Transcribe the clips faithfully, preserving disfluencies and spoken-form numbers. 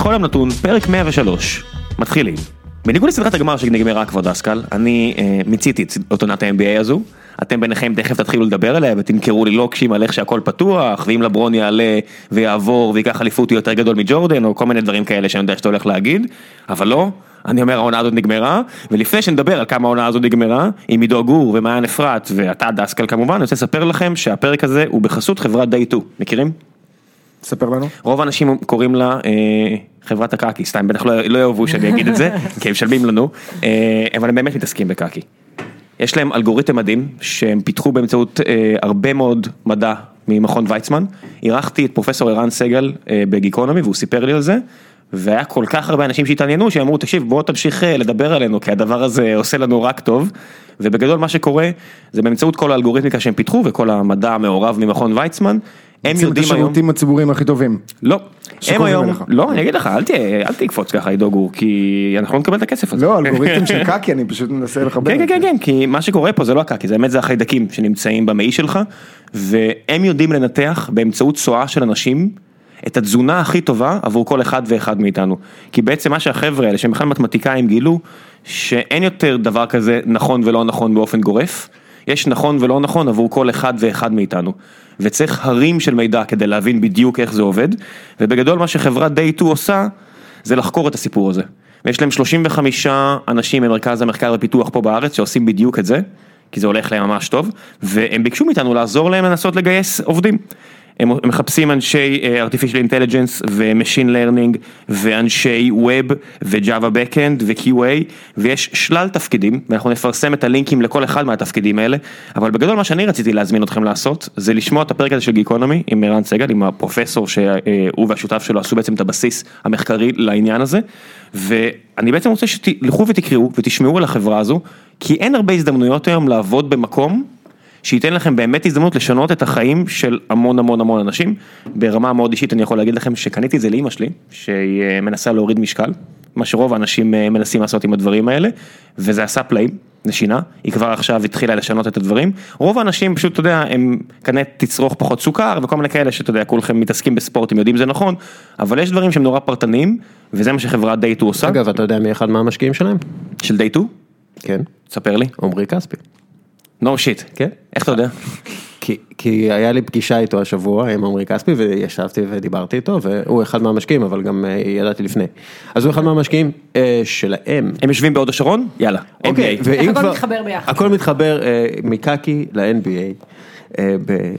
בכל יום נתון, פרק מאה ושלוש, מתחילים. בניגוד לסדרת הגמר שנגמרה כבוד דסקל, אני אה, מיציתי את עונת ה-אן בי איי הזו, אתם ביניכם תכף תתחילו לדבר עליה ותמכרו לי לוקשים על איך שהכל פתוח, ואם לברון יעלה ויעבור ויקח אליפות יותר גדול מג'ורדן, או כל מיני דברים כאלה שאני יודע שאתה הולך להגיד, אבל לא, אני אומר העונה הזאת נגמרה, ולפני שנדבר על כמה העונה הזאת נגמרה, עם עידו גור ומעיין אפרת ואתה דסקל כמובן, אני רוצה לספר לכם שהפרק הזה הוא בחסות חברת דיי טו, מכירים? ספר לנו. רוב האנשים קוראים לה אה, חברת הקאקי, סתם בטח לא, לא יאהבו שאני אגיד את זה, כי הם משלמים לנו, אה, אבל הם באמת מתעסקים בקאקי. יש להם אלגוריתם מדהים, שהם פיתחו באמצעות אה, הרבה מאוד מדע ממכון ויצמן, אירחתי את פרופסור ערן סגל אה, בגיקונומי, והוא סיפר לי על זה, והיה כל כך הרבה אנשים שהתעניינו, שאמרו, תקשיב, בוא תמשיך לדבר עלינו, כי הדבר הזה עושה לנו רק טוב, ובגדול מה שקורה, זה באמצעות כל האלגוריתמיקה שהם פיתחו, וכל המדע המעורב ממכון ויצמן, הם יודעים היום... השירותים הציבוריים הכי טובים. לא. הם היום... לא, אני אגיד לך, אל תקפוץ ככה, עידו גור, כי אנחנו לא נקבל את הכסף הזה. לא, אלגוריתם של קאקי, אני פשוט מנסה לחבר. כן, כן, כן, כי מה שקורה פה זה לא הקאקי, זה באמת זה החיידקים שנמצאים במעי שלך, והם יודעים לנתח באמצעות צואה של אנשים, את התזונה הכי טובה עבור כל אחד ואחד מאיתנו. כי בעצם מה שהחבר'ה האלה, שהם בכלל מתמטיקאים גילו, שאין יותר דבר כזה נכון ולא נכון באופן גורף, יש נכון ולא נכון עבור כל אחד ואחד מאיתנו. וצריך הרים של מידע כדי להבין בדיוק איך זה עובד, ובגדול מה שחברת דיי טו עושה, זה לחקור את הסיפור הזה. ויש להם שלושים וחמישה אנשים ממרכז המחקר ופיתוח פה בארץ, שעושים בדיוק את זה, כי זה הולך להם ממש טוב, והם ביקשו מאיתנו לעזור להם לנסות לגייס עובדים. הם מחפשים אנשי artificial intelligence ו-machine learning ואנשי web ו-Java backend ו-קיו איי ויש שלל תפקידים ואנחנו נפרסם את הלינקים לכל אחד מהתפקידים האלה, אבל בגדול מה שאני רציתי להזמין אתכם לעשות זה לשמוע את הפרק הזה של גיקונומי עם ערן סגל, עם הפרופסור שהוא והשותף שלו עשו בעצם את הבסיס המחקרי לעניין הזה, ואני בעצם רוצה שתלכו ותקראו ותשמעו על החברה הזו, כי אין הרבה הזדמנויות היום לעבוד במקום שייתן לכם באמת הזדמנות לשנות את החיים של המון המון המון אנשים. ברמה מאוד אישית אני יכול להגיד לכם שקניתי את זה לאמא שלי, שהיא מנסה להוריד משקל, מה שרוב האנשים מנסים לעשות עם הדברים האלה, וזה עשה פלאים, נשינה, היא כבר עכשיו התחילה לשנות את הדברים. רוב האנשים פשוט, אתה יודע, הם כנראה תצרוך פחות סוכר, וכל מיני כאלה שאתה יודע, כולכם מתעסקים בספורט, הם יודעים זה נכון, אבל יש דברים שהם נורא פרטניים, וזה מה שחברת דיי טו עושה. אגב, אתה יודע מי אחד מהמשקיעים שלהם? של דיי טו? כן. תספר לי. עומרי כספי. No shit. כן? איך אתה יודע? כי, כי היה לי פגישה איתו השבוע עם עומרי כספי וישבתי ודיברתי איתו והוא אחד מהמשקיעים אבל גם ידעתי לפני. אז הוא אחד מהמשקיעים אה, שלהם. הם יושבים בהוד השרון? יאללה. אוקיי. איך הכל מתחבר ביחד? הכל מתחבר אה, מקאקי ל-אן בי איי. אה,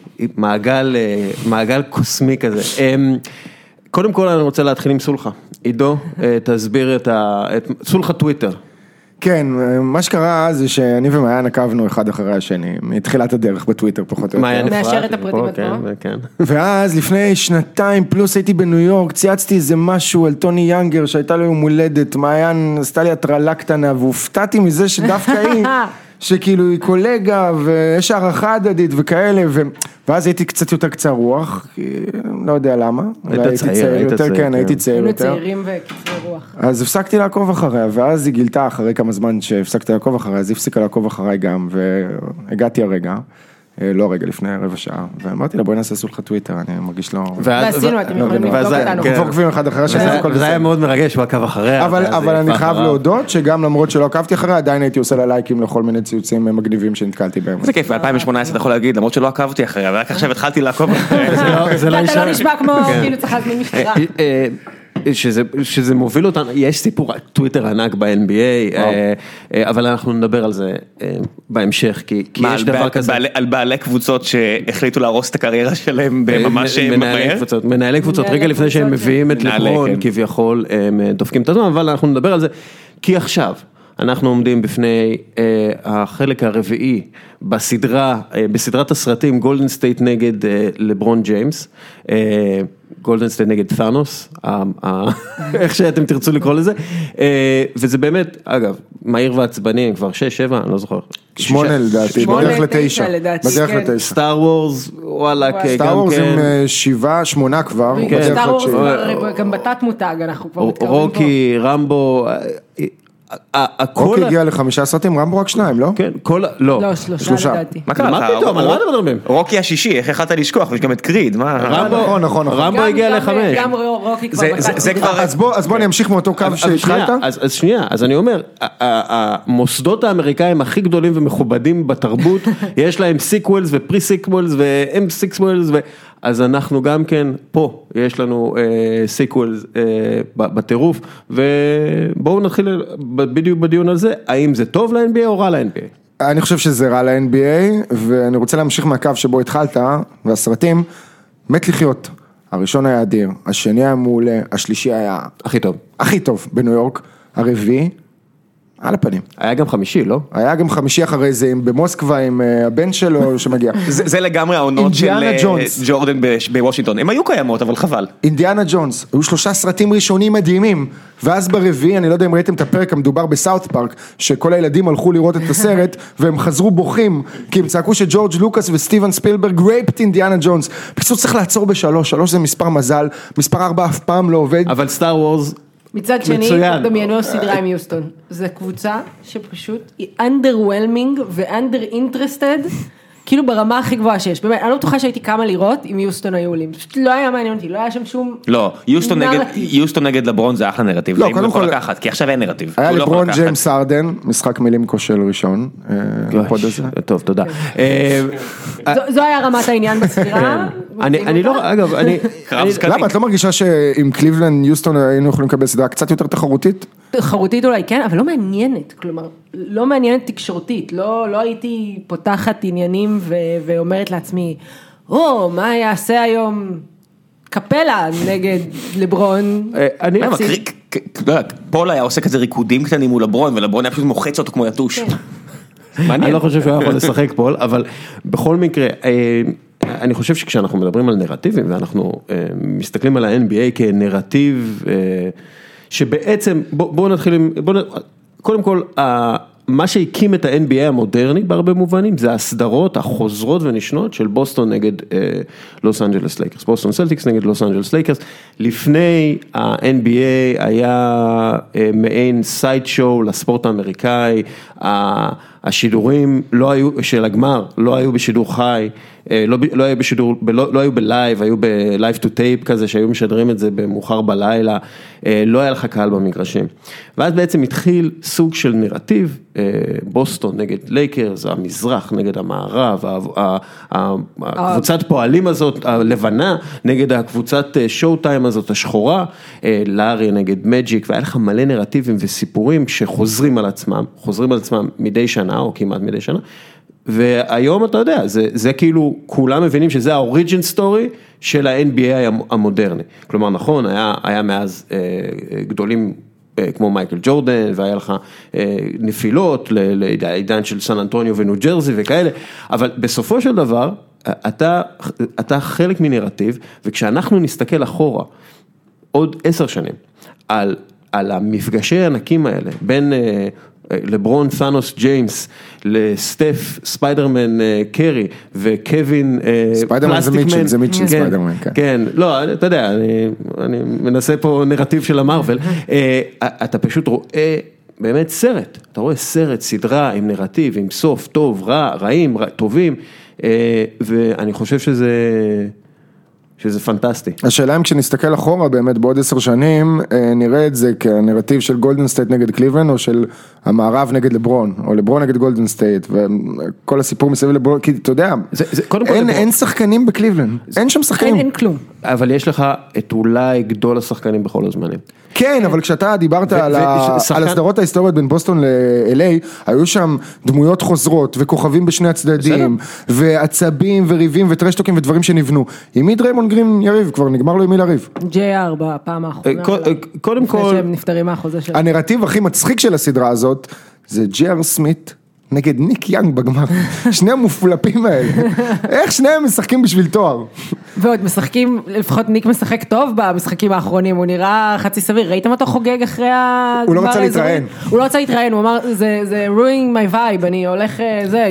במעגל אה, מעגל קוסמי כזה. אה, קודם כל אני רוצה להתחיל עם סולחה. עידו, אה, תסביר את, ה, את סולחה טוויטר. כן, מה שקרה זה שאני ומעיין עקבנו אחד אחרי השני, מתחילת הדרך בטוויטר פחות או יותר. מאשר את הפרטים עצמם. ואז לפני שנתיים פלוס הייתי בניו יורק, צייצתי איזה משהו על טוני יאנגר שהייתה לו יום הולדת, מעיין עשתה לי הטרלה קטנה, והופתעתי מזה שדווקא היא, שכאילו היא קולגה ויש הערכה הדדית וכאלה, ו... ואז הייתי קצת יותר קצר רוח, לא יודע למה. היית צעיר, היית צעיר. כן, הייתי צעיר יותר. היינו צעירים וקצרי רוח. אז הפסקתי לעקוב אחריה, ואז היא גילתה אחרי כמה זמן שהפסקתי לעקוב אחריה, אז היא הפסיקה לעקוב אחריי גם, והגעתי הרגע, לא רגע לפני רבע שעה, ואמרתי לה בואי נעשה סולחה טוויטר, אני מרגיש לא... ועשינו, אתם יכולים לבדוק אותנו. אנחנו עוקבים אחד אחרי השני, וזה היה מאוד מרגש, הוא עקב אחריה. אבל אני חייב להודות שגם למרות שלא עקבתי אחריה, עדיין הייתי עושה לה לייקים לכל מיני ציוצים מגניבים שנתקלתי בהם. זה כיף, ב-אלפיים ושמונה עשרה אתה יכול להגיד, למרות שלא עקבתי אחריה, ורק עכשיו התחלתי לעקוב אחריה. זה לא אתה לא נשמע כמו כאילו צריך להזמין משטרה. שזה, שזה מוביל אותנו, יש סיפור טוויטר ענק ב-אן בי איי, אבל אנחנו נדבר על זה בהמשך, כי, כי יש דבר כזה. על בעלי קבוצות שהחליטו להרוס את הקריירה שלהם בממש מהר? מנהלי קבוצות, רגע לפני שהם מביאים את לברון, כביכול הם דופקים את הזמן, אבל אנחנו נדבר על זה, כי עכשיו אנחנו עומדים בפני החלק הרביעי בסדרה, בסדרת הסרטים גולדן סטייט נגד לברון ג'יימס, גולדן סטייט נגד ת'אנוס, איך שאתם תרצו לקרוא לזה, וזה באמת, אגב, מהיר ועצבני, כבר שש, שבע, אני לא זוכר. שמונה לדעתי, בדרך לתשע. בדרך לתשע. סטאר וורס, וואלה, סטאר וורס עם שבעה, שמונה כבר. סטאר וורס גם בתת מותג, אנחנו כבר מתקרבים פה. רוקי, רמבו, רוקי הגיע לחמישה סרטים, רמבו רק שניים, לא? כן, כל, לא. לא, שלושה לדעתי. מה קרה לך? מה פתאום, על מה אתם מדברים? רוקי השישי, איך יכלת לשכוח? ויש גם את קריד, מה? נכון, נכון, נכון. רמבו הגיע לחמש. גם רוקי כבר זה כבר... אז בוא נמשיך מאותו קו שהתחלת. אז שנייה, אז אני אומר, המוסדות האמריקאים הכי גדולים ומכובדים בתרבות, יש להם סיקוולס ופרי סיקוולס ואם סיקוולס, אז אנחנו גם כן, פה יש לנו סיקוולס בטירוף, ובואו נתחיל בדיוק בדיון הזה, האם זה טוב ל-אן בי איי או רע ל-אן בי איי? אני חושב שזה רע ל-אן בי איי, ואני רוצה להמשיך מהקו שבו התחלת, והסרטים, מת לחיות. הראשון היה אדיר, השני היה מעולה, השלישי היה... הכי טוב. הכי טוב בניו יורק, הרביעי, על הפנים. היה גם חמישי, לא? היה גם חמישי אחרי זה, במוסקבה, עם הבן שלו שמגיע. זה לגמרי העונות של ג'ורדן בוושינגטון. הם היו קיימות, אבל חבל. אינדיאנה ג'ונס, היו שלושה סרטים ראשונים מדהימים, ואז ברביעי, אני לא יודע אם ראיתם את הפרק המדובר בסאות' פארק, שכל הילדים הלכו לראות את הסרט, והם חזרו בוכים, כי הם צעקו שג'ורג' לוקאס וסטיבן ספילברג רייפט אינדיאנה ג'ונס. בקיצור צריך לעצור בשלוש, שלוש זה מספר מזל, מספר ארבע אף פעם לא עובד. אבל סטאר וורס מצד שני, דמיינו סדרה עם יוסטון. זו קבוצה שפשוט היא underwhelming ו-under-interested, כאילו ברמה הכי גבוהה שיש. באמת, אני לא בטוחה שהייתי כמה לראות אם יוסטון היו עולים. פשוט לא היה מעניין אותי, לא היה שם שום לא, יוסטון נגד לברון זה אחלה נרטיב. לא, קודם כל, כי עכשיו אין נרטיב. היה לברון ג'יימס ארדן, משחק מילים כושל ראשון. טוב, תודה. זו היה רמת העניין בספירה. אני לא, אגב, אני... למה, את לא מרגישה שעם קליבלנד יוסטון היינו יכולים לקבל סדרה קצת יותר תחרותית? תחרותית אולי כן, אבל לא מעניינת, כלומר, לא מעניינת תקשורתית, לא, לא הייתי פותחת עניינים ו- ואומרת לעצמי, או, מה יעשה היום קפלה נגד לברון? אני... פול היה עושה כזה ריקודים קטנים מול לברון, ולברון היה פשוט מוחץ אותו כמו יתוש. אני לא חושב שהוא יכול לשחק פול, אבל בכל מקרה, אני חושב שכשאנחנו מדברים על נרטיבים, ואנחנו מסתכלים על ה-אן בי איי כנרטיב, שבעצם, בואו נתחיל עם, קודם כל, מה שהקים את ה-אן בי איי המודרני בהרבה מובנים, זה הסדרות החוזרות ונשנות של בוסטון נגד לוס אנג'לס לייקרס, בוסטון סלטיקס נגד לוס אנג'לס לייקרס, לפני ה-אן בי איי היה מעין סייד שואו לספורט האמריקאי, השידורים לא היו, של הגמר, לא היו בשידור חי, לא, לא היו בשידור, לא, לא היו בלייב, היו בלייב טו טייפ כזה, שהיו משדרים את זה במאוחר בלילה, לא היה לך קהל במגרשים. ואז בעצם התחיל סוג של נרטיב, בוסטון נגד לייקרס, המזרח נגד המערב, הקבוצת פועלים הזאת, הלבנה, נגד הקבוצת שואו טיים הזאת, השחורה, לארי נגד מג'יק, והיה לך מלא נרטיבים וסיפורים שחוזרים על עצמם, חוזרים על עצמם מדי שנה, או כמעט מדי שנה, והיום אתה יודע, זה, זה כאילו, כולם מבינים שזה האוריג'ין סטורי של ה-אן בי איי המודרני. כלומר, נכון, היה, היה מאז אה, גדולים אה, כמו מייקל ג'ורדן, והיה לך אה, נפילות לעידן של סן אנטוניו וניו ג'רזי וכאלה, אבל בסופו של דבר, אתה, אתה חלק מנרטיב, וכשאנחנו נסתכל אחורה, עוד עשר שנים, על, על המפגשי הענקים האלה, בין... אה, לברון, ת'אנוס, ג'יימס, לסטף, ספיידרמן, קרי, וקווין, ספיידרמן זה מיטשל, זה מיטשל ספיידרמן, כן. כן, לא, אתה יודע, אני מנסה פה נרטיב של המרוול, אתה פשוט רואה באמת סרט, אתה רואה סרט, סדרה עם נרטיב, עם סוף, טוב, רע, רעים, טובים, ואני חושב שזה... שזה פנטסטי. השאלה אם כשנסתכל אחורה באמת בעוד עשר שנים, נראה את זה כנרטיב של גולדן סטייט נגד קליבלנד, או של המערב נגד לברון, או לברון נגד גולדן סטייט, וכל הסיפור מסביב לברון, כי אתה יודע, אין שחקנים בקליבלנד, אין שם שחקנים. אין כלום. אבל יש לך את אולי גדול השחקנים בכל הזמנים. כן, אבל כשאתה דיברת על הסדרות ההיסטוריות בין בוסטון ל-אל איי, היו שם דמויות חוזרות וכוכבים בשני הצדדים, ועצבים וריבים וטרשטוקים ודברים שנבנו. עם מי דריימונד גרין יריב? כבר נגמר לו עם מי לריב. ג'יי אר בפעם האחרונה. קודם כל... לפני שהם נפטרים מהחוזה שלהם. הנרטיב הכי מצחיק של הסדרה הזאת, זה ג'יי אר סמית נגד ניק יאנג בגמר. שני המופלפים האלה. איך שניהם משחקים בשביל תואר? ועוד משחקים, לפחות ניק משחק טוב במשחקים האחרונים, הוא נראה חצי סביר, ראיתם אותו חוגג אחרי הגמר? הוא לא רצה להתראיין. הוא לא רצה להתראיין, הוא אמר, זה ruining my vibe, אני הולך, זה,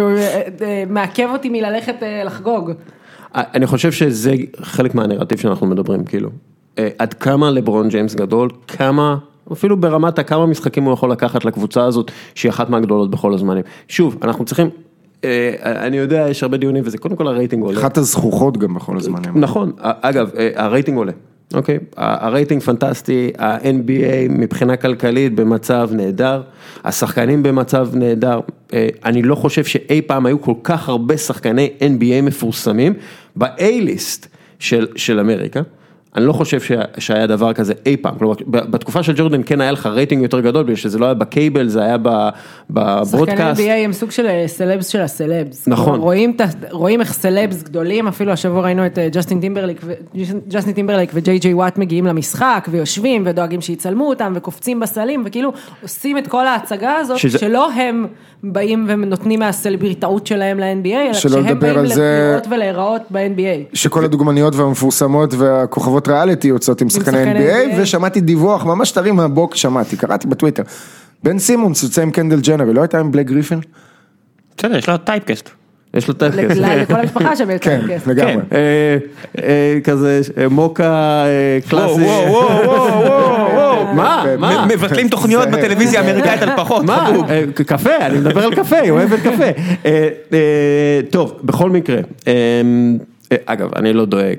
מעכב אותי מללכת לחגוג. אני חושב שזה חלק מהנרטיב שאנחנו מדברים, כאילו. עד כמה לברון ג'יימס גדול, כמה אפילו ברמת הכמה משחקים הוא יכול לקחת לקבוצה הזאת, שהיא אחת מהגדולות בכל הזמנים. שוב, אנחנו צריכים, אני יודע, יש הרבה דיונים, וזה קודם כל הרייטינג עולה. אחת הזכוכות גם בכל הזמנים. נכון, אגב, הרייטינג עולה. אוקיי, הרייטינג פנטסטי, ה-אן בי איי מבחינה כלכלית במצב נהדר, השחקנים במצב נהדר, אני לא חושב שאי פעם היו כל כך הרבה שחקני אן בי איי מפורסמים, ב-A-ליסט של, של אמריקה, אני לא חושב שהיה דבר כזה אי פעם, כלומר, בתקופה של ג'ורדן כן היה לך רייטינג יותר גדול, בגלל שזה לא היה בקייבל, זה היה בברודקאסט. שחקני אן בי איי הם סוג של סלבס של הסלבס. נכון. רואים, רואים איך סלבס גדולים, אפילו השבוע ראינו את ג'סטין טימברלייק, ג'סטין טימברלייק וג'יי ג'יי וואט מגיעים למשחק, ויושבים ודואגים שיצלמו אותם, וקופצים בסלים, וכאילו עושים את כל ההצגה הזאת, שזה... שלא הם באים ונותנים מהסלבריטאות שלהם ל-אן בי איי, אלא שהם באים לראות ולהיראות ב-אן בי איי. שכל הדוגמניות והמפורסמות והכוכבות ריאליטי יוצאות עם שחקני אן בי איי, ושמעתי דיווח ממש טרי מהבוק, שמעתי, קראתי בטוויטר. בן סימונס יוצא עם קנדל ג'נר, לא הייתה עם בלק גריפין? בסדר, יש לו טייפקאסט. יש לו טייפקאסט. לכל המשפחה שם יש טייפקאסט. כן, לגמרי. כזה מוקה קלאסי. וואו, וואו, וואו, וואו. מה? מה? מבטלים תוכניות בטלוויזיה האמריקאית על פחות. מה? קפה, אני מדבר על קפה, היא אוהבת קפה. טוב, בכל מקרה, אגב, אני לא דואג.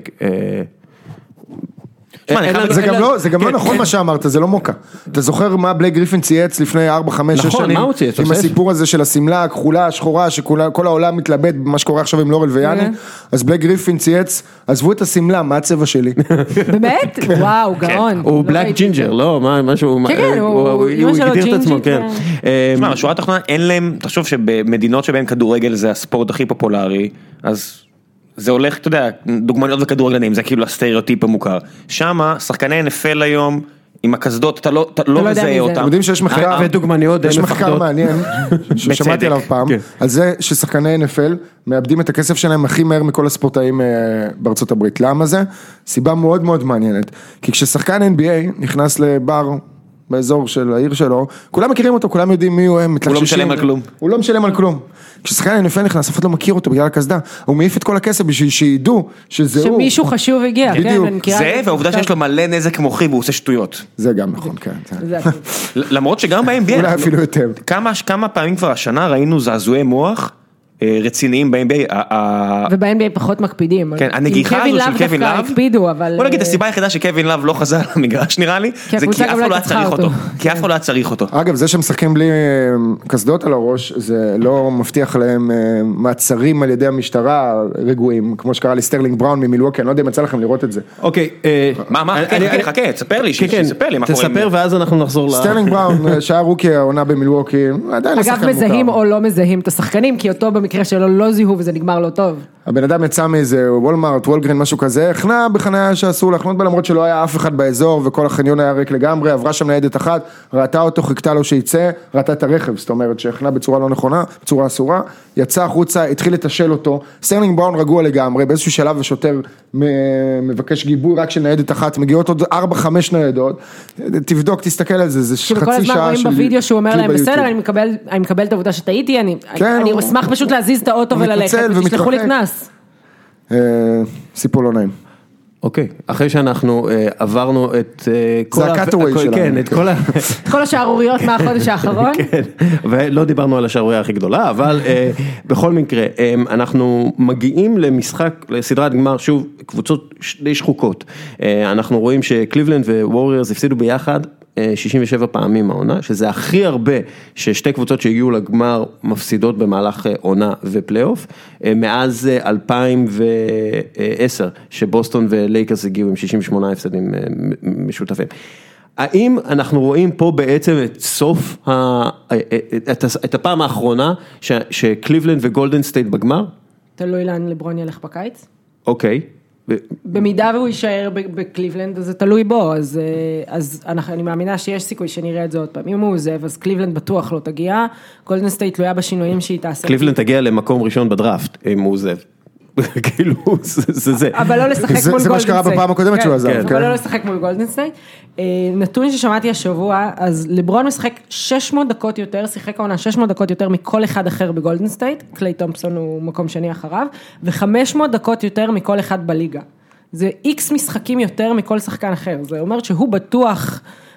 זה גם לא נכון מה שאמרת, זה לא מוקה. אתה זוכר מה בלייק גריפין צייץ לפני ארבע, חמש, שש שנים? עם הסיפור הזה של הסמלה, הכחולה, השחורה, שכל העולם מתלבט במה שקורה עכשיו עם לורל ויאני. אז בלייק גריפין צייץ, עזבו את הסמלה, מה הצבע שלי? באמת? וואו, גאון. הוא בלק ג'ינג'ר, לא? משהו, הוא הגדיר את עצמו, כן. תשמע, בשורה התחתונה אין להם, תחשוב שבמדינות שבהן כדורגל זה הספורט הכי פופולרי, אז זה הולך, אתה יודע, דוגמניות וכדורגלנים, זה כאילו הסטריאוטיפ המוכר. שמה, שחקני אן אף אל היום, עם הקסדות, אתה לא, אתה לא מזהה אותם. אתם יודעים שיש מחקר, ודוגמניות יש מחקר מעניין, ששמעתי עליו פעם, על זה ששחקני אן אף אל מאבדים את הכסף שלהם הכי מהר מכל הספורטאים בארצות הברית. למה זה? סיבה מאוד מאוד מעניינת. כי כששחקן אן בי איי נכנס לבר, באזור של העיר שלו, כולם מכירים אותו, כולם יודעים מי הוא, הם מתלחשים. הוא לא משלם על כלום. הוא לא משלם על כלום. כששחקן אן אף אל נכנס, אף אחד לא מכיר אותו בגלל הקסדה, הוא מעיף את כל הכסף בשביל שידעו שזה הוא. שמישהו חשוב הגיע, כן. זה, והעובדה שיש לו מלא נזק מוחי והוא עושה שטויות. זה גם נכון, כן. למרות שגם ב-אן בי איי, אולי אפילו יותר. כמה פעמים כבר השנה ראינו זעזועי מוח, רציניים ב-אן בי איי. וב-אן בי איי פחות מקפידים. כן, הנגיחה הזו של קווין לאב, בוא נגיד, הסיבה היחידה שקווין לאב לא חזר למגרש נראה לי, זה כי אף אחד לא היה צריך אותו. כי אף אחד לא היה צריך אותו. אגב, זה שהם משחקים בלי קסדות על הראש, זה לא מבטיח להם מעצרים על ידי המשטרה רגועים, כמו שקרה לי סטרלינג בראון ממילווקי, אני לא יודע אם יצא לכם לראות את זה. אוקיי. מה, מה, חכה, חכה, תספר לי, תספר לי מה קורה. תספר ואז אנחנו נחזור ל... סטרלינג בראון, שהיה רוקי העונה במילווקי, עדיין אגב, מזהים או לא מזהים את השחקנים, כי אותו במקרה שלו לא זיהו וזה נגמר לא טוב. הבן אדם יצא מאיזה וולמארט, וולגרין, משהו כזה, החנה בחניה שאסור לחנות בה, למרות שלא היה אף אחד באזור, וכל החניון היה ריק לגמרי, עברה שם ניידת אחת, ראתה אותו, חיכתה לו שיצא, ראתה את הרכב, זאת אומרת שהחנה בצורה לא נכונה, בצורה אסורה, יצא החוצה, התחיל לתשל אותו, סטרלינג בראון רגוע לגמרי, באיזשהו שלב השוטר מבקש גיבוי רק של ניידת אחת, מגיעות עוד ארבע, חמש ניידות, תבדוק, תסתכל על זה, זה חצי שעה של... בווידאו שהוא אומר להם, בסדר, אני מקבל, אני מקבל את העובדה שטעיתי, אני, אני אשמח פשוט להזיז את האוטו וללכת, ותשלחו לי קנס. סיפור לא נעים. אוקיי, אחרי שאנחנו עברנו את כל... זה הקאטווי שלנו. כן, את כל ה... כל השערוריות מהחודש האחרון. כן, ולא דיברנו על השערוריה הכי גדולה, אבל בכל מקרה, אנחנו מגיעים למשחק, לסדרת גמר, שוב, קבוצות די שחוקות. אנחנו רואים שקליבלנד ווריורס הפסידו ביחד, שישים ושבע פעמים העונה, שזה הכי הרבה ששתי קבוצות שהגיעו לגמר מפסידות במהלך עונה ופלייאוף, מאז אלפיים ועשר, שבוסטון ולייקרס הגיעו עם שישים ושמונה הפסדים משותפים. האם אנחנו רואים פה בעצם את סוף, את הפעם האחרונה שקליבלנד וגולדן סטייט בגמר? תלוי לאן לברון ילך בקיץ. אוקיי. במידה והוא יישאר בקליבלנד, אז זה תלוי בו, אז, אז אני מאמינה שיש סיכוי שנראה את זה עוד פעם. אם הוא עוזב, אז קליבלנד בטוח לא תגיע, גולדן סטייט תלויה בשינויים שהיא תעשה. קליבלנד תגיע למקום ראשון בדראפט, אם הוא עוזב. כאילו, זה זה. אבל לא לשחק מול גולדן סטייט. זה מה שקרה בפעם הקודמת שהוא עזב. אבל לא לשחק מול גולדן סטייט. נתון ששמעתי השבוע, אז לברון משחק שש מאות דקות יותר, שיחק העונה שש מאות דקות יותר מכל אחד אחר בגולדן סטייט, קליי תומפסון הוא מקום שני אחריו, ו-חמש מאות דקות יותר מכל אחד בליגה. זה איקס משחקים יותר מכל שחקן אחר, זה אומר שהוא בטוח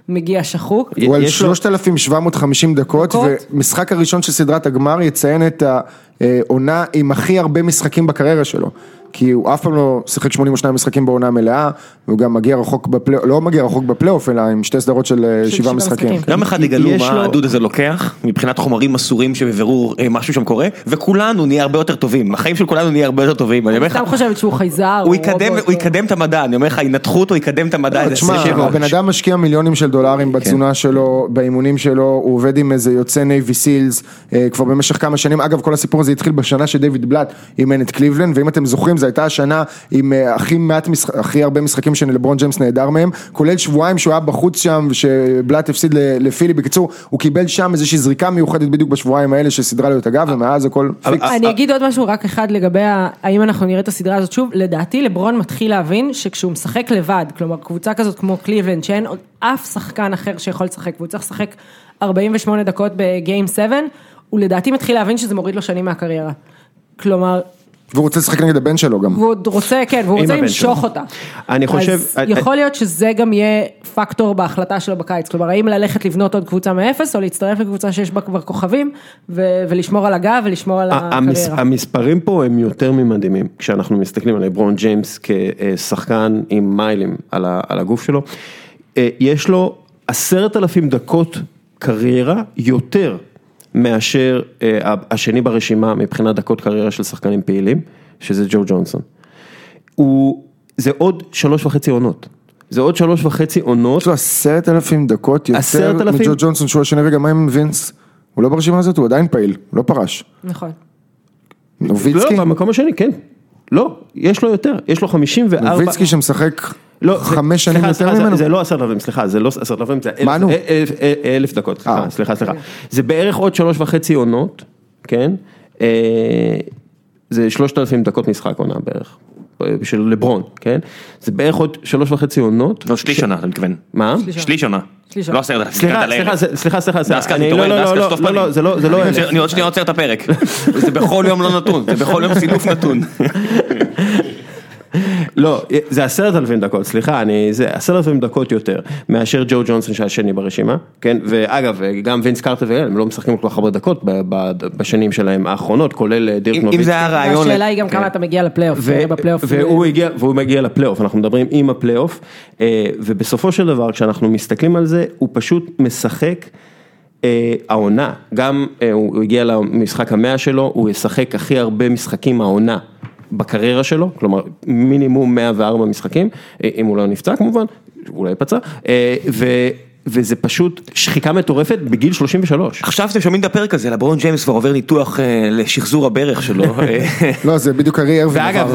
מגיע שחוק. הוא על שלושת אלפים שבע מאות וחמישים דקות, ומשחק הראשון של סדרת הגמר יציין את העונה עם הכי הרבה משחקים בקריירה שלו. כי הוא אף פעם לא שיחק שמונים ושניים משחקים בעונה מלאה, והוא גם מגיע רחוק בפלייאוף, לא מגיע רחוק בפלייאוף, אלא עם שתי סדרות של שבעה משחקים. גם אחד יגלו מה הדוד הזה לוקח, מבחינת חומרים אסורים שבבירור משהו שם קורה, וכולנו נהיה הרבה יותר טובים, החיים של כולנו נהיה הרבה יותר טובים. אני סתם חושבת שהוא חייזר. הוא יקדם את המדע, אני אומר לך, ינתחו אותו, יקדם את המדע. תשמע, הבן אדם משקיע מיליונים של דולרים בתזונה שלו, באימונים שלו, הוא עובד עם איזה יוצא נייבי סילס, כבר במשך כמה שנים. אגב, כל הסיפור הזה התחיל בשנה שדייוויד בלאט אימן את קליבלנד, ואם אתם זוכרים, זו הייתה השנה עם הכי מעט משחק, הכי הרבה משחקים שלברון ג'יימס נהדר מהם, כולל שבועיים שהוא היה בחוץ שם, ושבלאט הפסיד לפילי. בקיצור, הוא קיבל שם איזושהי זריקה מיוחדת בדיוק בשבועיים האלה שסדרה לו את הגב, ומאז הכל פיקס. אני אגיד עוד משהו רק אחד לגבי האם אנחנו נראה את הסדרה הזאת שוב. לדעתי לברון מתחיל להבין שכשהוא משחק לבד, כלומר קבוצה כזאת כמו קליבלנד, שאין עוד אף שחקן אחר שיכול לשחק, והוא צריך לשחק ארבעים ושמונה דקות בגיים שבע, הוא לדעתי מתחיל להבין שזה מוריד לו שנים מהקריירה. כלומר, והוא רוצה לשחק נגד הבן שלו גם. והוא רוצה, כן, והוא רוצה למשוך אותה. אני חושב... אז יכול להיות שזה גם יהיה פקטור בהחלטה שלו בקיץ. כלומר, האם ללכת לבנות עוד קבוצה מאפס, או להצטרף לקבוצה שיש בה כבר כוכבים, ולשמור על הגב, ולשמור על הקריירה. המספרים פה הם יותר ממדהימים. כשאנחנו מסתכלים על לברון ג'יימס כשחקן עם מיילים על הגוף שלו, יש לו עשרת אלפים דקות קריירה יותר מאשר השני ברשימה מבחינת דקות קריירה של שחקנים פעילים, שזה ג'ו ג'ונסון. הוא, זה עוד שלוש וחצי עונות. זה עוד שלוש וחצי עונות. יש לו עשרת אלפים דקות יותר מג'ו ג'ונסון, שהוא השני. רגע, מה עם וינס? הוא לא ברשימה הזאת, הוא עדיין פעיל, הוא לא פרש. נכון. נוביצקי? לא, במקום השני, כן. לא, יש לו יותר, יש לו חמישים וארבע. נוביצקי שמשחק חמש שנים יותר ממנו? זה לא עשרת אלפים, סליחה, זה לא עשרת אלפים, זה אלף דקות, סליחה, סליחה. זה בערך עוד שלוש וחצי עונות, כן? זה שלושת אלפים דקות משחק עונה בערך, של לברון, כן? זה בערך עוד שלוש וחצי עונות. לא, שליש עונה, אתה מתכוון. מה? שליש עונה. לא עשרת אלפים. סליחה, סליחה, סליחה, סליחה. לא, לא, לא, זה לא, זה לא. אני עוד שנייה עוצר את הפרק. זה בכל יום לא נתון, זה בכל יום סילוף נתון. לא, זה עשרת אלפים דקות, סליחה, אני, זה עשרת אלפים דקות יותר, מאשר ג'ו ג'ונסון שהשני ברשימה, כן, ואגב, גם וינס קארטר ואל, הם לא משחקים כל כך הרבה דקות בשנים שלהם האחרונות, כולל דירק נוביצקי. אם זה היה רעיון... השאלה היא גם כמה אתה מגיע לפלייאוף, והוא הגיע, והוא מגיע לפלייאוף, אנחנו מדברים עם הפלייאוף, ובסופו של דבר, כשאנחנו מסתכלים על זה, הוא פשוט משחק העונה, גם הוא הגיע למשחק המאה שלו, הוא ישחק הכי הרבה משחקים העונה, בקריירה שלו, כלומר מינימום מאה וארבע משחקים, אם הוא לא נפצע כמובן, אולי פצע, ו... וזה פשוט שחיקה מטורפת בגיל שלושים ושלוש. עכשיו אתם שומעים את הפרק הזה, לברון ג'יימס כבר עובר ניתוח לשחזור הברך שלו. לא, זה בדיוק ארי ארווין. ואגב,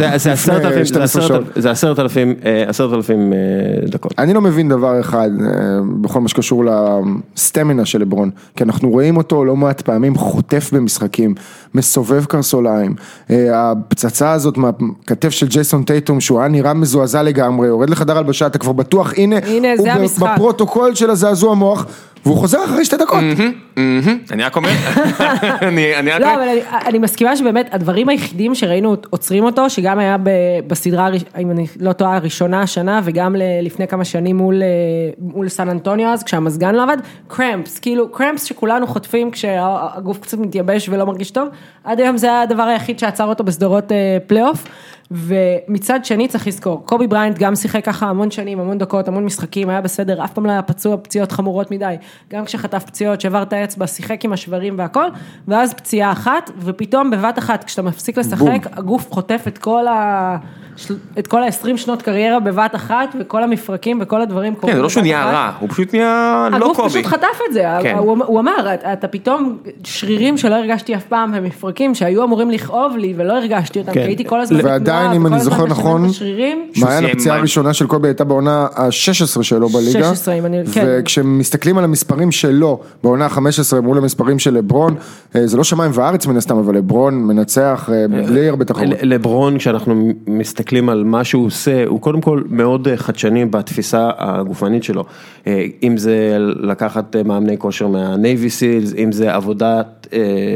זה עשרת אלפים דקות. אני לא מבין דבר אחד, בכל מה שקשור לסטמינה של לברון, כי אנחנו רואים אותו לא מעט פעמים חוטף במשחקים, מסובב קרסוליים, הפצצה הזאת מהכתף של ג'ייסון טייטום, שהוא היה נראה מזועזע לגמרי, יורד לחדר הלבשה, אתה כבר בטוח, הנה, הוא בפרוטוקול של הזעזוע המוח, והוא חוזר אחרי שתי דקות. אני רק אומר. לא, אבל אני מסכימה שבאמת הדברים היחידים שראינו עוצרים אותו, שגם היה בסדרה, אם אני לא טועה, הראשונה השנה, וגם לפני כמה שנים מול סן אנטוניו אז, כשהמזגן לא עבד, קרמפס, כאילו קרמפס שכולנו חוטפים כשהגוף קצת מתייבש ולא מרגיש טוב, עד היום זה הדבר היחיד שעצר אותו בסדרות פלייאוף, ומצד שני צריך לזכור, קובי בריינט גם שיחק ככה המון שנים, המון דקות, המון משחקים, היה בסדר, אף פעם לא היה פצוע, פציעות חמורות מדי, גם כשחטף פציעות, שבר את האצבע, שיחק עם השברים והכל, ואז פציעה אחת, ופתאום בבת אחת, כשאתה מפסיק לשחק, הגוף חוטף את כל ה... את כל ה-עשרים שנות קריירה בבת אחת, וכל המפרקים וכל הדברים קורים. כן, זה לא שהוא נהיה רע, הוא פשוט נהיה לא קובי. הגוף פשוט חטף את זה, הוא אמר, אתה פתאום שרירים שלא הרגשתי אף פעם, ומפרקים שהיו אמורים לכאוב לי, ולא הרגשתי אותם, כי הייתי כל הזמן בתנועה, ועדיין, אם אני זוכר נכון, מעיין הפציעה הראשונה של קובי הייתה בעונה ה-שש עשרה שלו בליגה, וכשמסתכלים על המספרים שלו, בעונה ה-חמש עשרה מול המספרים של לברון, זה לא שמיים וארץ מן הסתם, אבל לברון מנצח בלי הרבה תחרות. לברון, כשאנחנו מסתכלים על מה שהוא עושה, הוא קודם כל מאוד חדשני בתפיסה הגופנית שלו. אם זה לקחת מאמני כושר מה-Navy Seals, אם זה עבודת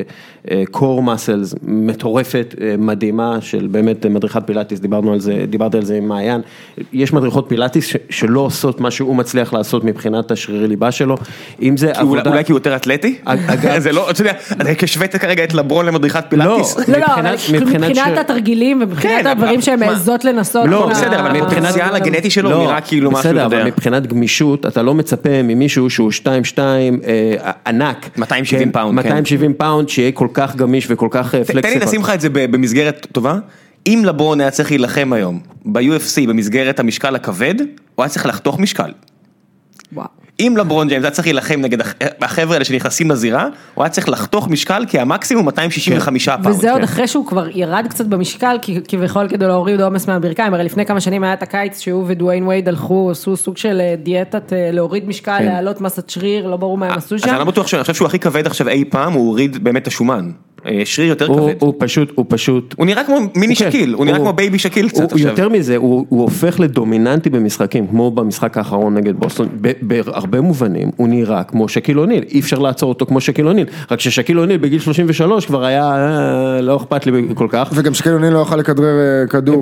core muscles מטורפת, מדהימה, של באמת מדריכת פילאטיס, דיברנו על זה, דיברתי על זה עם מעיין. יש מדריכות פילאטיס שלא עושות מה שהוא מצליח לעשות מבחינת השרירי ליבה שלו. אם זה עבודה... אולי כי הוא יותר אתלטי? זה לא, אתה יודע, אתה כשווית כרגע את לברון למדריכת פילאטיס. לא, לא, אבל מבחינת התרגילים ומבחינת הדברים שהן מעזות לנסות. לא, בסדר, אבל מבחינת הפוטנציאל הגנטי שלו הוא נראה כאילו משהו, בסדר, אבל מבחינת גמישות, אתה לא מצפה ממישהו שהוא שתיים שתיים ענק. מאתיים שבעים פאונד. מאתיים שבעים פאונד, שיהיה כל כך גמיש וכל כך פלקסיבל. תן לי לשים לך את זה במסגרת טובה. אם לברון היה צריך להילחם היום ב-יו אף סי במסגרת המשקל הכבד, הוא היה צריך לחתוך משקל. וואו. אם לברון ג'יימס היה צריך להילחם נגד החבר'ה האלה שנכנסים לזירה, הוא היה צריך לחתוך משקל, כי המקסימום מאתיים שישים וחמש פאונד. וזה עוד אחרי שהוא כבר ירד קצת במשקל, כביכול כדי להוריד עומס מהברכיים, הרי לפני כמה שנים היה את הקיץ שהוא ודוויין וייד הלכו, עשו סוג של דיאטת להוריד משקל, להעלות מסת שריר, לא ברור מה הם עשו שם. אז אני לא בטוח שאני חושב שהוא הכי כבד עכשיו אי פעם, הוא הוריד באמת השומן. שריר יותר כבד. הוא פשוט, הוא פשוט... הוא נראה כמו מיני שקיל, הוא נראה כמו בייבי שקיל קצת עכשיו. יותר מזה, הוא הופך לדומיננטי במשחקים, כמו במשחק האחרון נגד בוסטון, בהרבה מובנים, הוא נראה כמו שקיל אוניל, אי אפשר לעצור אותו כמו שקיל אוניל, רק ששקיל אוניל בגיל שלושים ושלוש כבר היה, לא אכפת לי כל כך. וגם שקיל אוניל לא יוכל לכדרר כדור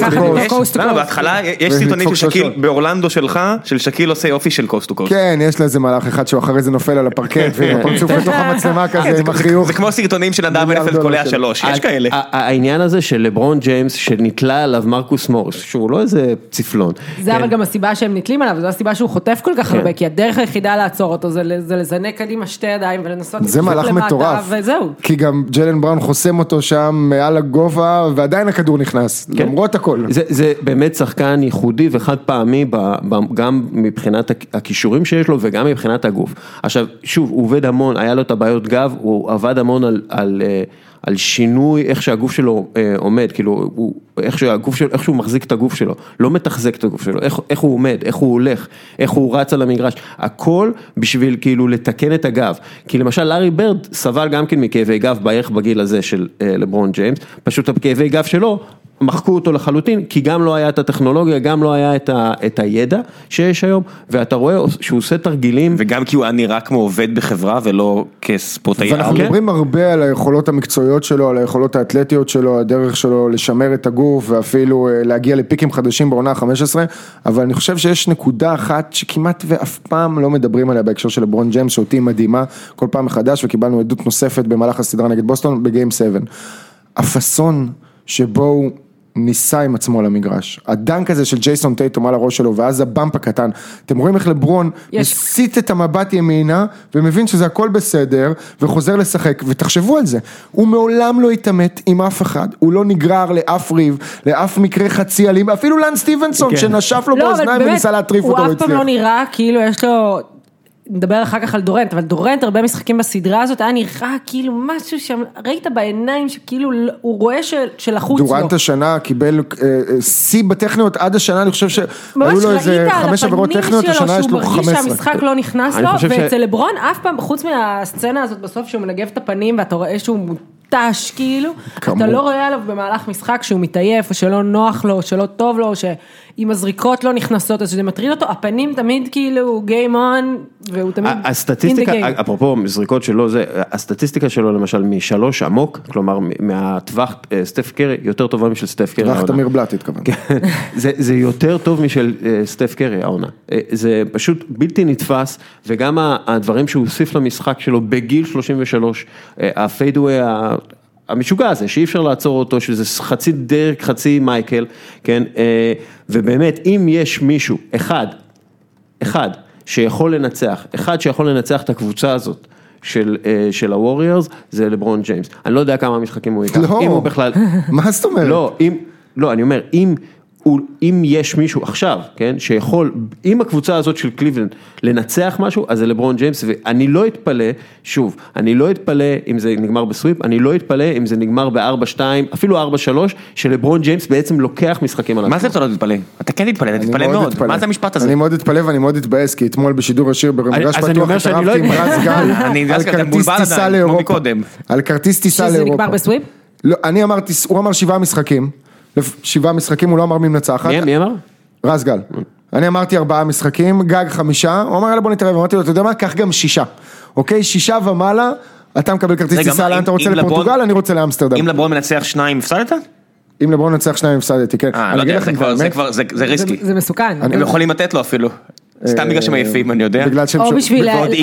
קוסט טו קוסט. בהתחלה יש סרטונים של שקיל באורלנדו שלך, של שקיל עושה אופי של קוסט טו קוסט. כן, יש לזה מלאך אחד שהוא אחרי זה נופל על הפרקט, והפרצוף לתוך המצלמה כזה עם החיוך. זה כמו סרטונים של אדם בנפל קולע שלוש, יש כאלה. העניין הזה של לברון ג'יימס, שנתלה עליו מרקוס מוריס, שהוא לא איזה צפלון. זה אבל גם הסיבה שהם נתלים עליו, זו הסיבה שהוא חוטף כל כך הרבה, כי הדרך היחידה לעצור אותו, זה לזנק קדימה שתי ידיים, ולנסות זה מהלך מטורף, וזהו. כי גם ג'יילן בראון חוסם אותו שם מעל הגובה, ועדיין הכדור נכנס, למרות הכל. זה באמת שחקן ייחודי וחד פעמי, גם מבחינת הכישורים שיש לו, וגם מבחינת הגוף. עכשיו, שוב, הוא עובד המון, היה לו את הבעיות גב, הוא עבד המון על על שינוי איך שהגוף שלו אה, עומד, כאילו, הוא, איך שהגוף שלו, איך שהוא מחזיק את הגוף שלו, לא מתחזק את הגוף שלו, איך, איך הוא עומד, איך הוא הולך, איך הוא רץ על המגרש, הכל בשביל כאילו לתקן את הגב, כי למשל לארי ברד סבל גם כן מכאבי גב בערך בגיל הזה של אה, לברון ג'יימס, פשוט הכאבי גב שלו, מחקו אותו לחלוטין, כי גם לא היה את הטכנולוגיה, גם לא היה את, ה, את הידע שיש היום, ואתה רואה שהוא עושה תרגילים. וגם כי הוא היה נראה כמו עובד בחברה, ולא כספורטאי. ואנחנו כן? מדברים הרבה על היכולות המקצועיות שלו, על היכולות האתלטיות שלו, הדרך שלו לשמר את הגוף, ואפילו להגיע לפיקים חדשים בעונה ה-חמש עשרה, אבל אני חושב שיש נקודה אחת, שכמעט ואף פעם לא מדברים עליה, בהקשר של לברון ג'יימס, שאותי מדהימה, כל פעם מחדש, וקיבלנו עדות נוספת במהלך הסדרה נגד בוסטון, בגיים שבע. הפסון שבו הוא ניסה עם עצמו למגרש, הדנק הזה של ג'ייסון טייטום על הראש שלו, ואז הבמפ הקטן, אתם רואים איך לברון מסיט את המבט ימינה, ומבין שזה הכל בסדר, וחוזר לשחק, ותחשבו על זה, הוא מעולם לא התאמת עם אף אחד, הוא לא נגרר לאף ריב, לאף מקרה חצי אלים, אפילו לן סטיבנסון, שנשף לו באוזניים וניסה להטריף אותו, הוא אף פעם לא נראה, כאילו יש לו... נדבר אחר כך על דורנט, אבל דורנט הרבה משחקים בסדרה הזאת, היה נראה כאילו משהו שם, ראית בעיניים שכאילו הוא רואה שלחוץ לו. דורנט השנה קיבל סי בטכניות עד השנה, אני חושב שהיו לו איזה חמש עבירות טכניות, השנה יש לו חמש עשרה. שהוא מרגיש שהמשחק לא נכנס לו, ואצל לברון אף פעם, חוץ מהסצנה הזאת בסוף שהוא מנגב את הפנים, ואתה רואה שהוא מוטש כאילו, אתה לא רואה עליו במהלך משחק שהוא מתעייף, או שלא נוח לו, או שלא טוב לו, או שאם הזריקות לא נכנסות, אז שזה מטריד אותו, הפנים תמיד כאילו game on, והוא תמיד in the game. אפרופו זריקות שלו, הסטטיסטיקה שלו למשל משלוש עמוק, כלומר מהטווח סטף קרי, יותר טובה משל סטף קרי. טווח תמיר בלט התכוון. זה יותר טוב משל סטף קרי העונה. זה פשוט בלתי נתפס, וגם הדברים שהוא הוסיף למשחק שלו בגיל שלושים ושלוש, הפיידווי המשוגע הזה, שאי אפשר לעצור אותו, שזה חצי דרק, חצי מייקל, כן, ובאמת, אם יש מישהו, אחד, אחד, שיכול לנצח, אחד שיכול לנצח את הקבוצה הזאת, של, של הווריורס, זה לברון ג'יימס. אני לא יודע כמה משחקים הוא ייקח. לא, אם הוא בכלל... מה זאת אומרת? לא, אם, לא, אני אומר, אם אם יש מישהו עכשיו, כן, שיכול, עם הקבוצה הזאת של קליבלנד, לנצח משהו, אז זה לברון ג'יימס, ואני לא אתפלא, שוב, אני לא אתפלא אם זה נגמר בסוויפ, אני לא אתפלא אם זה נגמר ב-ארבע שתיים, אפילו ארבע שלוש, שלברון ג'יימס בעצם לוקח משחקים על עצמו. מה זה אתה לא תתפלא? אתה כן תתפלא, אתה תתפלא מאוד. מה זה המשפט הזה? אני מאוד אתפלא ואני מאוד אתבאס, כי אתמול בשידור השיר במגרש פתוח התערבתי עם רז גל על כרטיס טיסה לאירופה. על כרטיס טיסה לאירופה. שזה נגמר בסוויפ? לא, אני אמרתי, הוא אמר שבעה משחקים, שבעה משחקים, הוא לא אמר מי מנצחת. מי אמר? רז גל. אני אמרתי ארבעה משחקים, גג חמישה, הוא אמר, בוא נתראה, אמרתי לו, אתה יודע מה, קח גם שישה. אוקיי, שישה ומעלה, אתה מקבל כרטיס טיסה, לאן אתה רוצה לפורטוגל, אני רוצה לאמסטרדם. אם לברון מנצח שניים, הפסדת? אם לברון מנצח שניים, הפסדתי, כן. אה, לא יודע, זה ריסקי. זה מסוכן. הם יכולים לתת לו אפילו. סתם בגלל שהם עייפים, אני יודע. או בשביל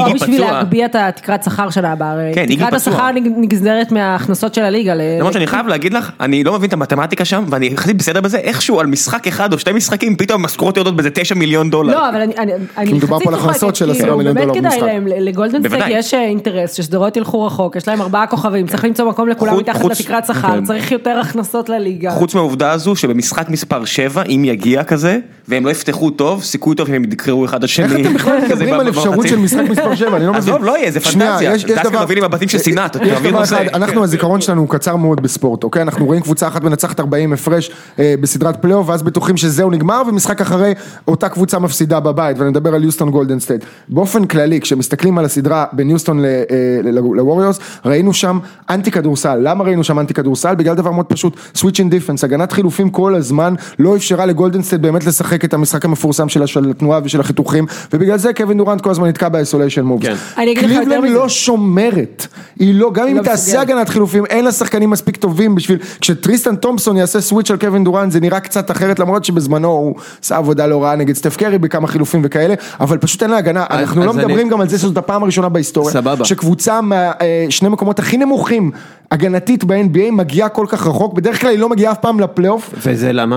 להגביע את התקרת שכר של הבא. תקרת השכר נגזרת מההכנסות של הליגה. למרות שאני חייב להגיד לך, אני לא מבין את המתמטיקה שם, ואני חסיד בסדר בזה, איכשהו על משחק אחד או שתי משחקים, פתאום משכורות יורדות באיזה תשע מיליון דולר. לא, אבל אני מדובר פה על הכנסות של עשרה מיליון דולר במשחק. באמת כדאי להם, לגולדן סטייט יש אינטרס, שסדרות ילכו רחוק, יש להם ארבעה כוכבים, צריך למצוא מקום לכולם מתחת לתקרת שכר, צריך יותר הכנסות לליגה. חוץ מהעובדה הזו שבמשחק מספר שבע, אם יגיע כזה, והם לא יפתחו טוב, סיכוי טוב אם ידקרו אחד השני. איך אתם בכלל מדברים על אפשרות של משחק מספר שבע? אני לא מבין. עזוב, לא יהיה, זה פנטזיה. דווקא מבינים מבטים של סינט. אנחנו, הזיכרון שלנו הוא קצר מאוד בספורט, אוקיי? אנחנו רואים קבוצה אחת מנצחת ארבעים הפרש בסדרת פלייאוף, ואז בטוחים שזהו נגמר, ומשחק אחרי אותה קבוצה מפסידה בבית, ואני מדבר על יוסטון גולדן סטייט. באופן כללי, כשמסתכלים על הסדרה בין יוסטון לווריורס, ראינו שם אנטי כדורסל. למה ראינו שם אנטי כדורסל? בגלל דבר מאוד פשוט, switch in defense, הגנת חילופים כל הזמן לא אפשרה לגולדן סטייט באמת לשחק את המשחק המפורסם של התנועה ושל החיתוכים, ובגלל זה קווין דורנט כל הזמן נתקע באיסוליישן מובס. קליבלנד לא שומרת, היא לא, גם אם היא תעשה הגנת חילופים, אין לה שחקנים מספיק טובים בשביל, כשטריסטן תומפסון יעשה סוויץ' על קווין דורנט, זה נראה קצת אחרת, למרות שבזמנו הוא עשה עבודה לא רעה נגד סטף קרי בכמה חילופים וכאלה, אבל פשוט אין לה הגנה. אנחנו לא מדברים גם על זה שזאת הפעם הראשונה בהיסטוריה, שקבוצה מהשני מקומות הכי נמוכים, הגנתית ב-אן בי איי מגיעה כל כך רחוק, בדרך כלל היא לא מגיעה אף פעם לפלייאוף. וזה למה?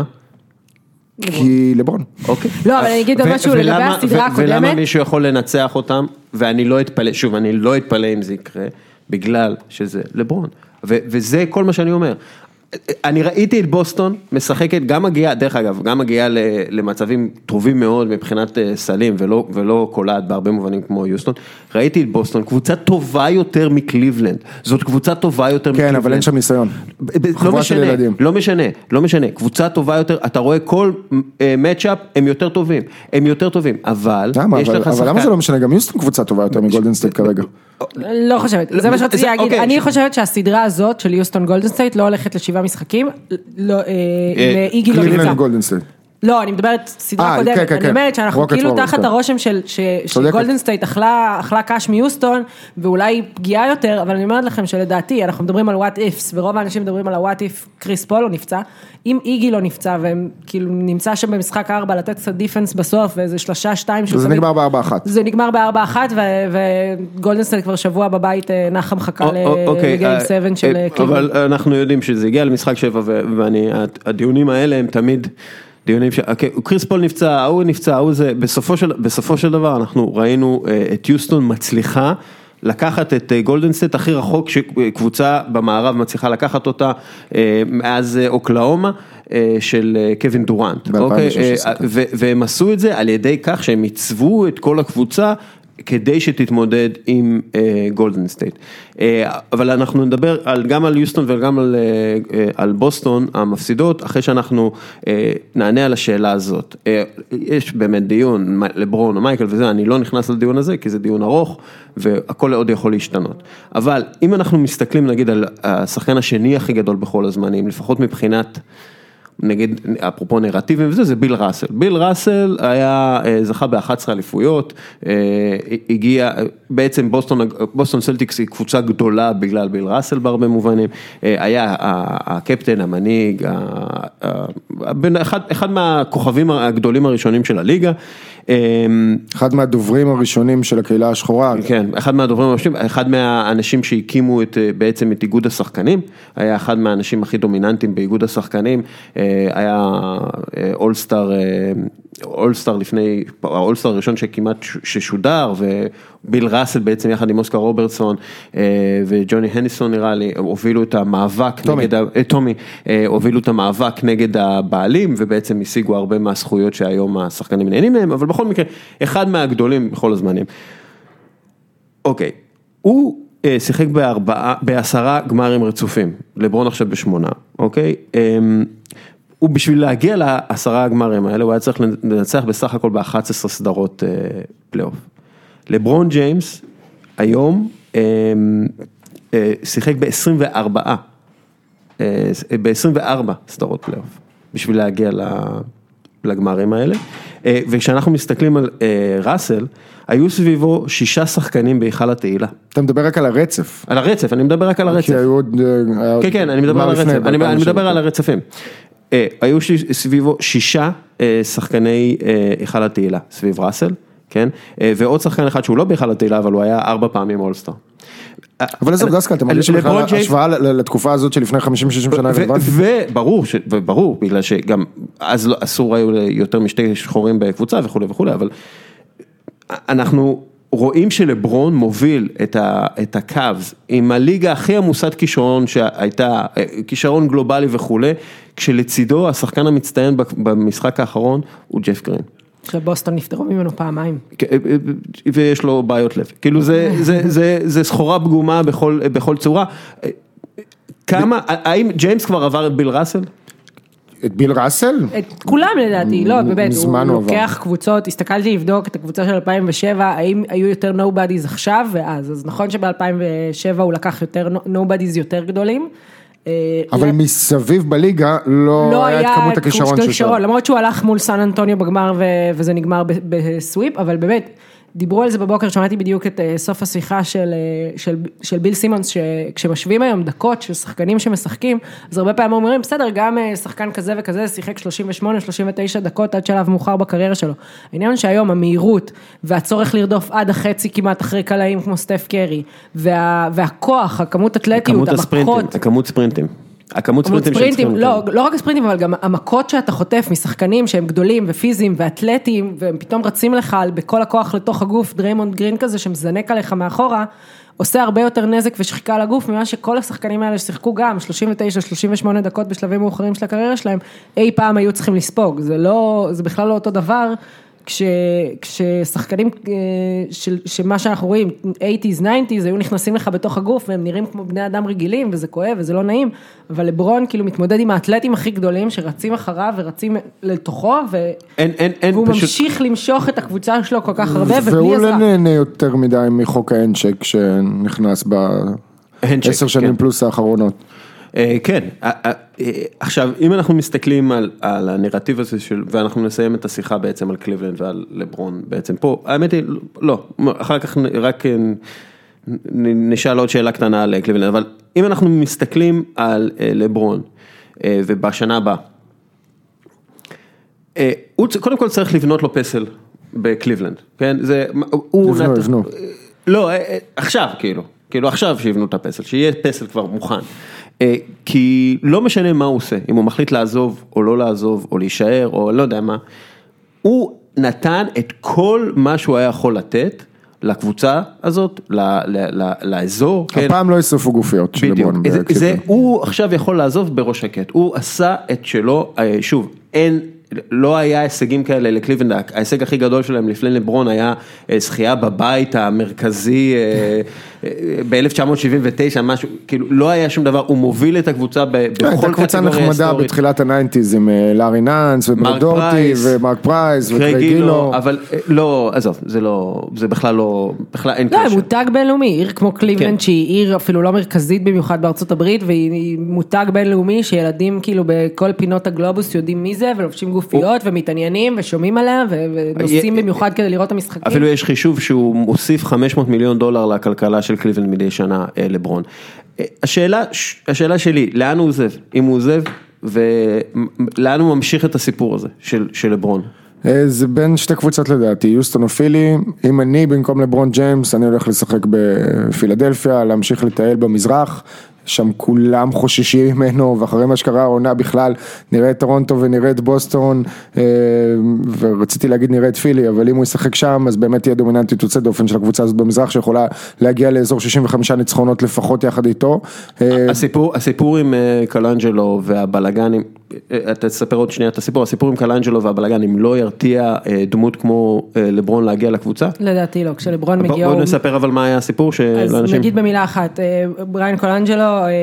כי לברון. אוקיי. לא, אבל אני אגיד עוד משהו לגבי הסדרה הקודמת. ולמה מישהו יכול לנצח אותם, ואני לא אתפלא, שוב, אני לא אתפלא אם זה יקרה, בגלל שזה לברון. וזה כל מה שאני אומר. אני ראיתי את בוסטון משחקת, גם מגיעה, דרך אגב, גם מגיעה למצבים טובים מאוד מבחינת סלים, ולא, ולא קולעת בהרבה מובנים כמו יוסטון. ראיתי את בוסטון, קבוצה טובה יותר מקליבלנד. זאת קבוצה טובה יותר מקליבלנד. כן, אבל אין שם ניסיון. לא משנה, לא משנה, לא משנה. קבוצה טובה יותר, אתה רואה כל מאץ'אפ, הם יותר טובים. הם יותר טובים, אבל למה, אבל, אבל למה זה לא משנה? גם יוסטון קבוצה טובה יותר מגולדן סטייט כרגע. לא חושבת, זה מה שרציתי להגיד. אני חושבת שהסדרה הזאת של יוסטון גולדן סטייט לא הולכת לשבעה משחקים, לאיגי לא נמצא. לא, אני מדברת סדרה קודמת, אני אומרת שאנחנו כאילו תחת הרושם שגולדן סטייט אכלה קש מיוסטון, ואולי פגיעה יותר, אבל אני אומרת לכם שלדעתי, אנחנו מדברים על what ifs, ורוב האנשים מדברים על ה-what if קריס פול לא נפצע, אם איגי לא נפצע, והם כאילו נמצא שם במשחק ארבע, לתת קצת דיפנס בסוף, ואיזה שלושה, שתיים, זה נגמר בארבע אחת. זה נגמר בארבע אחת, וגולדן סטייט כבר שבוע בבית נחה מחכה לגיים שבע של קליבלנד. אבל אנחנו יודעים שזה הגיע למשחק שבע, והדיונים האלה הם תמיד דיונים ש... קריס פול נפצע, ההוא נפצע, ההוא זה, בסופו של, בסופו של דבר אנחנו ראינו את יוסטון מצליחה לקחת את גולדן סטייט הכי רחוק שקבוצה במערב מצליחה לקחת אותה מאז אוקלאומה של קווין דורנט. אוקיי? והם עשו את זה על ידי כך שהם עיצבו את כל הקבוצה כדי שתתמודד עם גולדן סטייט. אבל אנחנו נדבר על, גם על יוסטון וגם על, על בוסטון המפסידות, אחרי שאנחנו נענה על השאלה הזאת. יש באמת דיון, לברון או מייקל וזה, אני לא נכנס לדיון הזה, כי זה דיון ארוך, והכל עוד יכול להשתנות. אבל אם אנחנו מסתכלים, נגיד, על השחקן השני הכי גדול בכל הזמנים, לפחות מבחינת נגיד, אפרופו נרטיבים וזה, זה ביל ראסל. ביל ראסל היה, זכה ב-אחת עשרה אליפויות, הגיע, בעצם בוסטון, בוסטון סלטיקס היא קבוצה גדולה בגלל ביל ראסל בהרבה מובנים, היה הקפטן, המנהיג, אחד, אחד מהכוכבים הגדולים הראשונים של הליגה, אחד מהדוברים הראשונים של הקהילה השחורה. כן, אחד מהדוברים הראשונים, אחד מהאנשים שהקימו את, בעצם את איגוד השחקנים, היה אחד מהאנשים הכי דומיננטיים באיגוד השחקנים, היה אולסטאר, אולסטאר לפני, האולסטאר הראשון שכמעט ששודר, ביל ראסל בעצם יחד עם אוסקר רוברטסון וג'וני הניסון נראה לי, הובילו את המאבק נגד, טומי, הובילו את המאבק נגד הבעלים ובעצם השיגו הרבה מהזכויות שהיום השחקנים נהנים מהם, אבל בכל מקרה, אחד מהגדולים בכל הזמנים. אוקיי, הוא שיחק בארבעה, בעשרה גמרים רצופים, לברון עכשיו בשמונה, אוקיי? הוא בשביל להגיע לעשרה הגמרים האלה, הוא היה צריך לנצח בסך הכל ב-אחת עשרה סדרות פלייאוף. לברון ג'יימס היום שיחק ב-עשרים וארבע, ב-עשרים וארבע סדרות פלייאוף, בשביל להגיע לגמרים האלה. וכשאנחנו מסתכלים על ראסל, היו סביבו שישה שחקנים בהיכל התהילה. אתה מדבר רק על הרצף. על הרצף, אני מדבר רק על הרצף. כן, כן, אני מדבר על הרצף, אני מדבר על הרצפים. היו סביבו שישה שחקני היכל התהילה, סביב ראסל, כן? ועוד שחקן אחד שהוא לא בהיכל התהילה, אבל הוא היה ארבע פעמים אולסטאר. אבל איזה דסקל, אתה מרגיש בכלל השוואה לתקופה הזאת שלפני חמישים שישים שנה רלוונטית? וברור, וברור, בגלל שגם אז אסור היו יותר משתי שחורים בקבוצה וכו' וכו', אבל אנחנו רואים שלברון מוביל את הקאבס עם הליגה הכי עמוסת כישרון שהייתה, כישרון גלובלי וכו', כשלצידו השחקן המצטיין במשחק האחרון הוא ג'ף גרין. שבוסטון נפטרו ממנו פעמיים. ויש לו בעיות לב. כאילו זה, זה, זה, זה סחורה פגומה בכל, בכל צורה. כמה, האם ג'יימס כבר עבר את ביל ראסל? את ביל ראסל? את כולם לדעתי, לא, באמת, הוא לוקח קבוצות, הסתכלתי לבדוק את הקבוצה של אלפיים ושבע, האם היו יותר nobodies עכשיו ואז, אז נכון שב-אלפיים ושבע הוא לקח יותר nobodies יותר גדולים, אבל מסביב בליגה לא היה את כמות הכישרון ששאר. למרות שהוא הלך מול סן אנטוניו בגמר וזה נגמר בסוויפ, אבל באמת, דיברו על זה בבוקר, שמעתי בדיוק את סוף השיחה של, של, של ביל סימונס, שכשמשווים היום דקות של שחקנים שמשחקים, אז הרבה פעמים אומרים, בסדר, גם שחקן כזה וכזה שיחק שלושים ושמונה שלושים ותשע דקות עד שלב מאוחר בקריירה שלו. העניין שהיום המהירות והצורך לרדוף עד החצי כמעט אחרי קלעים כמו סטף קרי, וה, והכוח, הכמות אתלטיות, המכות. הכמות ספרינטים. הכמות ספרינטים, ספרינטים לא, לא רק הספרינטים, אבל גם המכות שאתה חוטף משחקנים שהם גדולים ופיזיים ואתלטיים, והם פתאום רצים לך בכל הכוח לתוך הגוף, דריימונד גרין כזה שמזנק עליך מאחורה, עושה הרבה יותר נזק ושחיקה לגוף, ממה שכל השחקנים האלה ששיחקו גם שלושים ותשע שלושים ושמונה דקות בשלבים מאוחרים של הקריירה שלהם, אי פעם היו צריכים לספוג, זה לא, זה בכלל לא אותו דבר, כש, כששחקנים של, שמה שאנחנו רואים, שמונים, תשעים, היו נכנסים לך בתוך הגוף, והם נראים כמו בני אדם רגילים, וזה כואב, וזה לא נעים, אבל לברון כאילו מתמודד עם האתלטים הכי גדולים, שרצים אחריו ורצים לתוכו, ו... אין, אין, אין, והוא פשוט... ממשיך למשוך את הקבוצה שלו כל כך הרבה, ובלי והוא עזרה. לא נהנה יותר מדי מחוק האנצ'ק, שנכנס בעשר שנים פלוס האחרונות. כן, עכשיו אם אנחנו מסתכלים על, על הנרטיב הזה של, ואנחנו נסיים את השיחה בעצם על קליבלנד ועל לברון בעצם פה, האמת היא, לא, אחר כך רק נשאל עוד שאלה קטנה על קליבלנד, אבל אם אנחנו מסתכלים על לברון ובשנה הבאה, הוא קודם כל צריך לבנות לו פסל בקליבלנד, כן, זה, הוא לבנו, נת... לבנו. לא, עכשיו כאילו, כאילו עכשיו שיבנו את הפסל, שיהיה פסל כבר מוכן. כי לא משנה מה הוא עושה, אם הוא מחליט לעזוב או לא לעזוב, או להישאר, או לא יודע מה, הוא נתן את כל מה שהוא היה יכול לתת לקבוצה הזאת, לאזור. הפעם לא יסופו גופיות של לברון. הוא עכשיו יכול לעזוב בראש שקט, הוא עשה את שלו, שוב, אין... לא היה הישגים כאלה לקליבלנד, ההישג הכי גדול שלהם לפני לברון היה זכייה בבית המרכזי ב-אלף תשע מאות שבעים ותשע, משהו, כאילו לא היה שום דבר, הוא מוביל את הקבוצה בכל קטגוריה היסטורית. הייתה קבוצה נחמדה בתחילת הניינטיז עם לארי נאנס וברדורטי ומרק פרייס וקרייג גילו. אבל לא, עזוב, זה לא, זה בכלל לא, בכלל אין קשר. לא, מותג בינלאומי, עיר כמו קליבלנד שהיא עיר אפילו לא מרכזית במיוחד בארצות הברית, והיא מותג בינלאומי שילדים כאילו בכל פינות הגלובוס יודעים מי זה ולובשים גופיות ומתעניינים ושומעים עליה ונוסעים במיוחד כדי לראות את המשחקים. אפילו יש חישוב שהוא מוסיף חמש מאות מיליון דולר לכלכלה של קליבלנד מדי שנה לברון. השאלה, השאלה שלי, לאן הוא עוזב? אם הוא עוזב, ולאן הוא ממשיך את הסיפור הזה של, של לברון? זה בין שתי קבוצות לדעתי, יוסטון או פילי. אם אני במקום לברון ג'יימס, אני הולך לשחק בפילדלפיה, להמשיך לטייל במזרח, שם כולם חוששים ממנו, ואחרי מה שקרה העונה בכלל, נראה את טורונטו ונראה את בוסטון, ורציתי להגיד נראה את פילי, אבל אם הוא ישחק שם, אז באמת תהיה דומיננטית יוצאת דופן של הקבוצה הזאת במזרח, שיכולה להגיע לאזור שישים וחמישה ניצחונות לפחות יחד איתו. הסיפור, הסיפור עם קלנג'לו והבלגנים, אתה תספר עוד שנייה את הסיפור, הסיפור עם קלנג'לו והבלגנים לא ירתיע דמות כמו לברון להגיע לקבוצה? לדעתי לא, כשלברון מגיע... בואו נספר אבל מה היה הסיפור של אנשים... אז נגיד במילה אחת, בריין קלנג'לו,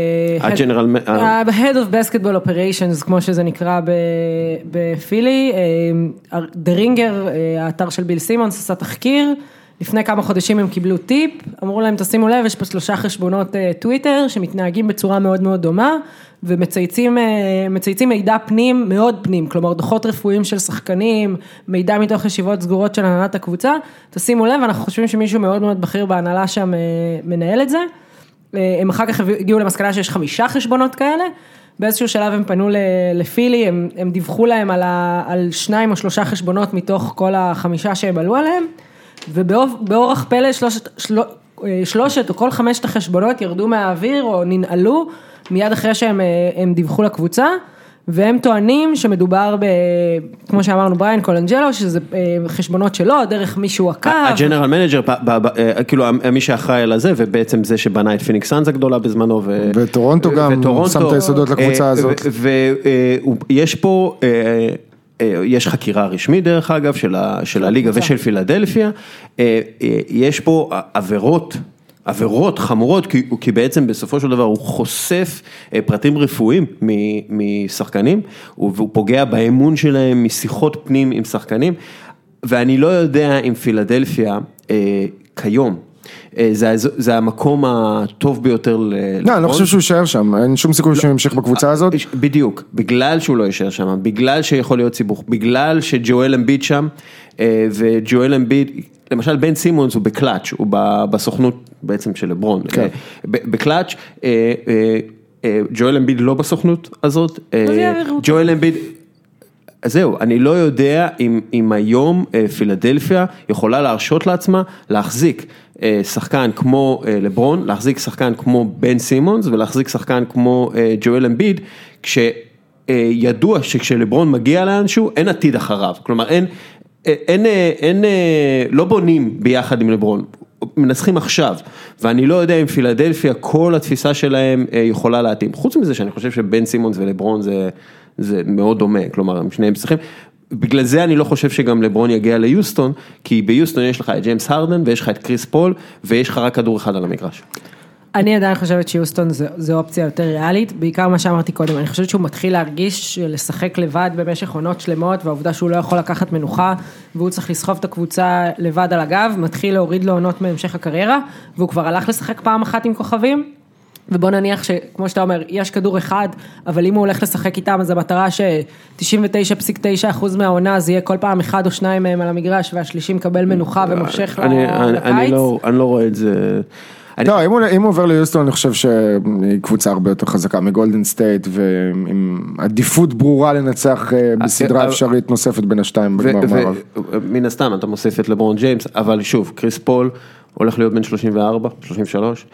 ה-Head of Basketball Operations, כמו שזה נקרא בפילי, The Ringer, האתר של ביל סימונס, עשה תחקיר, לפני כמה חודשים הם קיבלו טיפ, אמרו להם תשימו לב, יש פה שלושה חשבונות טוויטר, שמתנהגים בצורה מאוד מאוד דומה, ומצייצים מצייצים מידע פנים, מאוד פנים, כלומר דוחות רפואיים של שחקנים, מידע מתוך ישיבות סגורות של הנהלת הקבוצה, תשימו לב, אנחנו חושבים שמישהו מאוד מאוד בכיר בהנהלה שם מנהל את זה, הם אחר כך הגיעו למסקנה שיש חמישה חשבונות כאלה, באיזשהו שלב הם פנו לפילי, הם, הם דיווחו להם על, ה, על שניים או שלושה חשבונות מתוך כל החמישה שהם עלו עליהם, ובאורח פלא שלושת, של, שלושת או כל חמשת החשבונות ירדו מהאוויר או ננעלו, מיד אחרי שהם הם דיווחו לקבוצה, והם טוענים שמדובר ב, כמו שאמרנו, בריין קולנג'לו, שזה חשבונות שלו, דרך מישהו עקב. הג'נרל מנג'ר, כאילו מי שאחראי על זה, ובעצם זה שבנה את פיניקס סאנס הגדולה בזמנו. וטורונטו גם, שם את היסודות לקבוצה הזאת. ויש פה... יש חקירה רשמית דרך אגב של הליגה ושל פילדלפיה, יש פה עבירות, עבירות חמורות, כי, כי בעצם בסופו של דבר הוא חושף פרטים רפואיים משחקנים, והוא פוגע באמון שלהם משיחות פנים עם שחקנים, ואני לא יודע אם פילדלפיה כיום, זה, זה המקום הטוב ביותר ל... לא, אני לא חושב שהוא יישאר שם, אין שום סיכוי שהוא ימשיך בקבוצה הזאת. בדיוק, בגלל שהוא לא יישאר שם, בגלל שיכול להיות סיבוך, בגלל שג'ואל אמביד שם, וג'ואל אמביד, למשל בן סימונס הוא בקלאץ', הוא בסוכנות בעצם של לברון, בקלאץ', ג'ואל אמביד לא בסוכנות הזאת, ג'ואל אמביד... אז זהו, אני לא יודע אם, אם היום פילדלפיה יכולה להרשות לעצמה להחזיק שחקן כמו לברון, להחזיק שחקן כמו בן סימונס ולהחזיק שחקן כמו ג'ואל אמביד, כשידוע שכשלברון מגיע לאנשהו אין עתיד אחריו, כלומר אין, אין, אין, לא בונים ביחד עם לברון, מנסחים עכשיו, ואני לא יודע אם פילדלפיה כל התפיסה שלהם יכולה להתאים, חוץ מזה שאני חושב שבן סימונס ולברון זה... זה מאוד דומה, כלומר, הם שניהם צריכים, בגלל זה אני לא חושב שגם לברון יגיע ליוסטון, כי ביוסטון יש לך את ג'יימס הרדן, ויש לך את קריס פול, ויש לך רק כדור אחד על המגרש. אני עדיין חושבת שיוסטון זו אופציה יותר ריאלית, בעיקר מה שאמרתי קודם, אני חושבת שהוא מתחיל להרגיש לשחק לבד במשך עונות שלמות, והעובדה שהוא לא יכול לקחת מנוחה, והוא צריך לסחוב את הקבוצה לבד על הגב, מתחיל להוריד לו עונות מהמשך הקריירה, והוא כבר הלך לשחק פעם אחת עם כוכבים, ובוא נניח שכמו שאתה אומר, יש כדור אחד, אבל אם הוא הולך לשחק איתם, אז המטרה ש-תשעים ותשע נקודה תשע אחוז מהעונה, זה יהיה כל פעם אחד או שניים מהם על המגרש, והשלישי מקבל מנוחה ומושך לקיץ. אני לא רואה את זה... לא, אם הוא עובר ליוסטון, אני חושב שהיא קבוצה הרבה יותר חזקה מגולדן סטייט, ועם עדיפות ברורה לנצח בסדרה אפשרית נוספת בין השתיים בגמר מערב. מן הסתם, אתה מוסיף את לברון ג'יימס, אבל שוב, קריס פול הולך להיות בן שלושים וארבע, שלושים ושלוש,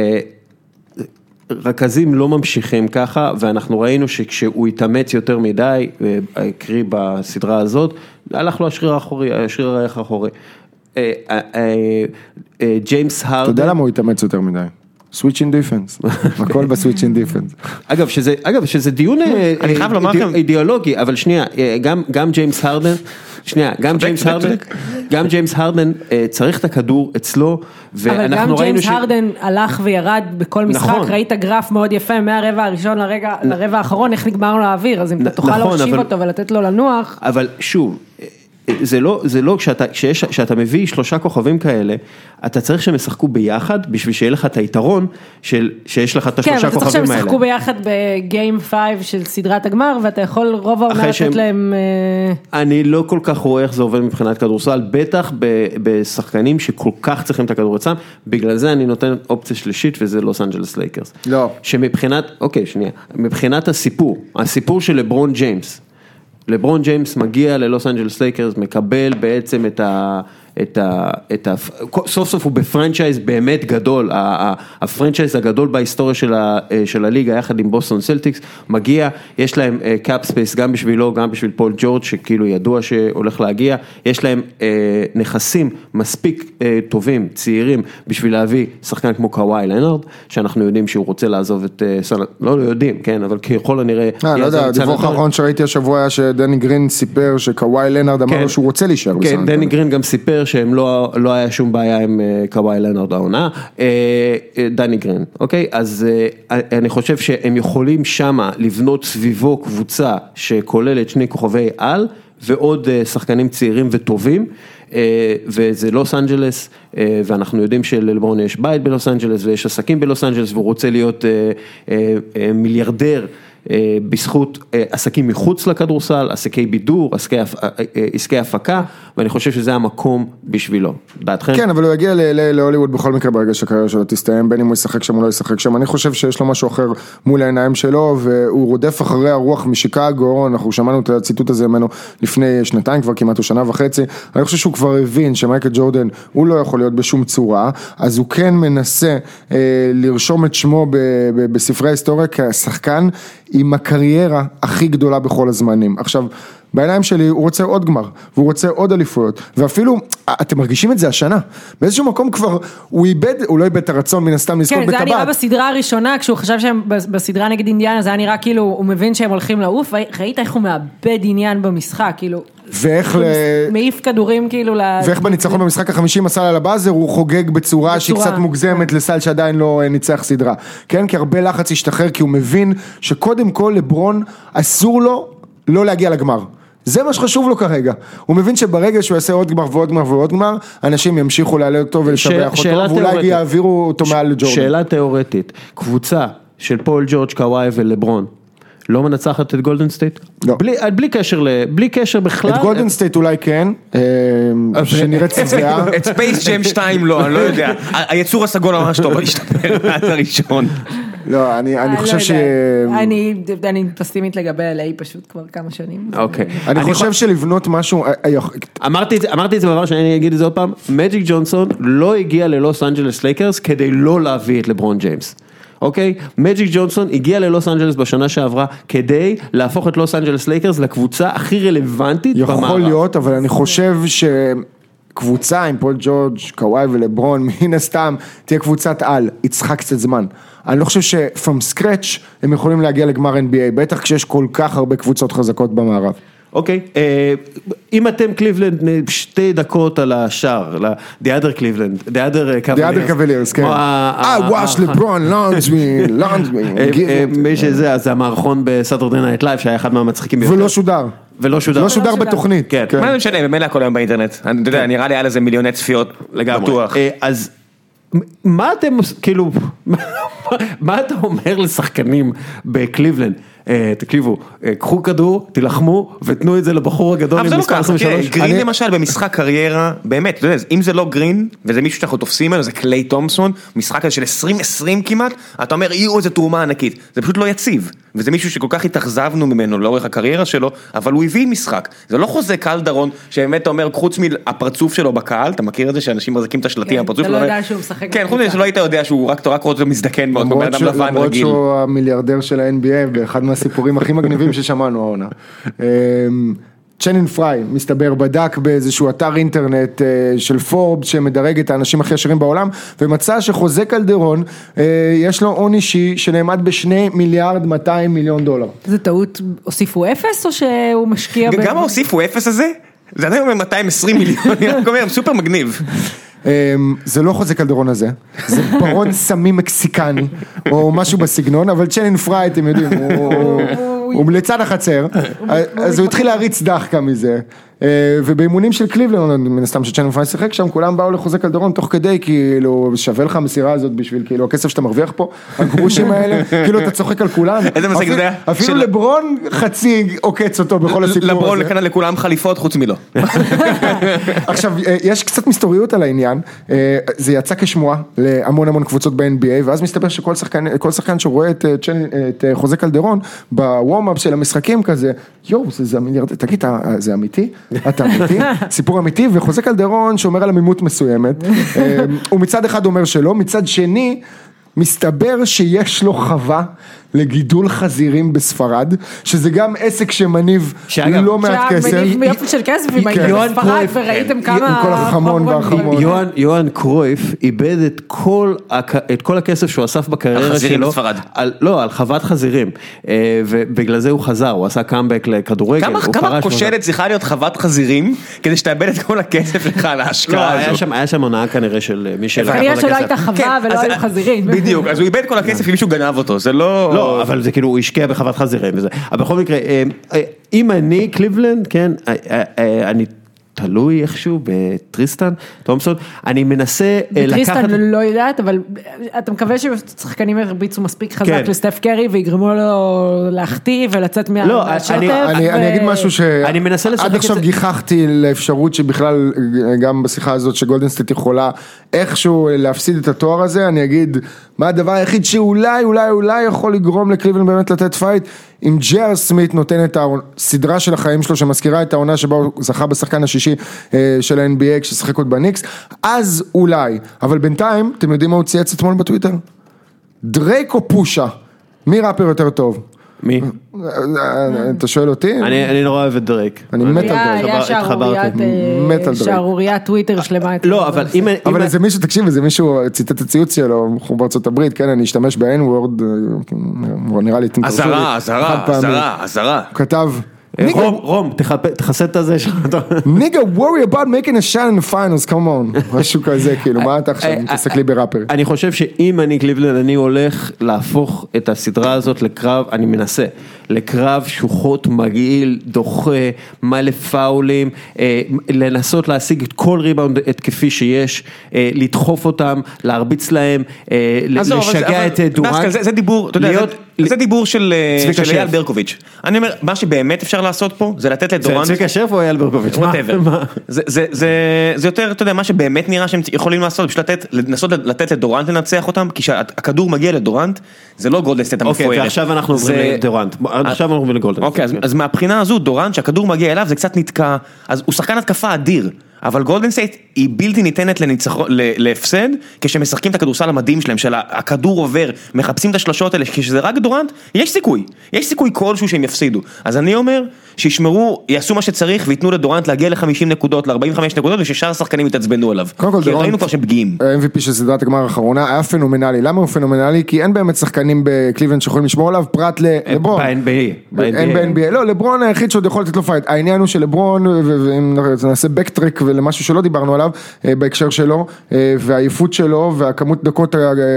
רכזים לא ממשיכים ככה, ואנחנו ראינו שכשהוא התאמץ יותר מדי, קרי בסדרה הזאת, הלך לו השריר האחורי, השריר הרייך האחורי. ג'יימס הרדן. אתה יודע למה הוא התאמץ יותר מדי? switch in defense, הכל ב-switch in defense. אגב, שזה, אגב, שזה דיון אידיאולוגי, אבל שנייה, גם, גם ג'יימס הרדן, שנייה, גם ג'יימס הרדן, גם ג'יימס הרדן צריך את הכדור אצלו, ואנחנו ראינו ש... אבל גם ג'יימס הרדן הלך וירד בכל משחק, ראית גרף מאוד יפה, מהרבע הראשון לרבע האחרון, איך נגמר לו האוויר, אז אם אתה תוכל להושיב אותו ולתת לו לנוח. אבל שוב, זה לא, זה לא, כשאתה, כשיש, כשאתה מביא שלושה כוכבים כאלה, אתה צריך שהם ישחקו ביחד, בשביל שיהיה לך את היתרון של, שיש לך את השלושה כוכבים האלה. כן, אבל אתה צריך שהם ישחקו ביחד בגיים פייב של סדרת הגמר, ואתה יכול רוב העונה לתת להם... אני לא כל כך רואה איך זה עובד מבחינת כדורסל, בטח בשחקנים שכל כך צריכים את הכדור אצלם, בגלל זה אני נותן אופציה שלישית, וזה לוס אנג'לס לייקרס. לא. שמבחינת, אוקיי, שנייה, מבחינת הסיפור, הסיפור של לברון ג'יימס, לברון ג'יימס מגיע ללוס אנג'לס לייקרס, מקבל בעצם את, ה, את ה, את ה, סוף סוף הוא בפרנצ'ייז באמת גדול, הפרנצ'ייז הגדול בהיסטוריה של, ה, של הליגה, יחד עם בוסטון סלטיקס, מגיע, יש להם קאפ ספייס גם בשבילו, גם בשביל פול ג'ורג' שכאילו ידוע שהולך להגיע, יש להם נכסים מספיק טובים, צעירים, בשביל להביא שחקן כמו קוואי לנארד, שאנחנו יודעים שהוא רוצה לעזוב את סן, לא יודעים, כן, אבל ככל הנראה, לא יודע, הדיווח האחרון שראיתי השבוע היה שדני גרין סיפר שקוואי לנארד אמר לו שהוא רוצה להישאר בסן אנטוניו. כן, דני גרין גם סיפר שהם לא, לא היה שום בעיה עם קוואי לנארד העונה, דני גרין, אוקיי? אז אני חושב שהם יכולים שמה לבנות סביבו קבוצה שכוללת שני כוכבי על, ועוד שחקנים צעירים וטובים, וזה לוס אנג'לס, ואנחנו יודעים שללברון יש בית בלוס אנג'לס, ויש עסקים בלוס אנג'לס, והוא רוצה להיות מיליארדר, בזכות עסקים מחוץ לכדורסל, עסקי בידור, עסקי הפקה, ואני חושב שזה המקום בשבילו. דעתכם? כן, אבל הוא יגיע להוליווד בכל מקרה ברגע שהקריירה שלו תסתיים, בין אם הוא ישחק שם או לא ישחק שם. אני חושב שיש לו משהו אחר מול העיניים שלו, והוא רודף אחרי הרוח משיקגו, אנחנו שמענו את הציטוט הזה ממנו לפני שנתיים, כבר כמעט או שנה וחצי, אני חושב שהוא כבר הבין שמייקל ג'ורדן הוא לא יכול להיות בשום צורה, אז הוא כן מנסה לרשום את שמו בספרי ההיסטוריה כשחקן עם הקריירה הכי גדולה בכל הזמנים. עכשיו, בעיניים שלי הוא רוצה עוד גמר, והוא רוצה עוד אליפויות, ואפילו, אתם מרגישים את זה השנה, באיזשהו מקום כבר, הוא איבד, הוא לא איבד את הרצון מן הסתם לזכות בטבעת. כן, זה היה נראה בסדרה הראשונה, כשהוא חשב שהם בסדרה נגד אינדיאנה, זה היה נראה כאילו, הוא מבין שהם הולכים לעוף, ראית איך הוא מאבד עניין במשחק, כאילו, ואיך ל... מעיף כדורים כאילו ל... ואיך בניצחון במשחק החמישים מסל על הבאזר, הוא חוגג בצורה שהיא קצת מוגזמת לסל שעדיין לא ניצח סדרה. כן, כי הרבה לחץ ישתחרר, כי הוא מבין שקודם כל לברון אסור לו לא להגיע לגמר. זה מה שחשוב לו כרגע. הוא מבין שברגע שהוא יעשה עוד גמר ועוד גמר ועוד גמר, אנשים ימשיכו להעלה אותו ולשבח אותו, ואולי יעבירו אותו מעל לג'ורדן. שאלה תיאורטית, קבוצה של פול ג'ורג' קוואי ולברון, לא מנצחת את גולדן סטייט? לא. בלי, בלי קשר, בלי קשר בכלל. את גולדן סטייט אולי כן, שנראית צבעה. את ספייס ג'ם שתיים לא, אני לא יודע. היצור הסגול ממש טוב, להשתפר עד הראשון. לא, אני חושב ש... אני פסימית לגבי אל איי פשוט כבר כמה שנים. אוקיי. אני חושב שלבנות משהו... אמרתי את זה בעבר שאני אגיד את זה עוד פעם, מג'יק ג'ונסון לא הגיע ללוס אנג'לס לייקרס כדי לא להביא את לברון ג'יימס. אוקיי? מג'יק ג'ונסון הגיע ללוס אנג'לס בשנה שעברה כדי להפוך את לוס אנג'לס לייקרס לקבוצה הכי רלוונטית במערב. יכול להיות, אבל אני חושב שקבוצה עם פול ג'ורג', קוואי ולברון, מן הסתם תהיה קבוצת על, יצחה קצת זמן. אני לא חושב ש-from scratch הם יכולים להגיע לגמר אן בי איי, בטח כשיש כל כך הרבה קבוצות חזקות במערב. אוקיי, אם אתם קליבלנד שתי דקות על השאר, The other קליבלנד, The other Cavaliers. The other Cavaliers, כן. I watch LeBron launch me, launch me. מי שזה, אז זה המערכון בסאטרדיי נייט לייב, שהיה אחד מהמצחיקים ביותר. ולא שודר. ולא שודר. לא שודר בתוכנית. כן. מה זה משנה, במילא הכל היום באינטרנט. אני יודע, נראה לי היה לזה מיליוני צפיות, בטוח. אז מה אתם, כאילו, מה אתה אומר לשחקנים בקליבלנד? תקליבו, קחו כדור, תלחמו ותנו את זה לבחור הגדול. אבל זה לא ככה, גרין למשל במשחק קריירה, באמת, אם זה לא גרין, וזה מישהו שאנחנו תופסים ממנו, זה קליי תומפסון, משחק הזה של עשרים עשרים כמעט, אתה אומר, יהיו איזה תרומה ענקית, זה פשוט לא יציב, וזה מישהו שכל כך התאכזבנו ממנו לאורך הקריירה שלו, אבל הוא הביא משחק, זה לא חוזה קלדרון, שבאמת אתה אומר, חוץ מהפרצוף שלו בקהל, אתה מכיר את זה שאנשים מחזיקים את השלטים, הפרצוף שלו, כן, חוץ מזה שלא היית יודע שהוא רק רוצה מזדקן מאוד, כמו בן אדם לבן רגיל. למרות שהוא המיליארדר של ה-אן בי איי, באחד מהסיפורים הכי מגניבים ששמענו העונה. צ'נין פריי, מסתבר, בדק באיזשהו אתר אינטרנט של פורבס, שמדרג את האנשים הכי עשירים בעולם, ומצא שחוזה קלדרון, יש לו הון אישי שנעמד בשני מיליארד מאתיים מיליון דולר. זה טעות, הוסיפו אפס או שהוא משקיע? גם הוסיפו אפס הזה? זה עדיין אומר מאתיים ועשרים מיליון, אני רק אומר, סופר מגניב. זה לא חוזה קלדרון הזה, זה ברון סמי מקסיקני, או משהו בסגנון, אבל צ'נין פריי, אתם יודעים, הוא לצד החצר, אז הוא התחיל להריץ דחקה מזה, ובאימונים של קליבלנד, מן הסתם שצ'נין פריי שיחק שם, כולם באו לחוזה קלדרון תוך כדי, כאילו שווה לך המסירה הזאת בשביל, כאילו הכסף שאתה מרוויח פה, הגרושים האלה, כאילו אתה צוחק על כולם, אפילו לברון חצי עוקץ אותו בכל הסיפור הזה. לברון לקנה לכולם חליפות חוץ מלא. עכשיו, יש קצת מסתוריות על העניין, זה יצא כשמועה להמון המון קבוצות ב-אן בי איי, ואז מסתבר שכל שחקן, כל שחקן שרואה את, את חוזה קלדרון, בוורם-אפ של המשחקים כזה, יואו, זה, זה המיליארד, תגיד, זה אמיתי? אתה אמיתי, סיפור אמיתי, וחוזה קלדרון שאומר על עמימות מסוימת, הוא מצד אחד אומר שלא, מצד שני, מסתבר שיש לו חווה לגידול חזירים בספרד, שזה גם עסק שמניב לא מעט כסף. שמניב מיופי של כסף, אם הייתם בספרד וראיתם כמה... עם כל החמון והחמון. יוהאן קרויף איבד את כל הכסף שהוא אסף בקריירה שלו. לא, על חוות חזירים. ובגלל זה הוא חזר, הוא עשה קאמבק לכדורגל. כמה כושלת צריכה להיות חוות חזירים, כדי שתאבד את כל הכסף לך על ההשקעה הזו? היה שם הונאה כנראה של מי שלקח כנראה שלא הייתה חווה ולא היו חזירים. בדיוק, אז הוא איבד כל הכסף אם מישהו גנב אותו, זה לא... לא, אבל זה כאילו, הוא השקיע בחוות חזירים וזה. אבל בכל מקרה, אם אני קליבלנד, כן, אני תלוי איכשהו בטריסטן, תומפסון, אני מנסה לקחת... בטריסטן לא יודעת, אבל אתה מקווה ששחקנים הרביצו מספיק חזק לסטף קרי, ויגרמו לו להחטיא ולצאת מהשטף. אני אגיד משהו שעד עכשיו גיחכתי לאפשרות שבכלל, גם בשיחה הזאת שגולדן סטייט יכולה איכשהו להפסיד את התואר הזה, אני אגיד, מה הדבר היחיד שאולי, אולי, אולי יכול לגרום לקליבלנד באמת לתת פייט, אם ג'ר סמית נותן את הסדרה של החיים שלו, שמזכירה את העונה שבה הוא זכה בשחקן השישי של ה-אן בי איי, כששחק עוד בניקס, אז אולי, אבל בינתיים, אתם יודעים מה הוא צייץ אתמול בטוויטר? דרייק או פושה? מי ראפר יותר טוב? מי? אתה שואל אותי? אני נורא אוהב את דרייק. אני מת על דרייק. היה שערוריית טוויטר שלמה. לא, אבל אם... אבל איזה מישהו, תקשיב, איזה מישהו ציטט את הציוץ שלו, אנחנו בארצות הברית, כן, אני אשתמש ב-N-word, נראה לי... עזרה, עזרה, עזרה, עזרה. הוא כתב... רום, רום, תחסד את הזה שלו. ניגה, worry about making a shot in the finals, come on. משהו כזה, כאילו, מה אתה עכשיו מתעסק לי בראפר? אני חושב שאם אני קליבלנד, אני הולך להפוך את הסדרה הזאת לקרב, אני מנסה, לקרב שוחות מגעיל, דוחה, מלא פאולים, לנסות להשיג את כל ריבאונד התקפי שיש, לדחוף אותם, להרביץ להם, לשגע את דורנט. זה דיבור, אתה יודע, זה דיבור של אייל ברקוביץ'. אני אומר, מה שבאמת אפשר לעשות פה, זה לתת לדורנט... זה צביקה שרף או אייל ברקוביץ'? זה יותר, אתה יודע, מה שבאמת נראה שהם יכולים לעשות, פשוט לנסות לתת לדורנט לנצח אותם, כי כשהכדור מגיע לדורנט, זה לא גולדן סטייט המפוארת. אוקיי, ועכשיו אנחנו עוברים לדורנט. עכשיו אנחנו עוברים לגולדן. אוקיי, אז מהבחינה הזו, דורנט, שהכדור מגיע אליו, זה קצת נתקע, אז הוא שחקן התקפה אדיר. אבל גולדן סטייט היא בלתי ניתנת להפסד, כשמשחקים את הכדורסל המדהים שלהם, שהכדור עובר, מחפשים את השלושות האלה, כשזה רק דורנט, יש סיכוי, יש סיכוי כלשהו שהם יפסידו. אז אני אומר, שישמרו, יעשו מה שצריך, ויתנו לדורנט להגיע ל-חמישים נקודות, ל-ארבעים וחמש נקודות, וששאר השחקנים יתעצבנו עליו. כי ראינו כבר שהם פגיעים. ה-אם וי פי של סדרת הגמר האחרונה היה פנומנלי. למה הוא פנומנלי? כי אין באמת שחקנים בקליבלנד שיכולים לשמור עליו, פרט לברון. ב-אן בי איי. אין ב-אן בי איי. לא, לברון היחיד שעוד יכול לתת לו פייט. העניין הוא שלברון, ואם נעשה בקטרק ולמשהו שלא דיברנו עליו, בהקשר שלו, והעייפות שלו, והכמות דקות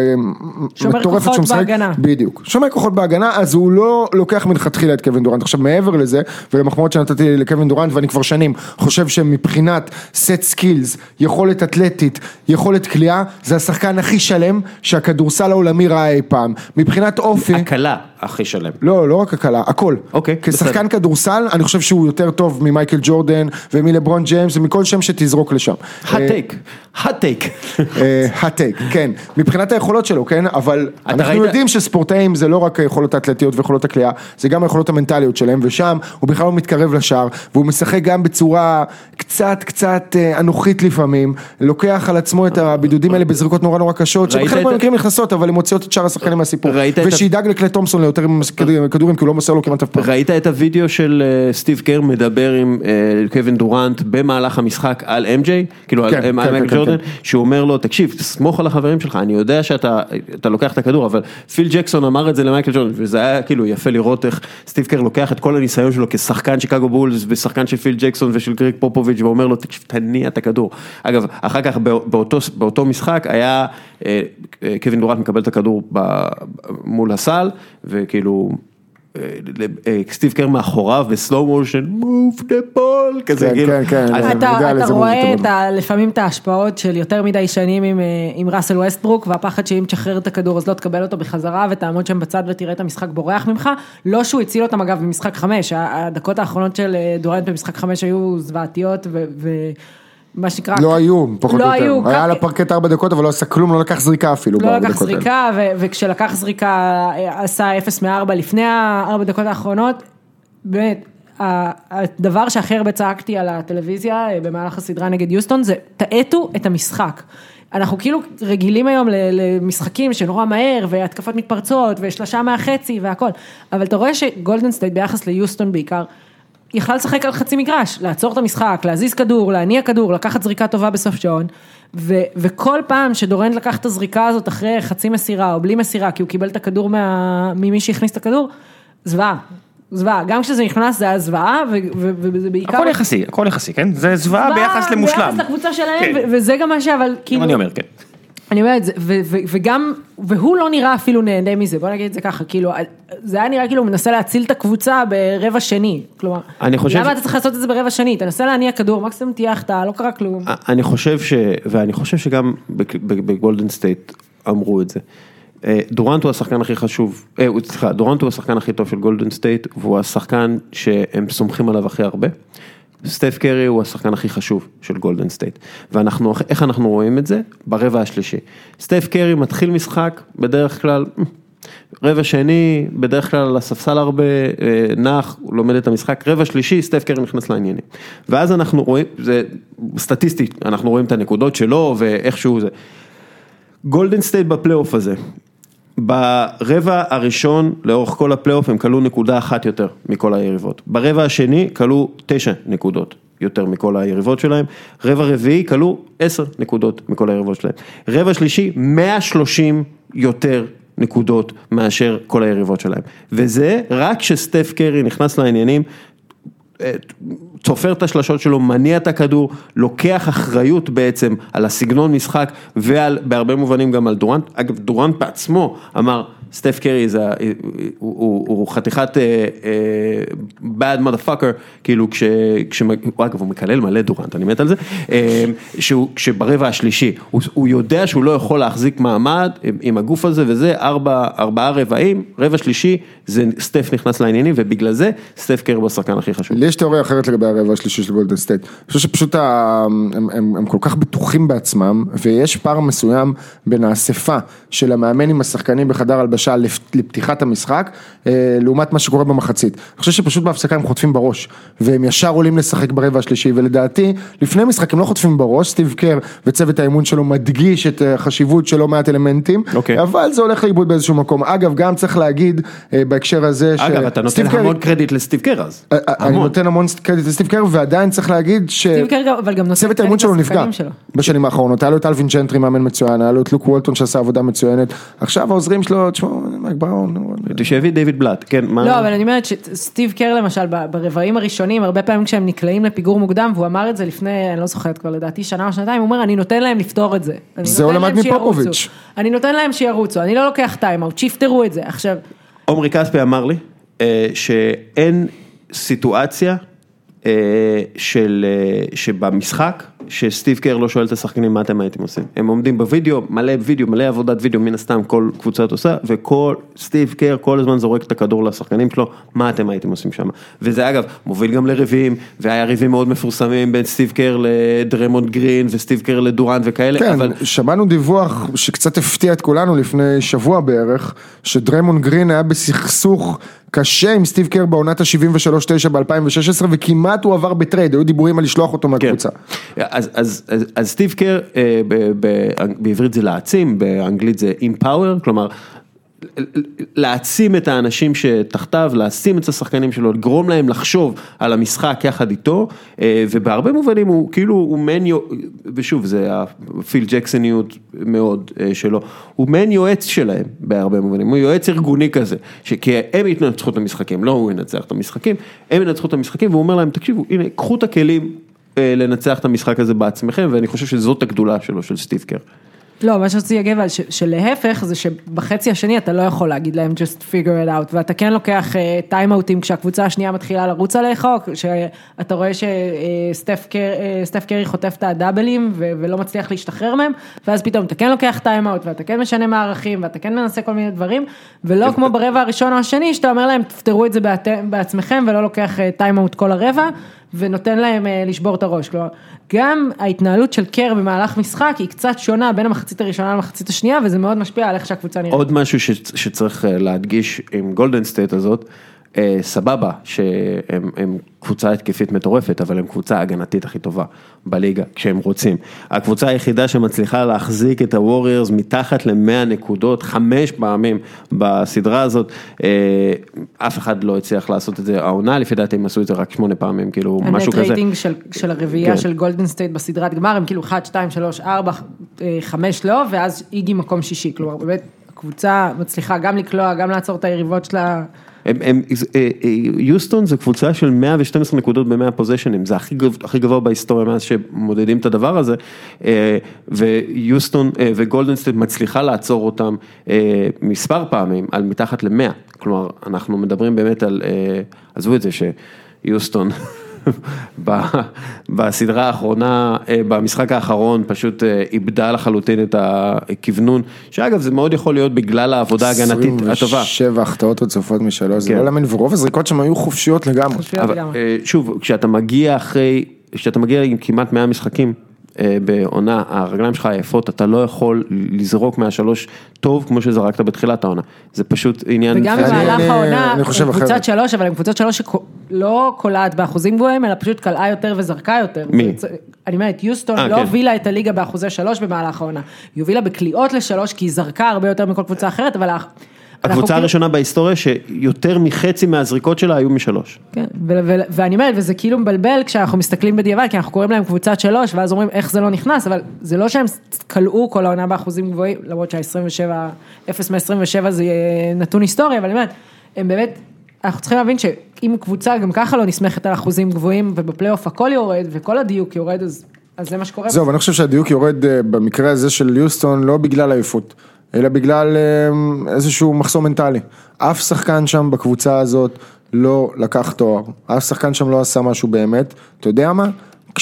מטורפת שהוא משחק. בדיוק. שומר כוחות בהגנה, אז הוא לא לוקח מלכתחילה את קווין דורנט. עכשיו מעבר לזה, ולמחמאות שנתתי לקווין דורנט, ואני כבר שנים חושב שמבחינת סט סקילס, יכולת אתלטית, יכולת קליעה, זה השחקן הכי שלם שהכדורסל העולמי ראה אי פעם. מבחינת אופי... הקלה הכי שלם. לא, לא רק הקלה, הכל. אוקיי. כשחקן כדורסל, אני חושב שהוא יותר טוב ממייקל ג'ורדן, ומלברון ג'יימס, ומכל שם שתזרוק לשם. הטייק, הטייק. הטייק, כן. מבחינת היכולות שלו, כן? אבל אנחנו יודעים שספורטאים זה לא רק היכולות האתלטיות ויכולות הקליעה, זה גם היכולות המנטליות שלהם, ושם הוא בכלל לא מתקרב לשער, והוא משחק גם בצורה קצת, קצת אנוכית לפעמים, לוקח על עצמו את הבידודים האלה בזריקות נורא נורא קשות, שבכלל במקרים נכנסות, אבל הם מוציאות את שאר השחקנים מהסיפור. ושידאג לקלי תומפסון ליותר כדורים, כי הוא לא מוסר לו כמעט אף פעם. ראית את הוידאו של סטיב קר מדבר עם קווין דורנט במהלך המשחק על אם ג'יי, כאילו על מייקל ג'ורדן, שהוא אומר לו, תקשיב, תסמוך על החברים שלך, אני יודע שאתה לוקח את הכדור, אבל פיל ג'קסון אמר את זה למייקל ג'ורדן, וזה היה כאילו יפה לראות איך סטיב קר לוקח את כל הניסיון שלו כשחקן שיקגו בולס, ושחקן של פיל ג'קסון ושל גריג פופוביץ', ואומר לו, תקשיב, תניע את הכדור. אגב, אחר כך באותו, באותו משחק היה, קווין דורנט מקבל את הכדור מול הסל, וכאילו, סטיב קר מאחוריו בסלואו מושן, move the ball, כזה כאילו. אתה רואה לפעמים את ההשפעות של יותר מדי שנים עם ראסל ווסטברוק, והפחד שאם תשחרר את הכדור אז לא תקבל אותו בחזרה, ותעמוד שם בצד ותראה את המשחק בורח ממך, לא שהוא הציל אותם אגב במשחק חמש, הדקות האחרונות של דורנט במשחק חמש היו זוועתיות ו... מה שנקרא... לא היו, פחות או יותר. היה על הפרקט ארבע דקות, אבל לא עשה כלום, לא לקח זריקה אפילו. לא לקח זריקה, וכשלקח זריקה, עשה אפס מארבע לפני הארבע דקות האחרונות, באמת, הדבר שהכי הרבה צעקתי על הטלוויזיה במהלך הסדרה נגד יוסטון, זה תאטו את המשחק. אנחנו כאילו רגילים היום למשחקים שנורא מהר, והתקפות מתפרצות, ושלושה מהחצי והכל, אבל אתה רואה שגולדן סטייט ביחס ליוסטון בעיקר, יכלה לשחק על חצי מגרש, לעצור את המשחק, להזיז כדור, להניע כדור, לקחת זריקה טובה בסוף שעון, ו- וכל פעם שדורנט לקח את הזריקה הזאת אחרי חצי מסירה, או בלי מסירה, כי הוא קיבל את הכדור מה- ממי שהכניס את הכדור, זוועה, זוועה, גם כשזה נכנס זה היה זוועה, וזה בעיקר... הכל יחסי, הכל יחסי, כן? זה זוועה ביחס למושלם. ביחס לקבוצה שלהם, וזה גם מה שאבל, כאילו... אני אומר, כן. אני אומרת, וגם, והוא לא נראה אפילו נהנה מזה, בוא נגיד את זה ככה, כאילו, זה היה נראה כאילו הוא מנסה להציל את הקבוצה ברבע שני, כלומר, למה אתה צריך לעשות את זה ברבע שני? אתה נסה להניע כדור, מקסימום תהיה החטאה, לא קרה כלום. אני חושב ש, ואני חושב שגם בגולדן סטייט אמרו את זה. דורנט הוא השחקן הכי חשוב, סליחה, דורנט הוא השחקן הכי טוב של גולדן סטייט, והוא השחקן שהם סומכים עליו הכי הרבה. סטף קרי הוא השחקן הכי חשוב של גולדן סטייט, ואנחנו, איך אנחנו רואים את זה? ברבע השלישי. סטף קרי מתחיל משחק, בדרך כלל, רבע שני, בדרך כלל על הספסל הרבה, נח, הוא לומד את המשחק, רבע שלישי, סטף קרי נכנס לעניינים. ואז אנחנו רואים, זה סטטיסטית, אנחנו רואים את הנקודות שלו, ואיכשהו זה. גולדן סטייט בפלייאוף הזה, ברבע הראשון, לאורך כל הפלייאוף, הם קלו נקודה אחת יותר מכל היריבות. ברבע השני, קלו תשע נקודות יותר מכל היריבות שלהם. רבע רביעי, קלו עשר נקודות מכל היריבות שלהם. רבע שלישי, מאה ושלושים יותר נקודות מאשר כל היריבות שלהם. וזה רק שסטף קרי נכנס לעניינים, צופר את השלשות שלו, מניע את הכדור, לוקח אחריות בעצם על הסגנון משחק, ובהרבה מובנים גם על דורנט. אגב, דורנט בעצמו אמר, סטף קרי זה, הוא, הוא, הוא חתיכת uh, uh, bad motherfucker, כאילו כש, כש, אגב, הוא מקלל מלא דורנט, אני מת על זה, uh, שהוא, כשברבע השלישי, הוא, הוא יודע שהוא לא יכול להחזיק מעמד עם, עם הגוף הזה, וזה ארבע, ארבעה רבעים, רבע שלישי, זה סטף נכנס לעניינים, ובגלל זה, סטף קרי בשחקן הכי חשוב. לי יש תיאוריה אחרת לגבי הרבע השלישי של גולדן סטייט, אני חושב שפשוט הם, הם, הם כל כך בטוחים בעצמם, ויש פער מסוים בין האספה של המאמן עם השחקנים בחדר הלבשה, לפתיחת המשחק, לעומת מה שקורה במחצית. אני חושב שפשוט בהפסקה הם חוטפים בראש, והם ישר עולים לשחק ברבע השלישי, ולדעתי, לפני משחק הם לא חוטפים בראש, סטיב קר וצוות האימון שלו מדגיש את החשיבות שלו מעט אלמנטים, okay. אבל זה הולך לאיבוד באיזשהו מקום. אגב, גם צריך להגיד בהקשר הזה, אגב, אתה נותן המון קרדיט לסטיב קר אז. אני נותן המון קרדיט לסטיב קר, ועדיין צריך להגיד שצוות האימון שלו נפגע בשנים האחרונות. היה לו את אלווין ג'נטרי, מאמן מצוין, היה לו את לוק וולטון שעשה עבודה מצוינת. עכשיו העוזרים שלו, תשמעו, מייק בראון. תשבי דיוויד בלאט, כן, מה? לא, אבל אני אומרת שסטיב קר למשל, ברבעים הראשונים, הרבה פעמים כשהם נקלעים לפיגור מוקדם, והוא אמר את זה לפני, אני לא זוכרת כבר לדעתי, שנה או שנתיים, הוא אומר, אני נותן להם לפתור את זה. זה הוא למד מפופוביץ'. אני נותן להם שירוצו, אני לא לוקח טיימאוט, שיפטרו את זה. עכשיו... עומרי כספי אמר לי, שאין סיטואציה של, שבמשחק, שסטיב קר לא שואל את השחקנים מה אתם הייתם עושים. הם עומדים בווידאו, מלא וידאו, מלא עבודת וידאו, מן הסתם כל קבוצת עושה, וכל, סטיב קר כל הזמן זורק את הכדור לשחקנים שלו, מה אתם הייתם עושים שם. וזה אגב, מוביל גם לריבים, והיה ריבים מאוד מפורסמים בין סטיב קר לדרמונד גרין, וסטיב קר לדורנט וכאלה. כן, אבל... שמענו דיווח שקצת הפתיע את כולנו לפני שבוע בערך, שדרמונד גרין היה בסכסוך קשה עם סטיב קר בעונת ה-שבעים ושלוש תשע ב-אלפיים ושש עשרה, וכמעט הוא עבר בטרייד, היו דיבורים על לשלוח אותו מהקבוצה. אז, אז, אז, אז סטיב קר, בעברית זה להעצים, באנגלית זה empower, כלומר, להעצים את האנשים שתחתיו, להעצים את השחקנים שלו, לגרום להם לחשוב על המשחק יחד איתו, ובהרבה מובנים הוא כאילו, הוא מניו, ושוב זה הפיל ג'קסוניות מאוד שלו, הוא מעין יועץ שלהם בהרבה מובנים, הוא יועץ ארגוני כזה, כי הם ינצחו את המשחקים, לא הוא ינצח את המשחקים, הם ינצחו את המשחקים, והוא אומר להם, תקשיבו, הנה, קחו את הכלים לנצח את המשחק הזה בעצמכם, ואני חושב שזאת הגדולה שלו, של סטיב קר. לא, מה שרציתי להגיד, אבל שלהפך, זה שבחצי השני אתה לא יכול להגיד להם just figure it out, ואתה כן לוקח טיימאוטים כשהקבוצה השנייה מתחילה לרוץ על החוק, שאתה רואה שסטף קרי חוטף את הדאבלים ולא מצליח להשתחרר מהם, ואז פתאום אתה כן לוקח טיימאוט, ואתה כן משנה מערכים, ואתה כן מנסה כל מיני דברים, ולא כמו ברבע הראשון או השני, שאתה אומר להם, תפתרו את זה בעצמכם, ולא לוקח טיימאוט כל הרבע, ונותן להם לשבור את הראש. כלומר, גם ההתנהלות של קר במהלך משחק היא קצת שונה בין המחצית הראשונה למחצית השנייה, וזה מאוד משפיע על איך שהקבוצה נראית. עוד משהו שצריך להדגיש עם גולדן סטייט הזאת, סבבה, שהם קבוצה התקפית מטורפת, אבל הם קבוצה הגנתית הכי טובה בליגה, כשהם רוצים. הקבוצה היחידה שמצליחה להחזיק את הווריורס מתחת ל-מאה נקודות, חמש פעמים בסדרה הזאת, אף אחד לא הצליח לעשות את זה, העונה לפי דעתי הם עשו את זה רק שמונה פעמים, כאילו משהו כזה. הנט רייטינג של הרביעייה של גולדן סטייט בסדרת גמר, הם כאילו אחת, שתיים, שלוש, ארבע, חמש לא, ואז איגי מקום שישי, כלומר באמת הקבוצה מצליחה גם לקלוע, גם לעצור את היריבות שלה. יוסטון זה קבוצה של מאה ושתים עשרה נקודות ב-מאה פוזיישנים, זה הכי גבוה בהיסטוריה מאז שמודדים את הדבר הזה, ויוסטון וגולדן סטייט מצליחה לעצור אותם מספר פעמים על מתחת ל-מאה, כלומר אנחנו מדברים באמת על, עזבו את זה שיוסטון בסדרה האחרונה, במשחק האחרון פשוט איבדה לחלוטין את הכיוונון, שאגב זה מאוד יכול להיות בגלל העבודה ההגנתית הטובה. עשרים ושבע החטאות רצופות משלוש, זה לא למין, ורוב הזריקות שם היו חופשיות לגמרי. שוב, כשאתה מגיע אחרי, כשאתה מגיע עם כמעט מאה משחקים, בעונה, הרגליים שלך עייפות, אתה לא יכול לזרוק מהשלוש טוב כמו שזרקת בתחילת העונה. זה פשוט עניין... וגם במהלך העונה, הם קבוצת שלוש, אבל הם קבוצת שלוש שלא קולעת באחוזים גבוהים, אלא פשוט קלעה יותר וזרקה יותר. מי? אני אומרת, יוסטון לא הובילה את הליגה באחוזי שלוש במהלך העונה. היא הובילה בקליעות לשלוש, כי היא זרקה הרבה יותר מכל קבוצה אחרת, אבל... הקבוצה הראשונה בהיסטוריה שיותר מחצי מהזריקות שלה היו משלוש. כן, ואני אומרת, וזה כאילו מבלבל כשאנחנו מסתכלים בדיעבד, כי אנחנו קוראים להם קבוצת שלוש, ואז אומרים איך זה לא נכנס, אבל זה לא שהם קלעו כל העונה באחוזים גבוהים, למרות שה-עשרים ושבע, אפס מ-עשרים ושבע זה נתון היסטורי, אבל אני אומרת, הם באמת, אנחנו צריכים להבין שאם קבוצה גם ככה לא נסמכת על אחוזים גבוהים, ובפלייאוף הכל יורד, וכל הדיוק יורד, אז, אז זה מה שקורה. זהו, ואני חושב שהדיוק יורד במקרה הזה של יוסטון, לא בגלל העייפות. אלא בגלל איזשהו מחסום מנטלי. אף שחקן שם בקבוצה הזאת לא לקח תואר. אף שחקן שם לא עשה משהו באמת. אתה יודע מה?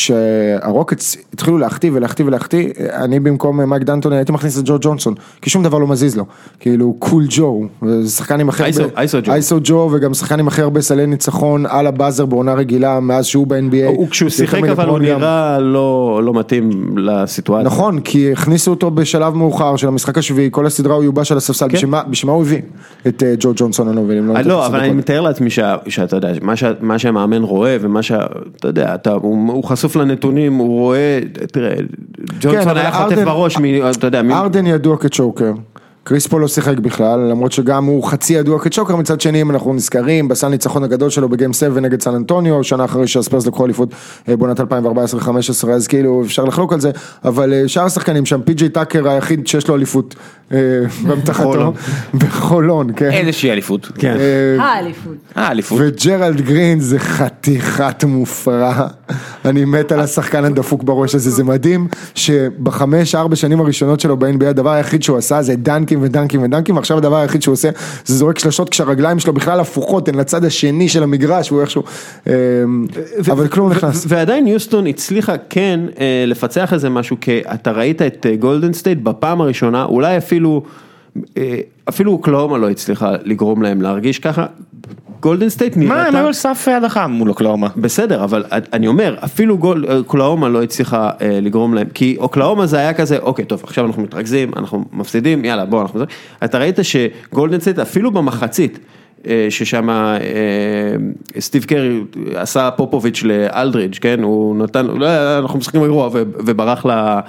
כשהרוקטס התחילו להחטיא ולהחטיא ולהחטיא, אני במקום מייק דנטוני הייתי מכניס את ג'ו ג'ונסון, כי שום דבר לא מזיז לו. כאילו קול ג'ו, שחקן עם הכי הרבה... אייסו ג'ו, וגם שחקן עם הכי הרבה סלי ניצחון על הבאזר בעונה רגילה, מאז שהוא ב-אן בי איי. וכשהוא שיחק אבל הוא נראה לא מתאים לסיטואציה. נכון, כי הכניסו אותו בשלב מאוחר של המשחק השביעי, כל הסדרה הוא יובש על הספסל, בשביל מה הוא הביא את ג'ו ג'ונסון הנובילים? לא, אבל אני מתאר לעצמי שאתה יודע, מה שהמאמן רואה ומה שאתה יודע, הוא חשוף לנתונים, הוא רואה, תראה, ג'ונסון היה חוטף בראש, אתה יודע, ארדן ידוע כצ'וקר, קריס פול לא שיחק בכלל, למרות שגם הוא חצי ידוע כצ'וקר, מצד שני, אם אנחנו נזכרים, בסל ניצחון הגדול שלו בגיים שבע נגד סן אנטוניו, שנה אחרי שהספרס לקחו אליפות בעונת אלפיים וארבע עשרה חמש עשרה, אז כאילו אפשר לחלוק על זה, אבל שאר השחקנים שם, פי ג'יי טאקר היחיד שיש לו אליפות במתחתו, בחולון, כן. איזושהי אליפות. האליפות. האליפות. וג'רלד גרין זה חתיכת מופרע, אני מת על השחקן הדפוק בראש הזה, זה מדהים, שבחמש, ארבע שנים הראשונות שלו ב-אן בי איי, הדבר היחיד שהוא עשה זה דנקים ודנקים ודנקים, ועכשיו הדבר היחיד שהוא עושה, זה זורק שלשות כשהרגליים שלו בכלל הפוכות, הן לצד השני של המגרש, והוא איכשהו, אבל כלום נכנס. ועדיין יוסטון הצליחה כן לפצח איזה משהו, כי אתה ראית את גולדן סטייט בפעם הראשונה, אולי אפילו, אפילו אוקלאומה לא הצליחה לגרום להם להרגיש ככה, גולדן סטייט נראתה... מה, הם היו על סף הדחה מול אוקלאומה. בסדר, אבל אני אומר, אפילו אוקלאומה לא הצליחה לגרום להם, כי אוקלאומה זה היה כזה, אוקיי, טוב, עכשיו אנחנו מתרכזים, אנחנו מפסידים, יאללה, בוא, אנחנו... אתה ראית שגולדן סטייט, אפילו במחצית, ששם סטיב קרי עשה פופוביץ' לאלדרידג', כן, הוא נתן, אנחנו משחקים אירוע וברח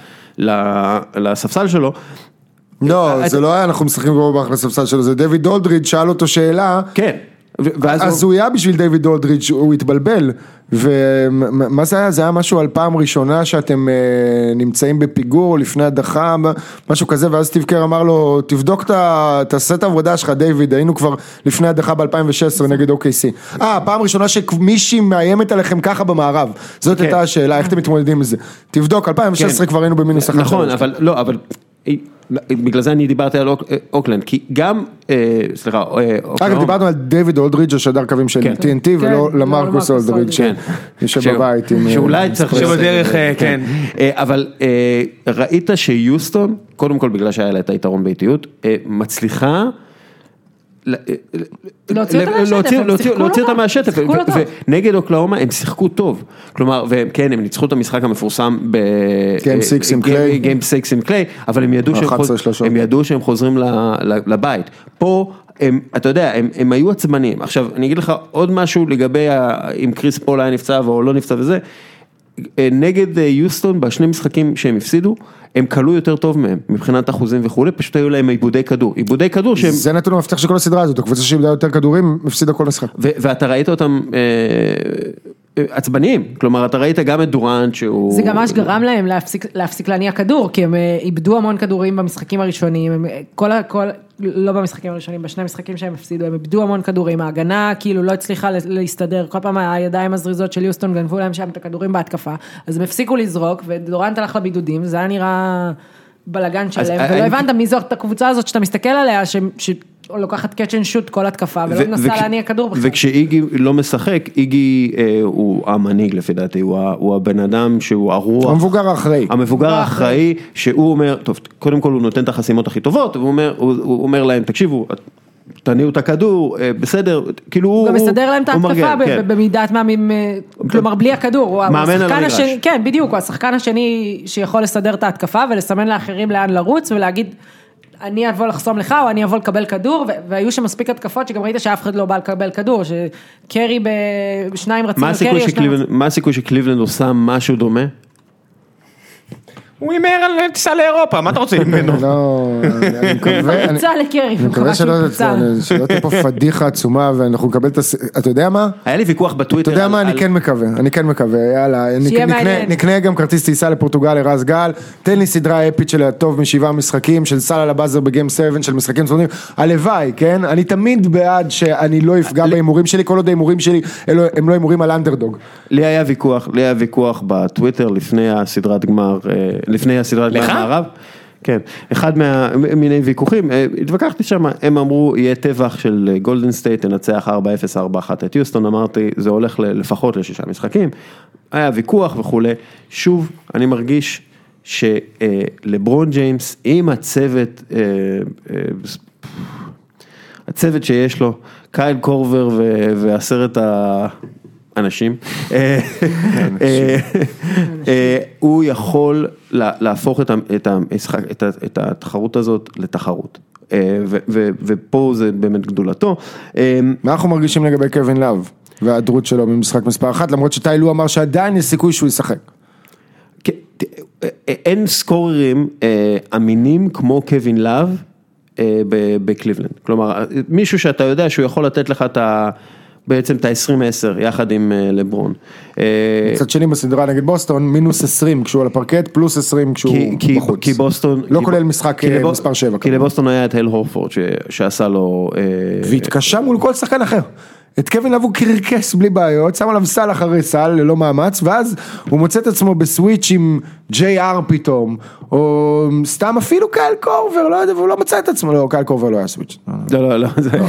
לספסל שלו, לא, זה לא היה, אנחנו משחקים ברח לספסל שלו, זה דויד אולדרידג' שאל אותו שאלה, כן, אז הוא היה בשביל דיוויד אולדרידג', הוא התבלבל, ומה זה היה? זה היה משהו על פעם ראשונה שאתם נמצאים בפיגור לפני הדחה, משהו כזה, ואז סטיב קר אמר לו, תבדוק, תעשה את העבודה שלך דיוויד, היינו כבר לפני הדחה ב-אלפיים ושש עשרה נגד או קיי סי. אה, פעם ראשונה שמישהי מאיימת עליכם ככה במערב, זאת הייתה השאלה, איך אתם מתמודדים עם זה? תבדוק, אלפיים ושש עשרה כבר היינו במינוס אחת. נכון, אבל לא, אבל... בגלל זה אני דיברתי על אוקלנד, כי גם, סליחה, אגב, דיברנו על דיוויד אולדרידג' השדר קווים של טי אן טי, ולא למרקוס אולדרידג' שיושב בבית. שאולי צריך שבדרך, כן. אבל ראית שיוסטון, קודם כל בגלל שהיה לה את היתרון באיטיות, מצליחה להוציא אותה מהשטף, ונגד אוקלאומה הם שיחקו טוב, כלומר, וכן, הם ניצחו את המשחק המפורסם גיים סיקס עם קליי, אבל הם ידעו שהם חוזרים לבית, פה הם, אתה יודע, הם, הם היו עצבניים. עכשיו, אני אגיד לך עוד משהו לגבי אם קריס פול היה נפצע או לא נפצע וזה, נגד יוסטון בשני משחקים שהם הפסידו, הם קלו יותר טוב מהם, מבחינת אחוזים וכו', פשוט היו להם עיבודי כדור, עיבודי כדור שהם... זה נתון המפתח של כל הסדרה הזאת, הקבוצה שאיבדה יותר כדורים, הפסידה כל משחק. ואתה ראית אותם עצבניים, כלומר, אתה ראית גם את דורנט שהוא... זה גם ממש גרם להם להפסיק, להפסיק להניע כדור, כי הם איבדו המון כדורים במשחקים הראשונים, הם, כל, כל, לא במשחקים הראשונים, בשני משחקים שהם הפסידו, הם איבדו המון כדורים, ההגנה כאילו לא הצליחה להסתדר, כל פעם הידיים הזריזות של יוסטון גנבו להם שם את הכדורים בהתקפה, אז הם הפסיקו לזרוק, ודורנט הלך לבידודים, זה היה נראה בלגן שלהם, ולא הבנת מי זאת הקבוצה הזאת שאתה מסתכל עליה, ש... ש... או לוקחת catch and shoot כל התקפה, ולא מנסה להניע כדור בכלל. וכשאיגי לא משחק, איגי הוא המנהיג לפי דעתי, הוא הבן אדם שהוא הרוח. המבוגר האחראי. המבוגר האחראי, שהוא אומר, טוב, קודם כל הוא נותן את החסימות הכי טובות, הוא אומר להם, תקשיבו, תניעו את הכדור, בסדר, כאילו הוא... הוא גם מסדר להם את ההתקפה במידת מאמים, כלומר בלי הכדור. מאמן על המגרש. כן, בדיוק, הוא השחקן השני שיכול לסדר את ההתקפה, ולסמן לאחרים לאן לרוץ, ולהגיד... אני אבוא לחסום לך, או אני אבוא לקבל כדור, והיו שם מספיק התקפות, שגם ראית שאף אחד לא בא לקבל כדור, שקרי בשניים רצים, מה הסיכוי שקליבלנד עושה משהו דומה? הוא אימר על טיסה לאירופה, מה אתה רוצה ממנו? לא, אני מקווה... קבוצה לקרי, אני מקווה שלא תהיה פה פדיחה עצומה, ואנחנו נקבל את... אתה יודע מה? היה לי ויכוח בטוויטר... אתה יודע מה? אני כן מקווה, אני כן מקווה, יאללה. נקנה גם כרטיס טיסה לפורטוגל, לרז גל, תן לי סדרה אפית של הטוב משבעה משחקים, של סל על הבאזר בגיים שבע, של משחקים צפונים, הלוואי, כן? אני תמיד בעד שאני לא אפגע בהימורים שלי, כל עוד ההימורים שלי, הם לא הימורים על אנדרדוג. לי היה ויכוח, לי היה ויכוח בטוויטר לפני הסדרת גמר, לפני הסדרת גמר מערב. כן, אחד מהמיני ויכוחים, התווכחתי שם, הם אמרו, יהיה טבח של גולדן סטייט, תנצח ארבע אפס ארבע אחת את יוסטון, אמרתי, זה הולך לפחות לשישה משחקים, היה ויכוח וכו'. שוב, אני מרגיש שלברון ג'יימס, עם הצוות, הצוות שיש לו, קייל קורבר ועשרת ה... אנשים, הוא יכול להפוך את התחרות הזאת לתחרות, ופה זה באמת גדולתו. מה אנחנו מרגישים לגבי קווין לאב וההיעדרות שלו במשחק מספר אחת, למרות שטי לו אמר שעדיין יש סיכוי שהוא ישחק? אין סקוררים אמינים כמו קווין לאב בקליבלנד, כלומר מישהו שאתה יודע שהוא יכול לתת לך את ה... בעצם את ה-עשרים עשר, יחד עם לברון. קצת שני בסדרה נגד בוסטון, מינוס עשרים כשהוא על הפרקט, פלוס עשרים כשהוא בחוץ. כי בוסטון... לא כולל משחק מספר שבע. כי לבוסטון היה את הל הורפורד, שעשה לו... והתקשה מול כל שחקן אחר. את קווין לאב הוא קרקס בלי בעיות, שם עליו סל אחרי סל, ללא מאמץ, ואז הוא מוצא את עצמו בסוויץ' עם ג'יי אר פתאום, או סתם אפילו קייל קורבר, לא יודע, והוא לא מצא את עצמו, לא, קייל קורבר לא היה סוויץ'. לא, לא, לא,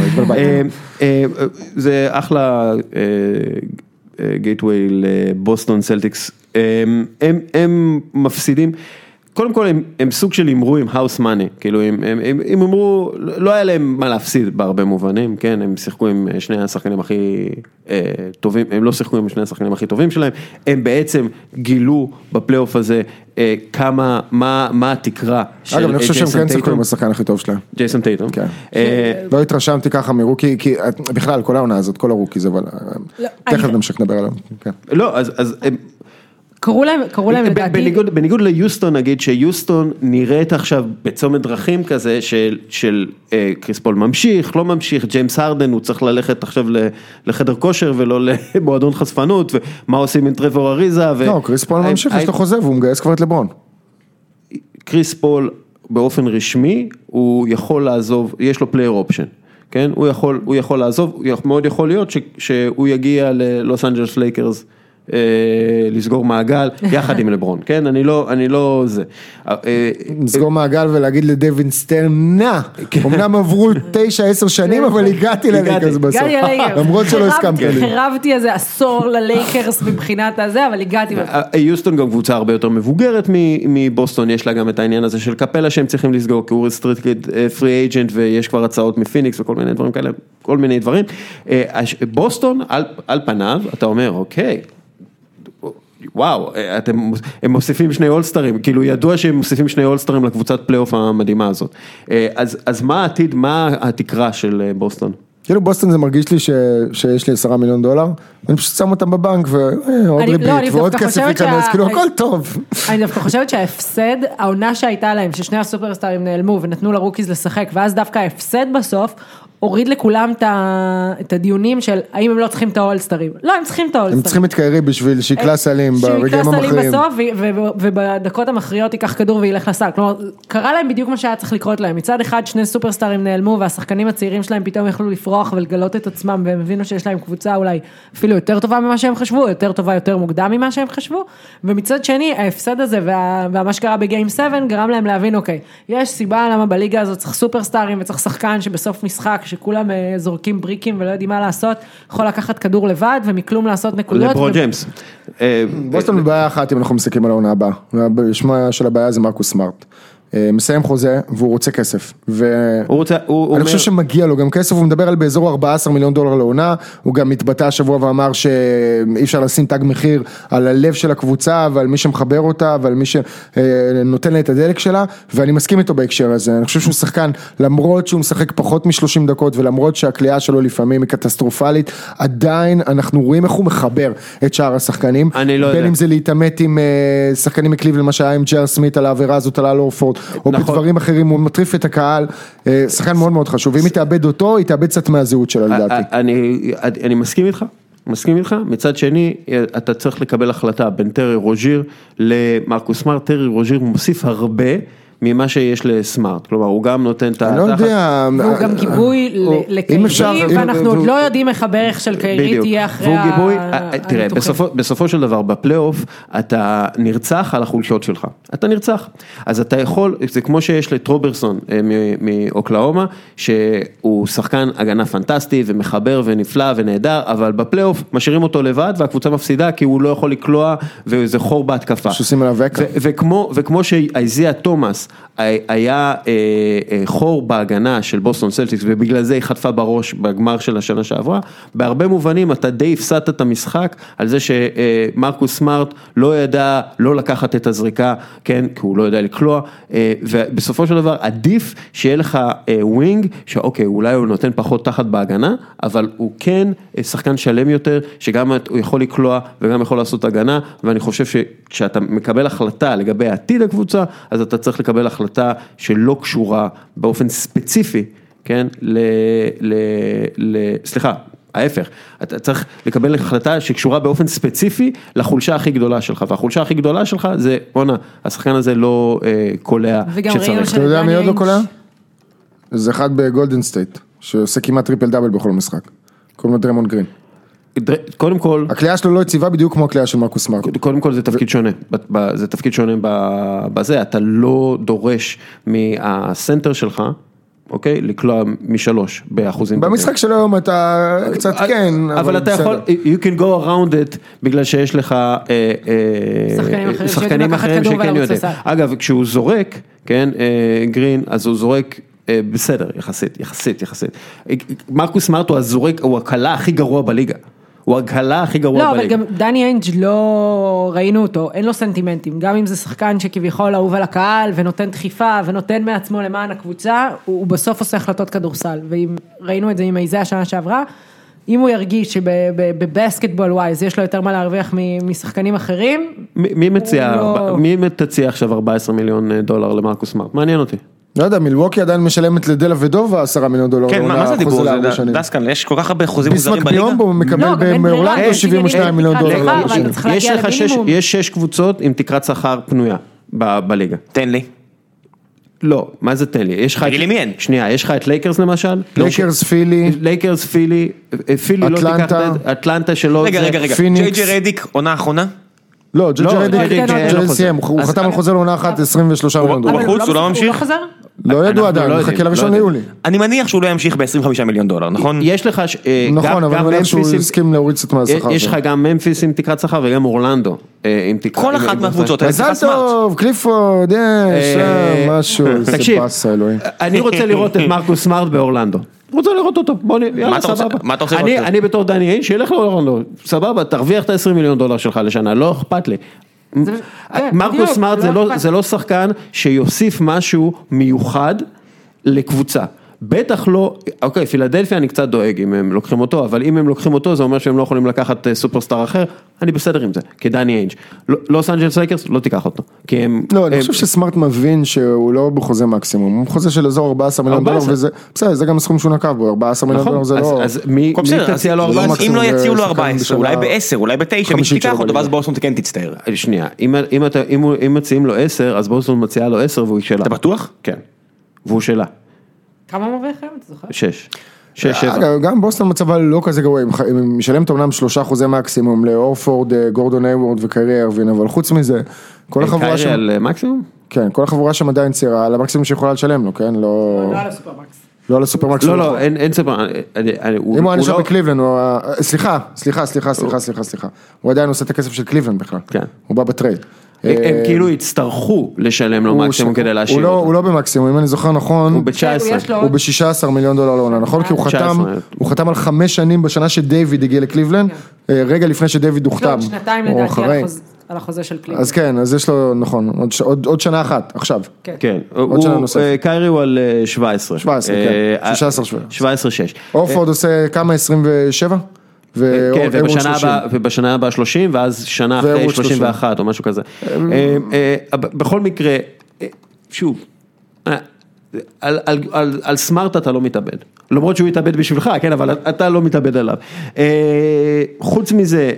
זה אחלה גייטווי לבוסטון סלטיקס, הם מפסידים, קודם כל הם, הם סוג של אמרו עם house money, כאילו הם, הם, הם, הם אמרו, לא היה להם מה להפסיד בהרבה מובנים, כן, הם שיחקו עם שני השחקנים הכי אה, טובים, הם לא שיחקו עם שני השחקנים הכי טובים שלהם, הם בעצם גילו בפלייאוף הזה אה, כמה, מה, מה התקרה של אגב, אה, אני חושב שהם כן שיחקו טייטום. עם השחקן הכי טוב שלהם. ג'ייסון טייטום. כן. אה, לא התרשמתי ככה מרוקי, כי בכלל כל העונה הזאת, כל הרוקיז, אבל לא, תכף אני... נמשיך לדבר עליו. כן. לא, אז... אז הם, קראו להם, קראו להם לדעתי. בניגוד, בניגוד ליוסטון, נגיד שיוסטון נראית עכשיו בצומת דרכים כזה של, של אה, קריס פול ממשיך, לא ממשיך, ג'יימס הרדן הוא צריך ללכת עכשיו לחדר כושר ולא למועדון חשפנות, ומה עושים עם טרוור אריזה. ו... לא, קריס פול ממשיך, יש לו חוזה והוא מגייס כבר את לברון. קריס פול באופן רשמי, הוא יכול לעזוב, יש לו פלייר אופשן. כן? הוא יכול, הוא יכול לעזוב, מאוד יכול להיות ש, שהוא יגיע ללוס אנג'לס לייקרס, לסגור מעגל יחד עם לברון, כן? אני לא, אני לא זה. לסגור מעגל ולהגיד לדווין סטרן, נא, אמנם עברו תשע, עשר שנים, אבל הגעתי ללייקרס בסוף. למרות שלא הסכמתי לי. חרבתי איזה עשור ללייקרס מבחינת הזה, אבל הגעתי. יוסטון גם קבוצה הרבה יותר מבוגרת מבוסטון, יש לה גם את העניין הזה של קפלה שהם צריכים לסגור, כי הוא restricted free agent, ויש כבר הצעות מפיניקס וכל מיני דברים כאלה, כל מיני דברים. בוסטון, על פניו, אתה אומר, אוקיי, wow, וואו, אתם, הם מוסיפים שני אולסטרים, כאילו ידוע שהם מוסיפים שני אולסטרים לקבוצת פלייאוף המדהימה הזאת. אז, אז מה העתיד, מה התקרה של בוסטון? כאילו בוסטון זה מרגיש לי ש, שיש לי עשרה מיליון דולר, ואני פשוט שם אותם בבנק, ועוד ריבית, לא, ועוד כסף ייכנס, כאילו הכל טוב. אני דווקא חושבת שההפסד, העונה שהייתה להם, ששני הסופרסטארים נעלמו, ונתנו לרוקיז לשחק, ואז דווקא ההפסד בסוף, הוריד לכולם את הדיונים של האם הם לא צריכים את האולסטרים. לא, הם צריכים את האולסטרים. הם צריכים את קיירי בשביל שיקלה סלים ברגעים המכריעים. שיקלה סלים בסוף, ובדקות המכריעות ייקח כדור וילך לסל. כלומר, קרה להם בדיוק מה שהיה צריך לקרות להם. מצד אחד, שני סופרסטארים נעלמו, והשחקנים הצעירים שלהם פתאום יכלו לפרוח ולגלות את עצמם, והם הבינו שיש להם קבוצה אולי אפילו יותר טובה ממה שהם חשבו, יותר טובה, יותר מוקדם ממה שהם חשבו. ומצד שני, ההפסד הזה ומה שקרה בגיים שבע גרם להם להבין, אוקיי, יש סיבה למה בליגה הזאת צריך סופרסטארים וצריך שחקן שבסוף משחק שכולם זורקים בריקים ולא יודעים מה לעשות, יכול לקחת כדור לבד ומכלום לעשות נקודות. לברון ג'יימס. בוסטון בבעיה אחת אם אנחנו מסתכלים על העונה הבאה. שמה של הבעיה זה מרקוס סמארט. מסיים חוזה והוא רוצה כסף. אני חושב שמגיע לו גם כסף, הוא מדבר על באזור ארבעה עשר מיליון דולר לעונה, הוא גם מתבטא השבוע ואמר שאי אפשר לשים תג מחיר על הלב של הקבוצה ועל מי שמחבר אותה ועל מי שנותן לה את הדלק שלה, ואני מסכים איתו בהקשר הזה. אני חושב שהוא שחקן, למרות שהוא משחק פחות מ-שלושים דקות ולמרות שהקליעה שלו לפעמים היא קטסטרופלית, עדיין אנחנו רואים איך הוא מחבר את שאר השחקנים, בין אם זה להתאמת עם שחקנים מקליב למה שהיה עם ג'ר סמית על העבירה הזאת על אלורפורד, או בדברים אחרים, הוא מטריף את הקהל, שחקן מאוד מאוד חשוב, ואם היא תאבד אותו, היא תאבד קצת מהזהות שלה לדעתי. אני מסכים איתך, מסכים איתך, מצד שני, אתה צריך לקבל החלטה בין טרי רוז'יר למרקוס סמארט, טרי רוז'יר מוסיף הרבה, ממה שיש לסמארט, כלומר, הוא גם נותן את אני לא יודע, והוא גם גיבוי לקיירי, ואנחנו עוד לא יודעים איך הברך של קיירי תהיה אחרי הניתוחים. תראה, בסופו של דבר, בפלייאוף, אתה נרצח על החולשות שלך, אתה נרצח, אז אתה יכול, זה כמו שיש לטרוברסון מאוקלאומה, שהוא שחקן הגנה פנטסטי, ומחבר ונפלא ונהדר, אבל בפלייאוף משאירים אותו לבד, והקבוצה מפסידה, כי הוא לא יכול לקלוע, וזה חור בהתקפה. שעושים עליו וקה. וכמו שאיזיה תומאס, היה חור בהגנה של בוסטון סלטיקס, ובגלל זה היא חטפה בראש בגמר של השנה שעברה, בהרבה מובנים אתה די הפסדת את המשחק, על זה שמרקוס סמארט לא ידע לא לקחת את הזריקה, כן, כי הוא לא ידע לקלוע, ובסופו של דבר עדיף שיהיה לך ווינג, שאוקיי, אולי הוא נותן פחות תחת בהגנה, אבל הוא כן שחקן שלם יותר, שגם הוא יכול לקלוע, וגם יכול לעשות הגנה, ואני חושב שכשאתה מקבל החלטה לגבי עתיד הקבוצה, אז אתה צריך לקבל החלטה שלא קשורה באופן ספציפי, כן, ל, ל, ל, סליחה, ההפך, אתה צריך לקבל החלטה שקשורה באופן ספציפי לחולשה הכי גדולה שלך, והחולשה הכי גדולה שלך זה, בונה, השחקן הזה לא אה, קולע שצריך. אתה יודע מי עוד לא קולע? זה אחד בגולדן סטייט, שעושה כמעט טריפל דאבל בכל משחק, קוראים לו דרמונד גרין. קודם כל, הקליעה שלו לא יציבה בדיוק כמו הקליעה של מרקוס סמארט. קודם כל זה תפקיד שונה, זה תפקיד שונה בזה, אתה לא דורש מהסנטר שלך, אוקיי, לקלוע משלוש באחוזים. במשחק של היום אתה קצת כן, אבל אתה יכול, you can go around it, בגלל שיש לך שחקנים אחרים שכן יודעים. אגב, כשהוא זורק, כן, גרין, אז הוא זורק, בסדר, יחסית, יחסית, יחסית. מרקוס סמארט הוא הזורק, הוא הקלה הכי גרוע בליגה. הוא הגלה הכי גרוע בליגה. לא, אבל גם דני איינג' לא ראינו אותו, אין לו סנטימנטים, גם אם זה שחקן שכביכול אהוב על הקהל, ונותן דחיפה, ונותן מעצמו למען הקבוצה, הוא בסוף עושה החלטות כדורסל, ואם ראינו את זה עם איזה השנה שעברה, אם הוא ירגיש שבבסקטבול ווייז יש לו יותר מה להרוויח משחקנים אחרים, מי מציע, מי תציע עכשיו ארבעה עשר מיליון דולר למרקוס סמארט? מעניין אותי. לא יודע, מילווקי עדיין משלמת לדלה ודובה עשרה מיליון דולר. כן, מה זה דיבור? דסקן, יש כל כך הרבה חוזים מוזרים בליגה. ביסמק ביומבו הוא מקבל באורלנדו שבעים ושניים מיליון דולר. יש שש קבוצות עם תקרת שכר פנויה בליגה. תן לי. לא, מה זה תן לי? תגיד לי מי אין. שנייה, יש לך את לייקרס למשל? לייקרס, פילי. לייקרס, פילי. פילי לא תיקח את אטלנטה שלו. רגע, רגע, רגע. ג'יי ג'יי רדיק, עונה אחרונה? לא, ג'יי ג'יי רדיק סיים, הוא חתם על חוזר לעונה אחת עשרים ושלושה מיליון דולר. הוא בחוץ, הוא לא ממשיך? לא ידוע עדיין, מחכה לראשון ליולי. אני מניח שהוא לא ימשיך ב-עשרים וחמישה מיליון דולר, נכון? יש לך, נכון, אבל אני מניח שהוא הסכים להוריד קצת מהשכר. יש לך גם ממפיס עם תקרת שכר וגם אורלנדו. כל אחת מהקבוצות. מזל טוב, קליפורד, יש משהו, תקשיב, אני רוצה לראות את מרקוס סמארט באורלנדו. רוצה לראות אותו, בוא נ... יאללה, סבבה. מה אתה רוצה אני, אני בתור דני אין, שילך לאורלנדו, סבבה, תרוויח את ה-עשרים מיליון דולר שלך לשנה, לא אכפת לי. מרקוס סמארט זה לא שחקן שיוסיף משהו מיוחד לקבוצה. בטח לא, אוקיי, פילדלפיה אני קצת דואג אם הם לוקחים אותו, אבל אם הם לוקחים אותו זה אומר שהם לא יכולים לקחת סופרסטאר אחר, אני בסדר עם זה, כדני איינג'. לוס אנג'לס לייקרס, לא תיקח אותו. כי הם... לא, אני חושב שסמארט מבין שהוא לא בחוזה מקסימום, הוא חוזה של אזור ארבעה עשר מיליון דולר, וזה, בסדר, זה גם הסכום שהוא נקב בו, ארבעה עשר מיליון דולר זה לא... אז מי תציע לו ארבעה עשר? אם לא יציעו לו ארבע עשרה, אולי ב-עשר, אולי ב-תשע, מי שתיקח אותו, ואז בוסטון כן תצטער. שנייה, אם מציעים לו עשר, אז בוסטון מציעה לו עשר והוא שלה. אתה בטוח? כן. והוא שלה. כמה מרוויח היום, אתה זוכר? שש. שש, שבע. אגב, גם בוסטון מצבה לא כזה גרוע, הם משלם את אומנם שלושה אחוזי מקסימום לאורפורד, גורדון איוורד וקיירי ארווין, אבל חוץ מזה, כל החבורה שם... קיירי על מקסימום? כן, כל החבורה שם עדיין צעירה, על המקסימום שיכולה לשלם לו, כן? לא... לא על הסופרמקס. לא על הסופרמקס. לא, לא, אין סופר... אם הוא נשאר בקליבלנד, סליחה, סליחה, סליחה, סליחה, סליחה, סליחה. הוא עדיין עושה את הכסף של קליבלנד בכלל. כן. הוא בא בטרייד. הם כאילו הצטרכו לשלם לו מקסימום כדי להשאיר אותו. הוא לא במקסימום, אם אני זוכר נכון, הוא ב-תשע עשרה. הוא ב-שישה עשר מיליון דולר לעונה, נכון? כי הוא חתם על חמש שנים בשנה שדייוויד הגיע לקליבלנד, רגע לפני שדייוויד הוכתם. יש לו שנתיים לדעתי על החוזה של קליבלנד. אז כן, אז יש לו, נכון, עוד שנה אחת, עכשיו. כן, קיירי הוא על שבע עשרה. שבע עשרה, כן, שישה עשר שבע. שבע עשרה שש. אורפורד עושה כמה, עשרים ושבע? כן, ובשנה הבאה שלושים, ואז שנה אחרי שלושים ואחת, או משהו כזה. בכל מקרה, שוב, על סמארט אתה לא מתאבד. למרות שהוא יתאבד בשבילך, כן, אבל אתה לא מתאבד עליו. חוץ מזה,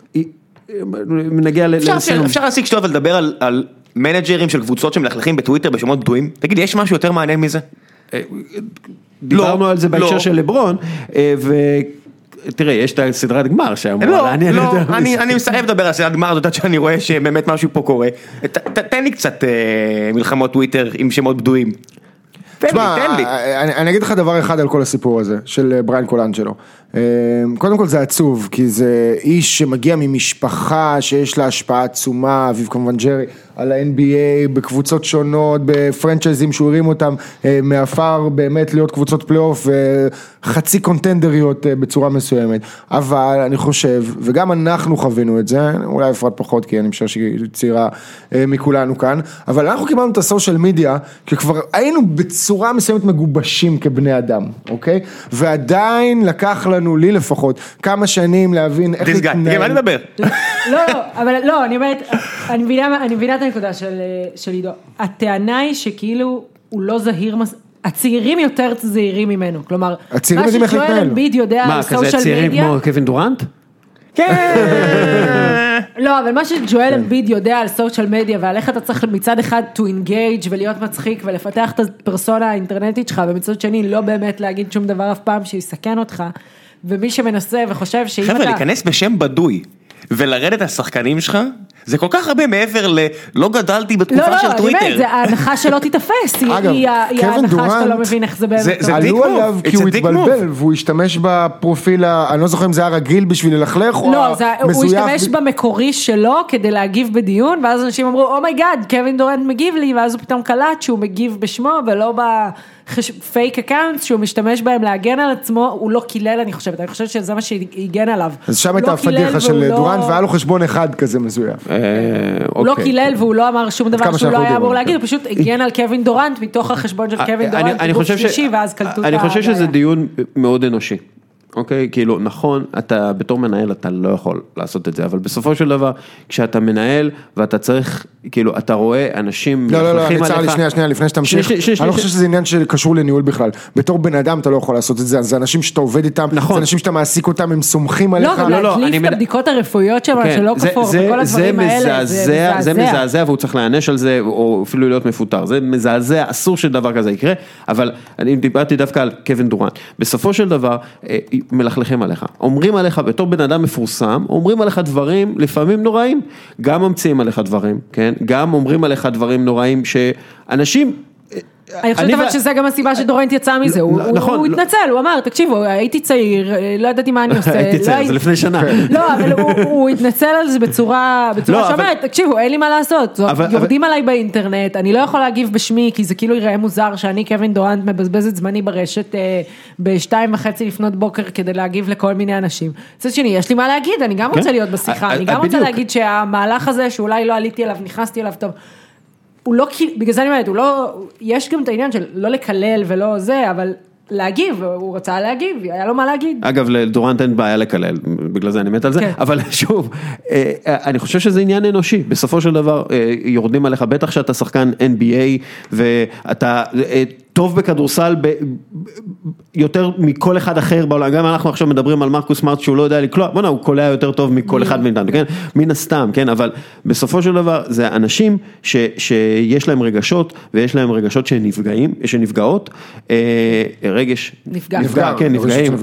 נגיע לסיום. אפשר להסיק שטוב ולדבר על מנג'רים של קבוצות שמלכלכים בטוויטר בשמות בדויים? תגיד, יש משהו יותר מעניין מזה? דיברנו על זה בהקשר של לברון, ו... תראה, יש את הסדרת גמר שאמורה לעניין יותר מזה. אני מסרב לדבר על סדרת גמר, זאת אומרת שאני רואה שבאמת משהו פה קורה. תן לי קצת מלחמות טוויטר עם שמות בדויים. תן לי, תן לי. אני אגיד לך דבר אחד על כל הסיפור הזה, של בריין קולנג'לו. קודם כל זה עצוב, כי זה איש שמגיע ממשפחה שיש לה השפעה עצומה, אביב כמובן ג'רי, על ה-אן בי איי, בקבוצות שונות, בפרנצ'ייזים שהוא הרים אותם, מאפר באמת להיות קבוצות פלייאוף, חצי קונטנדריות בצורה מסוימת. אבל אני חושב, וגם אנחנו חווינו את זה, אולי אפרת פחות, כי אני חושב שהיא צעירה מכולנו כאן, אבל אנחנו קיבלנו את הסושיאל מדיה, כי כבר היינו בצורה מסוימת מגובשים כבני אדם, אוקיי? ועדיין לקח לנו, לי לפחות, כמה שנים להבין איך להתנהל. תגיד, מה נדבר? לא, אבל לא, אני אומרת, אני מבינה, אני מבינה את הנקודה של עידו. הטענה היא שכאילו הוא לא זהיר, הצעירים יותר זהירים ממנו, כלומר, מה שג'ואל אמביד יודע על סושיאל מדיה. מה, כזה צעירים כמו קווין דורנט? כן. לא, אבל מה שג'ואל אמביד יודע על סושיאל מדיה, ועל איך אתה צריך מצד אחד to engage ולהיות מצחיק ולפתח את הפרסונה האינטרנטית שלך, ומצד שני לא באמת להגיד שום דבר אף פעם שיסכן אותך, ומי שמנסה וחושב שאם אתה... חבר'ה, להיכנס בשם בדוי ולרדת השחקנים שלך, זה כל כך הרבה מעבר ל... לא גדלתי בתקופה של טוויטר. לא, לא, זה ההנחה שלא תתפס, היא ההנחה שאתה לא מבין איך זה באמת. עלו עליו כי הוא התבלבל, והוא השתמש בפרופיל, אני לא זוכר אם זה היה רגיל בשביל ללכלך, או לא, הוא השתמש במקורי שלו כדי להגיב בדיון, ואז אנשים אמרו, אומייגאד, קווין דורנט מגיב לי, ואז הוא פתאום קלט שהוא מגיב בשמו, ולא בפייק אקאונט, שהוא משתמש בהם להגן על עצמו, הוא לא קילל, אני חושבת, אני חושבת שזה מה שהגן עליו. אז שם הייתה הפדיחה של דורנט, והיה לו חשבון אחד כזה מזויף. הוא לא קילל והוא לא אמר שום דבר שהוא לא היה אמור להגיד, הוא פשוט הגן על קווין דורנט מתוך החשבון של קווין דורנט, גוף שלישי, ואז קלטו את ה... אני חושב שזה דיון מאוד אנושי. אוקיי, כאילו, נכון, אתה בתור מנהל, אתה לא יכול לעשות את זה, אבל בסופו של דבר, כשאתה מנהל, ואתה צריך, כאילו, אתה רואה אנשים... לא, לא, לא, אני צער לי שנייה, שנייה, לפני שאתה ממשיך, אני לא חושב שזה עניין שקשור לניהול בכלל, בתור בן אדם אתה לא יכול לעשות את זה, זה אנשים שאתה עובד איתם, זה אנשים שאתה מעסיק אותם, הם סומכים עליך. לא, גם להדליף את הבדיקות הרפואיות שלו, שלא כפור, וכל הדברים האלה, זה זה מזעזע, והוא צריך להיענש על זה, או אפילו להיות מפוטר, זה מזעזע, אסור שדבר כזה יקרה, אבל אני דיברתי דווקא על קווין דורנט. בסופו של דבר, מלכלכים עליך, אומרים עליך בתור בן אדם מפורסם, אומרים עליך דברים לפעמים נוראים, גם ממציאים עליך דברים, כן? גם אומרים עליך דברים נוראים שאנשים אני חושבת אבל שזה גם הסיבה שדורנט יצא מזה, הוא התנצל, הוא אמר, תקשיבו, הייתי צעיר, לא ידעתי מה אני עושה. הייתי צעיר, זה לפני שנה. לא, אבל הוא התנצל על זה בצורה שאומרת, תקשיבו, אין לי מה לעשות, יורדים עליי באינטרנט, אני לא יכול להגיב בשמי, כי זה כאילו ייראה מוזר שאני קווין דורנט מבזבז את זמני ברשת בשתיים וחצי לפנות בוקר כדי להגיב לכל מיני אנשים. זאת שני, יש לי מה להגיד, אני גם רוצה להיות בשיחה, אני גם רוצה להגיד שהמהלך הזה שאולי לא עליתי אליו, נכנסתי אליו טוב, הוא לא, בגלל זה אני אומרת, הוא לא, יש גם את העניין של לא לקלל ולא זה, אבל להגיב, הוא רצה להגיב, היה לו מה להגיד. אגב, לדורנט אין בעיה לקלל, בגלל זה אני מת על זה, כן. אבל שוב, אני חושב שזה עניין אנושי, בסופו של דבר יורדים עליך, בטח שאתה שחקן אן בי איי, ואתה טוב בכדורסל ב... יותר מכל אחד אחר בעולם, גם אנחנו עכשיו מדברים על מרקוס סמארט שהוא לא יודע לקלוע, בוא'נה, הוא קולע יותר טוב מכל אחד מאיתנו, כן? מן הסתם, כן? אבל בסופו של דבר זה אנשים ש... שיש להם רגשות, ויש להם רגשות שנפגעים, שנפגעות, רגש, נפגע, נפגע, כן, נפגעים.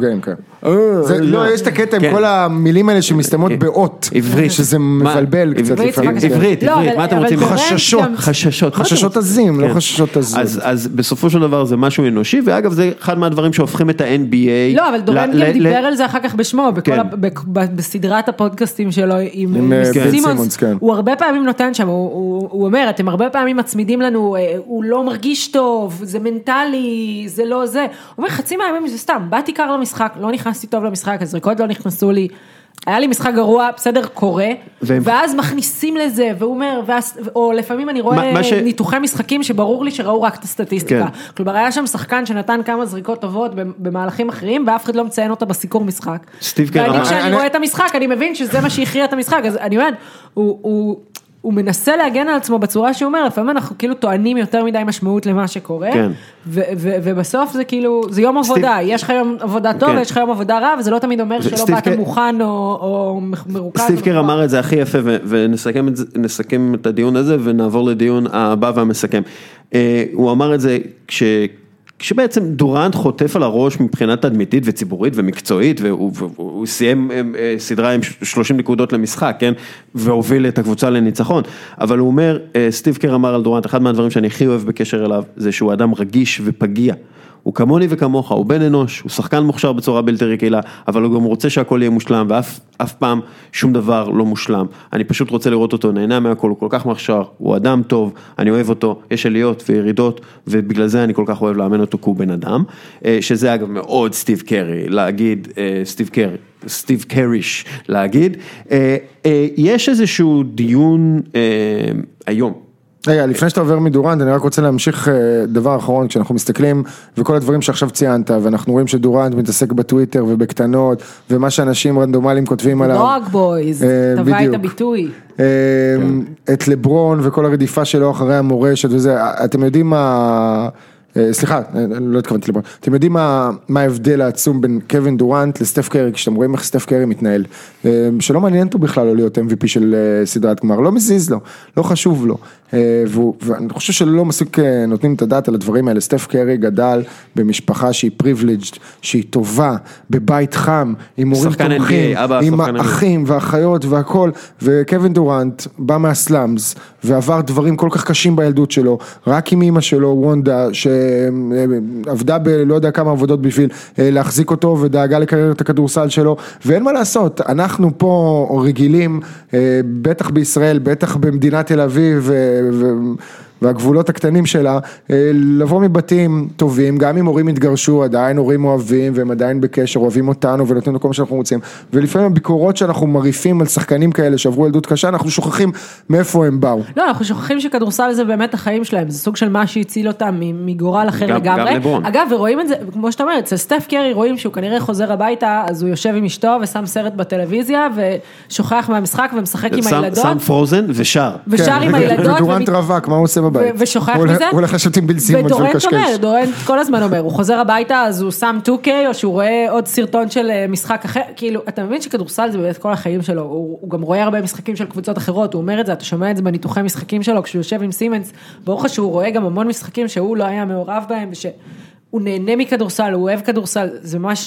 לא, יש את הקטע עם כל המילים האלה שמסתיימות באות, עברית, שזה מבלבל קצת לפעמים. עברית, עברית, מה אתם רוצים? חששות, חששות, חששות עזים, לא חששות עזים. אז בסופו של דבר זה משהו אנושי, ואגב זה אחד מהדברים שהופכים את ה-אן בי איי. לא, אבל דורנט גם דיבר על זה אחר כך בשמו, בסדרת הפודקאסטים שלו עם סימונס, הוא הרבה פעמים נותן שם, הוא אומר, אתם הרבה פעמים מצמידים לנו, הוא לא מרגיש טוב, זה מנטלי, זה לא זה, הוא אומר, חצי מהימים זה סתם, באתי קר למשחק, לא נכנסתי טוב למשחק, הזריקות לא נכנסו לי, היה לי משחק גרוע, בסדר, קורה, ואז מכניסים לזה, והוא אומר, או לפעמים אני רואה ניתוחי משחקים שברור לי שראו רק את הסטטיסטיקה. כלומר, היה שם שחקן שנתן כמה זריקות טובות במהלכים אחרים, ואף אחד לא מציין אותה בסיקור משחק. ואני כשאני רואה את המשחק, אני מבין שזה מה שהכריע את המשחק, אז אני אומרת, הוא... הוא מנסה להגן על עצמו בצורה שהוא אומר, לפעמים אנחנו כאילו טוענים יותר מדי משמעות למה שקורה, כן. ו- ו- ובסוף זה כאילו, זה יום עבודה, סטיב... יש לך יום עבודה טוב, כן. ויש לך יום עבודה רע, וזה לא תמיד אומר שלא באת קר... מוכן או, או מרוכז. סטיב קר אמר את זה הכי יפה, ו- ונסכם את, זה, נסכם את הדיון הזה, ונעבור לדיון הבא והמסכם. הוא אמר את זה כש... כשבעצם דורנט חוטף על הראש מבחינת תדמיתית וציבורית ומקצועית, והוא, והוא סיים סדרה עם שלושים נקודות למשחק, כן? והוביל את הקבוצה לניצחון. אבל הוא אומר, סטיב קר אמר על דורנט, אחד מהדברים שאני הכי אוהב בקשר אליו, זה שהוא אדם רגיש ופגיע. הוא כמוני וכמוך, הוא בן אנוש, הוא שחקן מוכשר בצורה בלתי רגילה, אבל הוא גם רוצה שהכל יהיה מושלם, ואף אף פעם שום דבר לא מושלם. אני פשוט רוצה לראות אותו, נהנה מהכל, הוא כל כך מוכשר, הוא אדם טוב, אני אוהב אותו, יש עליות וירידות, ובגלל זה אני כל כך אוהב לאמן אותו, כי הוא בן אדם, שזה אגב מאוד סטיב קרי, להגיד, סטיב קרי, סטיב קריש, להגיד, יש איזשהו דיון היום, רגע, לפני שאתה עובר מדורנט, אני רק רוצה להמשיך דבר אחרון, כשאנחנו מסתכלים, וכל הדברים שעכשיו ציינת, ואנחנו רואים שדורנט מתעסק בטוויטר ובקטנות, ומה שאנשים רנדומליים כותבים עליו. דוג בויז, טבע את הביטוי. את לברון וכל הרדיפה שלו אחרי המורשת וזה, אתם יודעים מה... סליחה, לא התכוונתי לברון, אתם יודעים מה, מה ההבדל העצום בין קווין דורנט לסטף קרי, כשאתם רואים איך סטף קרי מתנהל, שלא מעניין אותו בכלל לא להיות אם וי פי של סדרת גמר, לא מזיז לו, לא חשוב לו, ואני חושב שלא מספיק נותנים את הדעת על הדברים האלה, סטף קרי גדל במשפחה שהיא פריבילג'ד, שהיא טובה, בבית חם, עם הורים תומכים, עם האחים והאחיות והכל, וקווין דורנט בא מהסלאמס, ועבר דברים כל כך קשים בילדות שלו, רק עם אמא שלו, וונדה, שעבדה בלא יודע כמה עבודות בשביל להחזיק אותו, ודאגה לקרר את הכדורסל שלו, ואין מה לעשות, אנחנו פה רגילים, בטח בישראל, בטח במדינת תל אביב, ו... והגבולות הקטנים שלה, לבוא מבתים טובים, גם אם הורים התגרשו, עדיין הורים אוהבים, והם עדיין בקשר, אוהבים אותנו, ונותנים מקום שאנחנו רוצים, ולפעמים הביקורות שאנחנו מריפים על שחקנים כאלה, שעברו ילדות קשה, אנחנו שוכחים מאיפה הם באו. לא, אנחנו שוכחים שכדורסל זה באמת החיים שלהם, זה סוג של מה שהציל אותם מגורל אחר לגמרי. אגב, ורואים את זה, כמו שאתה אומר, אצל סטף קרי רואים שהוא כנראה חוזר הביתה, אז הוא יושב עם אשתו ושם סרט בטלוויזיה, ושוכח מהמשחק ומשחק עם הילדות. שם פרוזן ושר. ושר עם הילדות. ודורנט רווק, מה הוא עושה בבית? ושוכח מזה. הוא הולך לשבת עם ביל סימונס ולקשקש. ודורנט אומר, דורנט כל הזמן אומר, הוא חוזר הביתה, אז הוא שם טו קיי, או שהוא רואה עוד סרטון של משחק אחר, כאילו, אתה מבין שכדורסל זה באמת כל החיים שלו, הוא, הוא גם רואה הרבה משחקים של קבוצות אחרות, הוא אומר את זה, אתה שומע את זה בניתוחי משחקים שלו, כשהוא יושב עם סימנס, ברוך שהוא רואה גם המון משחקים שהוא לא היה מעורב בהם, ושהוא נהנה מכדורסל, הוא אוהב כדורסל, זה ממש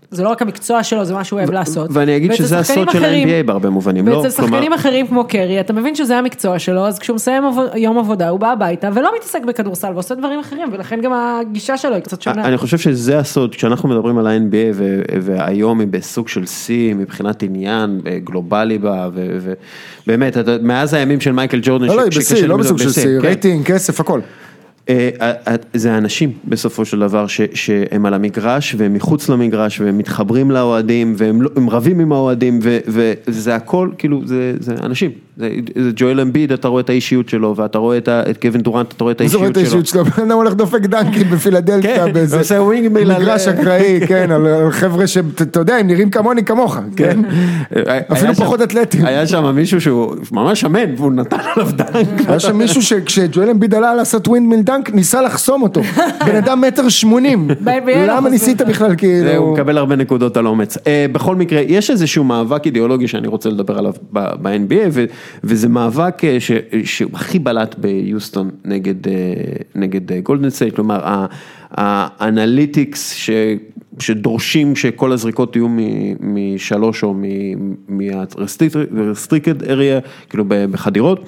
זה לא רק המקצוע שלו, זה מה שהוא אוהב לעשות. ואני אגיד שזה הסוד של ה-אן בי איי בהרבה מובנים. ואצל שחקנים אחרים כמו קרי, אתה מבין שזה המקצוע שלו, אז כשהוא מסיים יום עבודה, הוא בא הביתה, ולא מתעסק בכדורסל, ועושה דברים אחרים, ולכן גם הגישה שלו היא קצת שונה. אני חושב שזה הסוד, כשאנחנו מדברים על ה-אן בי איי, והיום היא בסוג של שיא, מבחינת עניין, גלובלי בה, ובאמת, מאז הימים של מייקל ג'ורדן, לא, לא, היא בסיא, לא בסוג של שיא, רייטינג, כסף, הכל. זה האנשים בסופו של דבר שהם על המגרש והם מחוץ למגרש והם מתחברים לאוהדים והם רבים עם האוהדים וזה הכל כאילו זה אנשים, זה ג'ואל אמביד, אתה רואה את האישיות שלו ואתה רואה את קווין דורנט, אתה רואה את האישיות שלו. אתה רואה את האישיות שלו, בן אדם הולך דופק דנקים בפילדלפיה באיזה מגרש אקראי, כן, על חבר'ה שאתה יודע, הם נראים כמוני כמוך, כן, אפילו פחות אתלטים. היה שם מישהו שהוא ממש אמן והוא נתן עליו דנק. היה שם מישהו שכשג'ואל אמביד עלה לעשות ווינדמיל דנק, ניסה לחסום אותו, בן אדם מטר שמונים, למה ניסית בכלל כאילו? הוא מקבל הרבה נקודות על אומץ. בכל מקרה, יש איזשהו מאבק אידיאולוגי שאני רוצה לדבר עליו ב-אן בי איי, וזה מאבק שהוא הכי בלט ביוסטון נגד גולדן סטייט, כלומר, האנליטיקס שדורשים שכל הזריקות יהיו משלוש או מה-restricted area, כאילו בחדירות,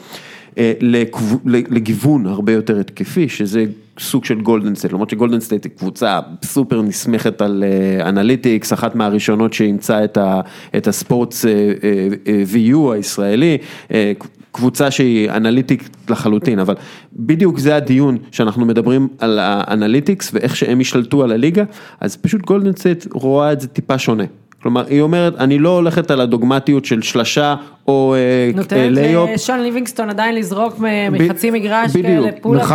לגיוון הרבה יותר התקפי, שזה סוג של גולדן סטייט, למרות שגולדן סטייט היא קבוצה סופר נסמכת על אנליטיקס, אחת מהראשונות שימצא את הספורטס וי יו הישראלי, קבוצה שהיא אנליטית לחלוטין, אבל בדיוק זה הדיון שאנחנו מדברים על האנליטיקס ואיך שהם השתלטו על הליגה, אז פשוט גולדן סטייט רואה את זה טיפה שונה. כלומר, היא אומרת, אני לא הולכת על הדוגמטיות של שלשה או ליופ. נותנת לשון ליבינגסטון עדיין לזרוק מחצי מגרש כאלה, פולאפ,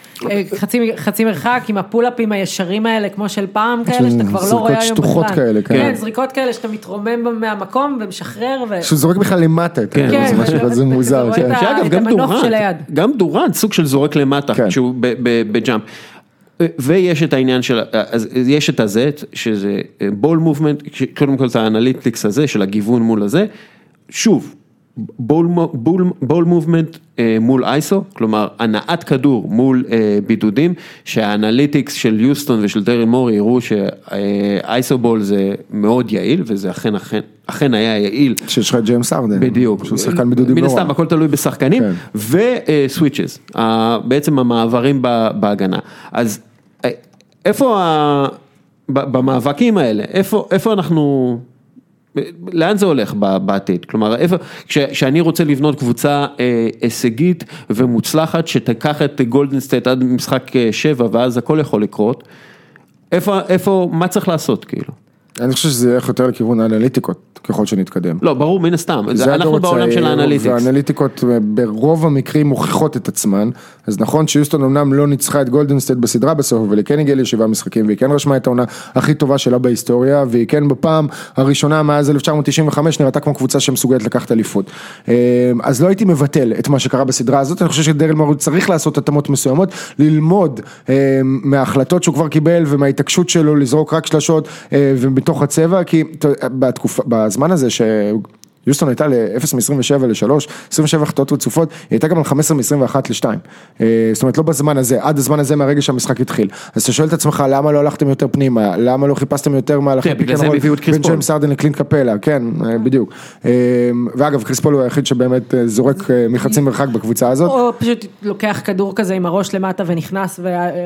חצי מרחק עם הפולאפים הישרים האלה, כמו של פעם כאלה, שאתה כבר לא רואה היום בכלל. כן, זריקות כאלה שאתה מתרומם מהמקום ומשחרר. שזורק בכלל למטה, זה משהו כזה מוזר. שאגב, גם דורנט, סוג של זורק למטה, כשהוא בג'אמפ. ויש את העניין של, אז יש את הזה, שזה בול מובמנט, קודם כל זה האנליטיקס הזה, של הגיוון מול הזה, שוב, בול מובמנט מול אייסו, כלומר, הנעת כדור מול בידודים, שהאנליטיקס של יוסטון ושל דרי מורי הראו שאייסו בול זה מאוד יעיל, וזה אכן, אכן, אכן היה יעיל. שיש לך ג'יימס ארדן. בדיוק. שהוא שחקן בידודים לא רע. מן הסתם, הכל תלוי בשחקנים, וסוויצ'ס, בעצם המעברים בהגנה. אז איפה, במאבקים האלה, איפה, איפה אנחנו, לאן זה הולך בעתיד? כלומר, איפה, כשאני רוצה לבנות קבוצה הישגית ומוצלחת, שתקח את גולדן סטייט עד משחק שבע, ואז הכל יכול לקרות, איפה, איפה, מה צריך לעשות, כאילו? אני חושב שזה ילך יותר לכיוון האנליטיקות, ככל שנתקדם. לא, ברור, מן הסתם. אנחנו בעולם של האנליטיקס. והאנליטיקות ברוב המקרים מוכיחות את עצמן, אז נכון שיוסטון אמנם לא ניצחה את גולדן סטייט בסדרה בסוף, אבל היא כן הגיעה לשבעה משחקים, והיא כן רשמה את העונה הכי טובה שלה בהיסטוריה, והיא כן בפעם הראשונה מאז אלף תשע מאות תשעים וחמש נראתה כמו קבוצה שמסוגלת לקחת אליפות. אז לא הייתי מבטל את מה שקרה בסדרה הזאת, אני חושב שדריל מורי צריך לעשות התאמות מסוימות, ללמוד מההחלטות שהוא כבר קיבל ומההתעקשות שלו לזרוק רק שלשות ובתוך הצבע, כי בתקופה, בזמן הזה שיוסטון הייתה ל-אפס מ-עשרים ושבע ל-שלוש, עשרים ושבע חטאות רצופות, היא הייתה גם על חמש עשרה מ-עשרים ואחת ל-שתיים. זאת אומרת, לא בזמן הזה, עד הזמן הזה מהרגע שהמשחק התחיל. אז אתה שואל את עצמך, למה לא הלכתם יותר פנימה? למה לא חיפשתם יותר מהלכי פיק אנד רול בין ג'יימס ארדן לקלינט קפלה? כן, בדיוק. ואגב, קריס פול הוא היחיד שבאמת זורק מחצי מרחק בקבוצה הזאת. או פשוט לוקח כדור כזה עם הראש למטה ונכנס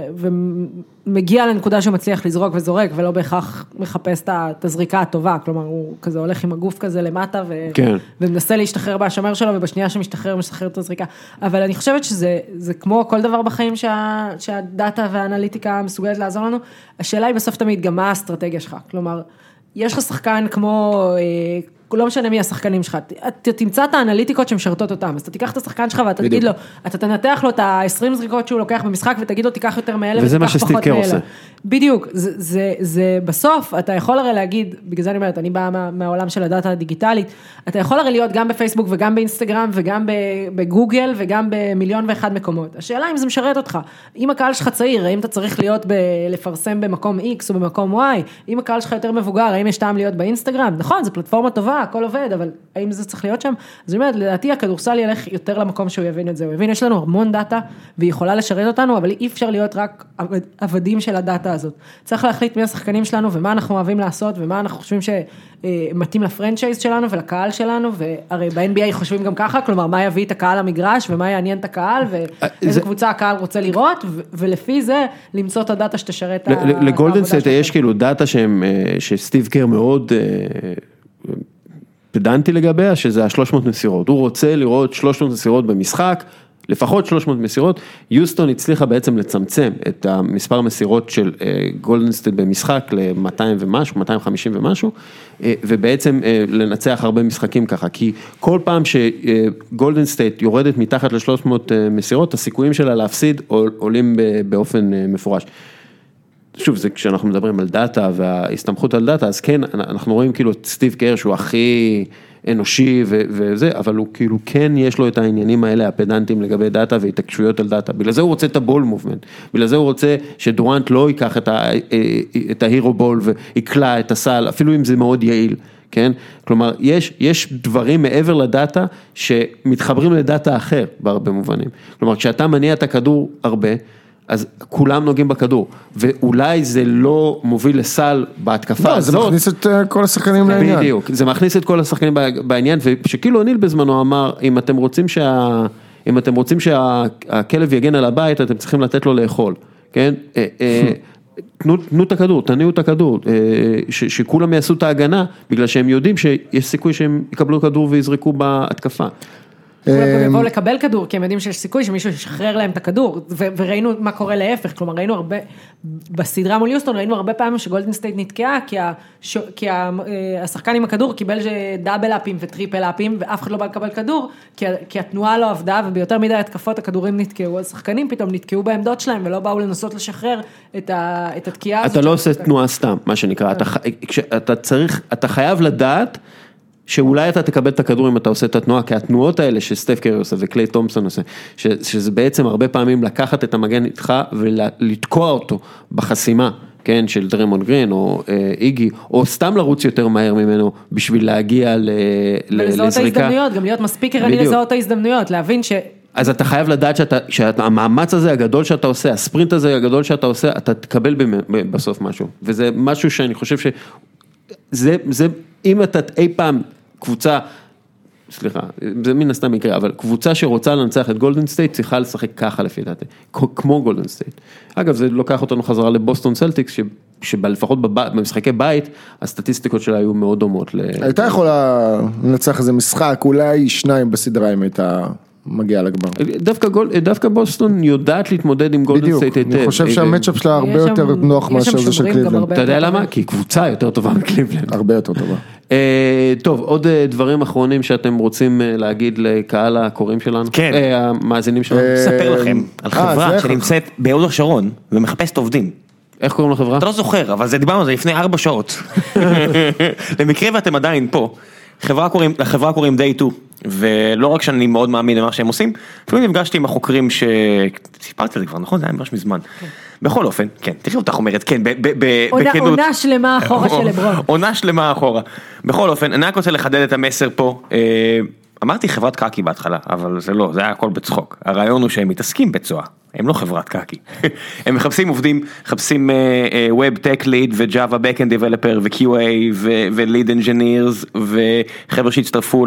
ומגיע לנקודה שהוא מצליח לזרוק וזורק, ולא בהכרח מחפש את הזריקה הטובה. כלומר, הוא כזה הולך עם הגוף כזה למטה כן. ומנסה להשתחרר בהשמר שלו, ובשנייה שמשתחרר, משתחרר את הזריקה. אבל אני חושבת שזה, זה כמו כל דבר בחיים שה, שהדאטה והאנליטיקה מסוגלת לעזור לנו. השאלה היא בסוף תמיד גם מה האסטרטגיה שלך. כלומר, יש לך שחקן כמו, לא משנה מי השחקנים שלך, אתה תמצא את האנליטיקות שמשרתות אותם, אז אתה תיקח את השחקן שלך ואתה תגיד לו, אתה תנתח לו את ה-עשרים זריקות שהוא לוקח במשחק, ותגיד לו, תיקח יותר מאלה, וזה מה שסטיב קר עושה. בדיוק, זה, זה, זה בסוף, אתה יכול הרי להגיד, בגלל זה אני אומרת, אני באה מה, מהעולם של הדאטה הדיגיטלית, אתה יכול הרי להיות גם בפייסבוק וגם באינסטגרם וגם בגוגל וגם במיליון ואחד מקומות. השאלה אם זה משרת אותך. אם הקהל שלך צעיר, האם אתה צריך להיות ב- לפרסם במקום X או במקום Y, אם הקהל שלך יותר מבוגר, האם יש טעם להיות באינסטגרם? נכון, זו פלטפורמה טובה, הכל עובד, אבל האם זה צריך להיות שם? אז אני אומרת, לדעתי הכדורסל ילך יותר למקום שהוא יבין את זה, הוא יבין, יש לנו המון דאטה, והיא יכולה לשרת אותנו, אבל אי אפשר להיות רק עבדים של הדאטה הזאת. צריך להחליט מי השחקנים שלנו, ומה אנחנו אוהבים לעשות, ומה אנחנו חושבים שמתאים לפרנצ'ייז שלנו ולקהל שלנו, והרי ב-אן בי איי חושבים גם ככה, כלומר, מה יביא את הקהל למגרש, ומה יעניין את הקהל, ואיזה קבוצה הקהל רוצה לראות, ולפי זה למצוא את הדאטה שתשרת את העבודה שלנו. לגולדן סטייט יש כאילו דאטה שסטיב קר מאוד פדנטי לגביה, שזה ה-שלוש מאות מסירות. הוא רוצה לראות שלוש מאות מסירות במשחק, לפחות שלוש מאות מסירות. יוסטון הצליחה בעצם לצמצם את המספר המסירות של גולדן סטייט במשחק ל-מאתיים ומשהו, מאתיים וחמישים ומשהו, ובעצם לנצח הרבה משחקים ככה, כי כל פעם שגולדן סטייט יורדת מתחת ל-שלוש מאות מסירות, הסיכויים שלה להפסיד עולים באופן מפורש. שוב, זה כשאנחנו מדברים על דאטה וההסתמכות על דאטה, אז כן, אנחנו רואים כאילו את סטיב קר שהוא הכי אנושי וזה, אבל הוא כאילו כן יש לו את העניינים האלה, הפדנטים לגבי דאטה והתעקשויות על דאטה, בגלל זה הוא רוצה את הבול מובמנט, בגלל זה הוא רוצה שדורנט לא ייקח את ההירו בול ויקלע את הסל, אפילו אם זה מאוד יעיל, כן? כלומר, יש, יש דברים מעבר לדאטה שמתחברים לדאטה אחר בהרבה מובנים. כלומר, כשאתה מניע את הכדור הרבה, אז כולם נוגעים בכדור, ואולי זה לא מוביל לסל בהתקפה לא, הזאת. זה מכניס את כל השחקנים לעניין. בדיוק, זה מכניס את כל השחקנים בעניין, ושכאילו אניל בזמנו אמר, אם אתם רוצים שה, אם אתם רוצים שהכלב יגן על הבית, אתם צריכים לתת לו לאכול, כן? תנו, תנו את הכדור, תניעו את הכדור, ש, שכולם יעשו את ההגנה, בגלל שהם יודעים שיש סיכוי שהם יקבלו כדור ויזרקו בהתקפה. כולם גם יבואו לקבל כדור, כי הם יודעים שיש סיכוי שמישהו ישחרר להם את הכדור, וראינו מה קורה להפך, כלומר ראינו הרבה, בסדרה מול יוסטון ראינו הרבה פעמים שגולדן סטייט נתקעה, כי השחקן עם הכדור קיבל דאבל אפים וטריפל אפים, ואף אחד לא בא לקבל כדור, כי התנועה לא עבדה, וביותר מדי התקפות הכדורים נתקעו, אז שחקנים פתאום נתקעו בעמדות שלהם, ולא באו לנסות לשחרר את התקיעה הזאת. אתה לא עושה תנועה סתם, מה שנקרא, אתה צריך, אתה חייב לדעת, שאולי אתה תקבל את הכדור אם אתה עושה את התנועה, כי התנועות האלה שסטף קרי עושה וקליי תומפסון עושה, שזה בעצם הרבה פעמים לקחת את המגן איתך ולתקוע אותו בחסימה, כן, של דרמונד גרין או איגי, או סתם לרוץ יותר מהר ממנו בשביל להגיע לזריקה. ולזהות ההזדמנויות, גם להיות מספיק ערני לזהות ההזדמנויות, להבין ש... אז אתה חייב לדעת שאתה, שהמאמץ הזה הגדול שאתה עושה, הספרינט הזה הגדול שאתה עושה, אתה תקבל בסוף משהו. וזה משהו שאני חושב ש... זה, זה, אם אתה אי פעם קבוצה, סליחה, זה מן הסתם יקרה, אבל קבוצה שרוצה לנצח את גולדן סטייט, צריכה לשחק ככה לפי דעתי, כמו גולדן סטייט. אגב, זה לוקח אותנו חזרה לבוסטון סלטיקס, שלפחות במשחקי בית, הסטטיסטיקות שלה היו מאוד דומות. הייתה יכולה לנצח איזה משחק, אולי שניים בסדרה, אם הייתה מגיעה לגמר. דווקא, דווקא בוסטון יודעת להתמודד עם גולדן סטייט היטב. אני חושב שהמצ'אפ שלה הרבה יותר נוח מאשר זה של קליבלנד. אתה יודע למה? כי היא קבוצה יותר טובה מקליבלנד. הרבה יותר טובה. טוב, עוד דברים אחרונים שאתם רוצים להגיד לקהל הקוראים שלנו? כן. המאזינים שלנו? אספר לכם על חברה שנמצאת בהוד השרון ומחפשת עובדים. איך קוראים לחברה? אתה לא זוכר, אבל זה דיברנו על זה לפני ארבע שעות. למקרה ואתם עדיין פה. חברה קוראים, לחברה קוראים דיי טו, ולא רק שאני מאוד מאמין למה שהם עושים, אפילו נפגשתי עם החוקרים שסיפרתי על זה כבר, נכון? זה היה ממש מזמן. בכל אופן, כן, תראי אותך אומרת, כן, בכנות. עונה שלמה אחורה של לברון. עונה שלמה אחורה. בכל אופן, אני רק רוצה לחדד את המסר פה. אמרתי חברת קאקי בהתחלה, אבל זה לא, זה היה הכל בצחוק. הרעיון הוא שהם מתעסקים בצועה. הם לא חברת קאקי. הם מחפשים עובדים, מחפשים Web Tech Lead ו-Java Backend Developer ו-קיו איי ו-Lead Engineers וחבר'ה שהצטרפו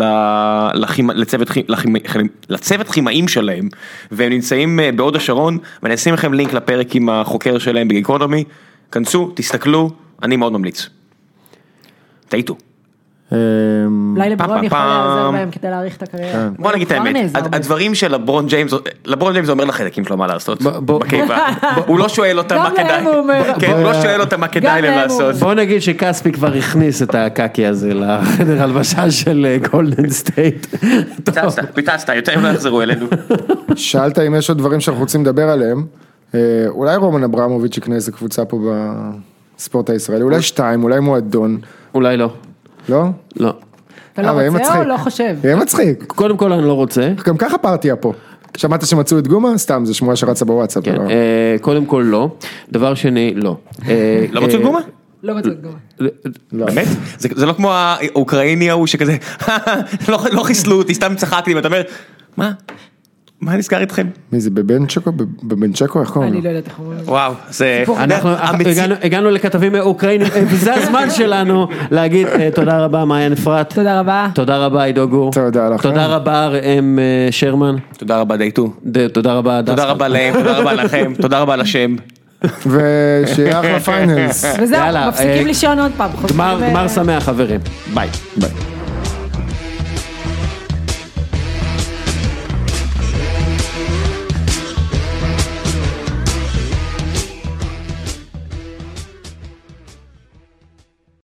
לצוות כימאים שלהם, והם נמצאים בהוד השרון, ואני אשים לכם לינק לפרק עם החוקר שלהם בגיקונומי, כנסו, תסתכלו, אני מאוד ממליץ. תהיתו. אולי לברון יכול לעזר בהם כדי להאריך את הקריירה. בוא נגיד את האמת, הדברים של לברון ג'יימס, לברון ג'יימס אומר לחלקים שלו מה לעשות, בקיבה, הוא לא שואל אותם מה כדאי, הוא לא שואל אותם מה כדאי להם לעשות. בוא נגיד שקספי כבר הכניס את הקקי הזה לחדר הלבשה של גולדן סטייט. פיצצת, פיצצת, יותר לא יחזרו אלינו. שאלת אם יש עוד דברים שאנחנו רוצים לדבר עליהם, אולי רומן אברמוביץ' יקנה איזה קבוצה פה בספורט הישראלי, אולי שתיים, אולי מועדון. אולי לא. לא? לא. אתה לא רוצה או לא חושב? יהיה מצחיק. קודם כל אני לא רוצה. גם ככה פרטיה פה. שמעת שמצאו את גומה? סתם, זה שמועה שרצה בוואטסאפ. קודם כל לא. דבר שני, לא. לא מצאו את גומה? לא מצאת גרוע. באמת? זה לא כמו האוקראיני ההוא שכזה, לא חיסלו אותי, סתם צחקתי, ואתה אומר, מה? מה נסגר איתכם? מי זה, בבנצ'קו? בבנצ'קו, איך קוראים לו? אני לא יודעת איך אומרים. וואו, זה... אנחנו הגענו לכתבים אוקראינים, וזה הזמן שלנו להגיד תודה רבה, מעיין אפרת. תודה רבה. תודה רבה, עידו גור. תודה לכם. תודה רבה, ראם שרמן. תודה רבה, דייטו. תודה רבה, דסקל. תודה רבה להם, תודה רבה לכם, תודה רבה לשם. ושיהיה אחלה פיינלס. וזהו, מפסיקים לישון עוד פעם. גמר שמח, חברים. ביי. ביי.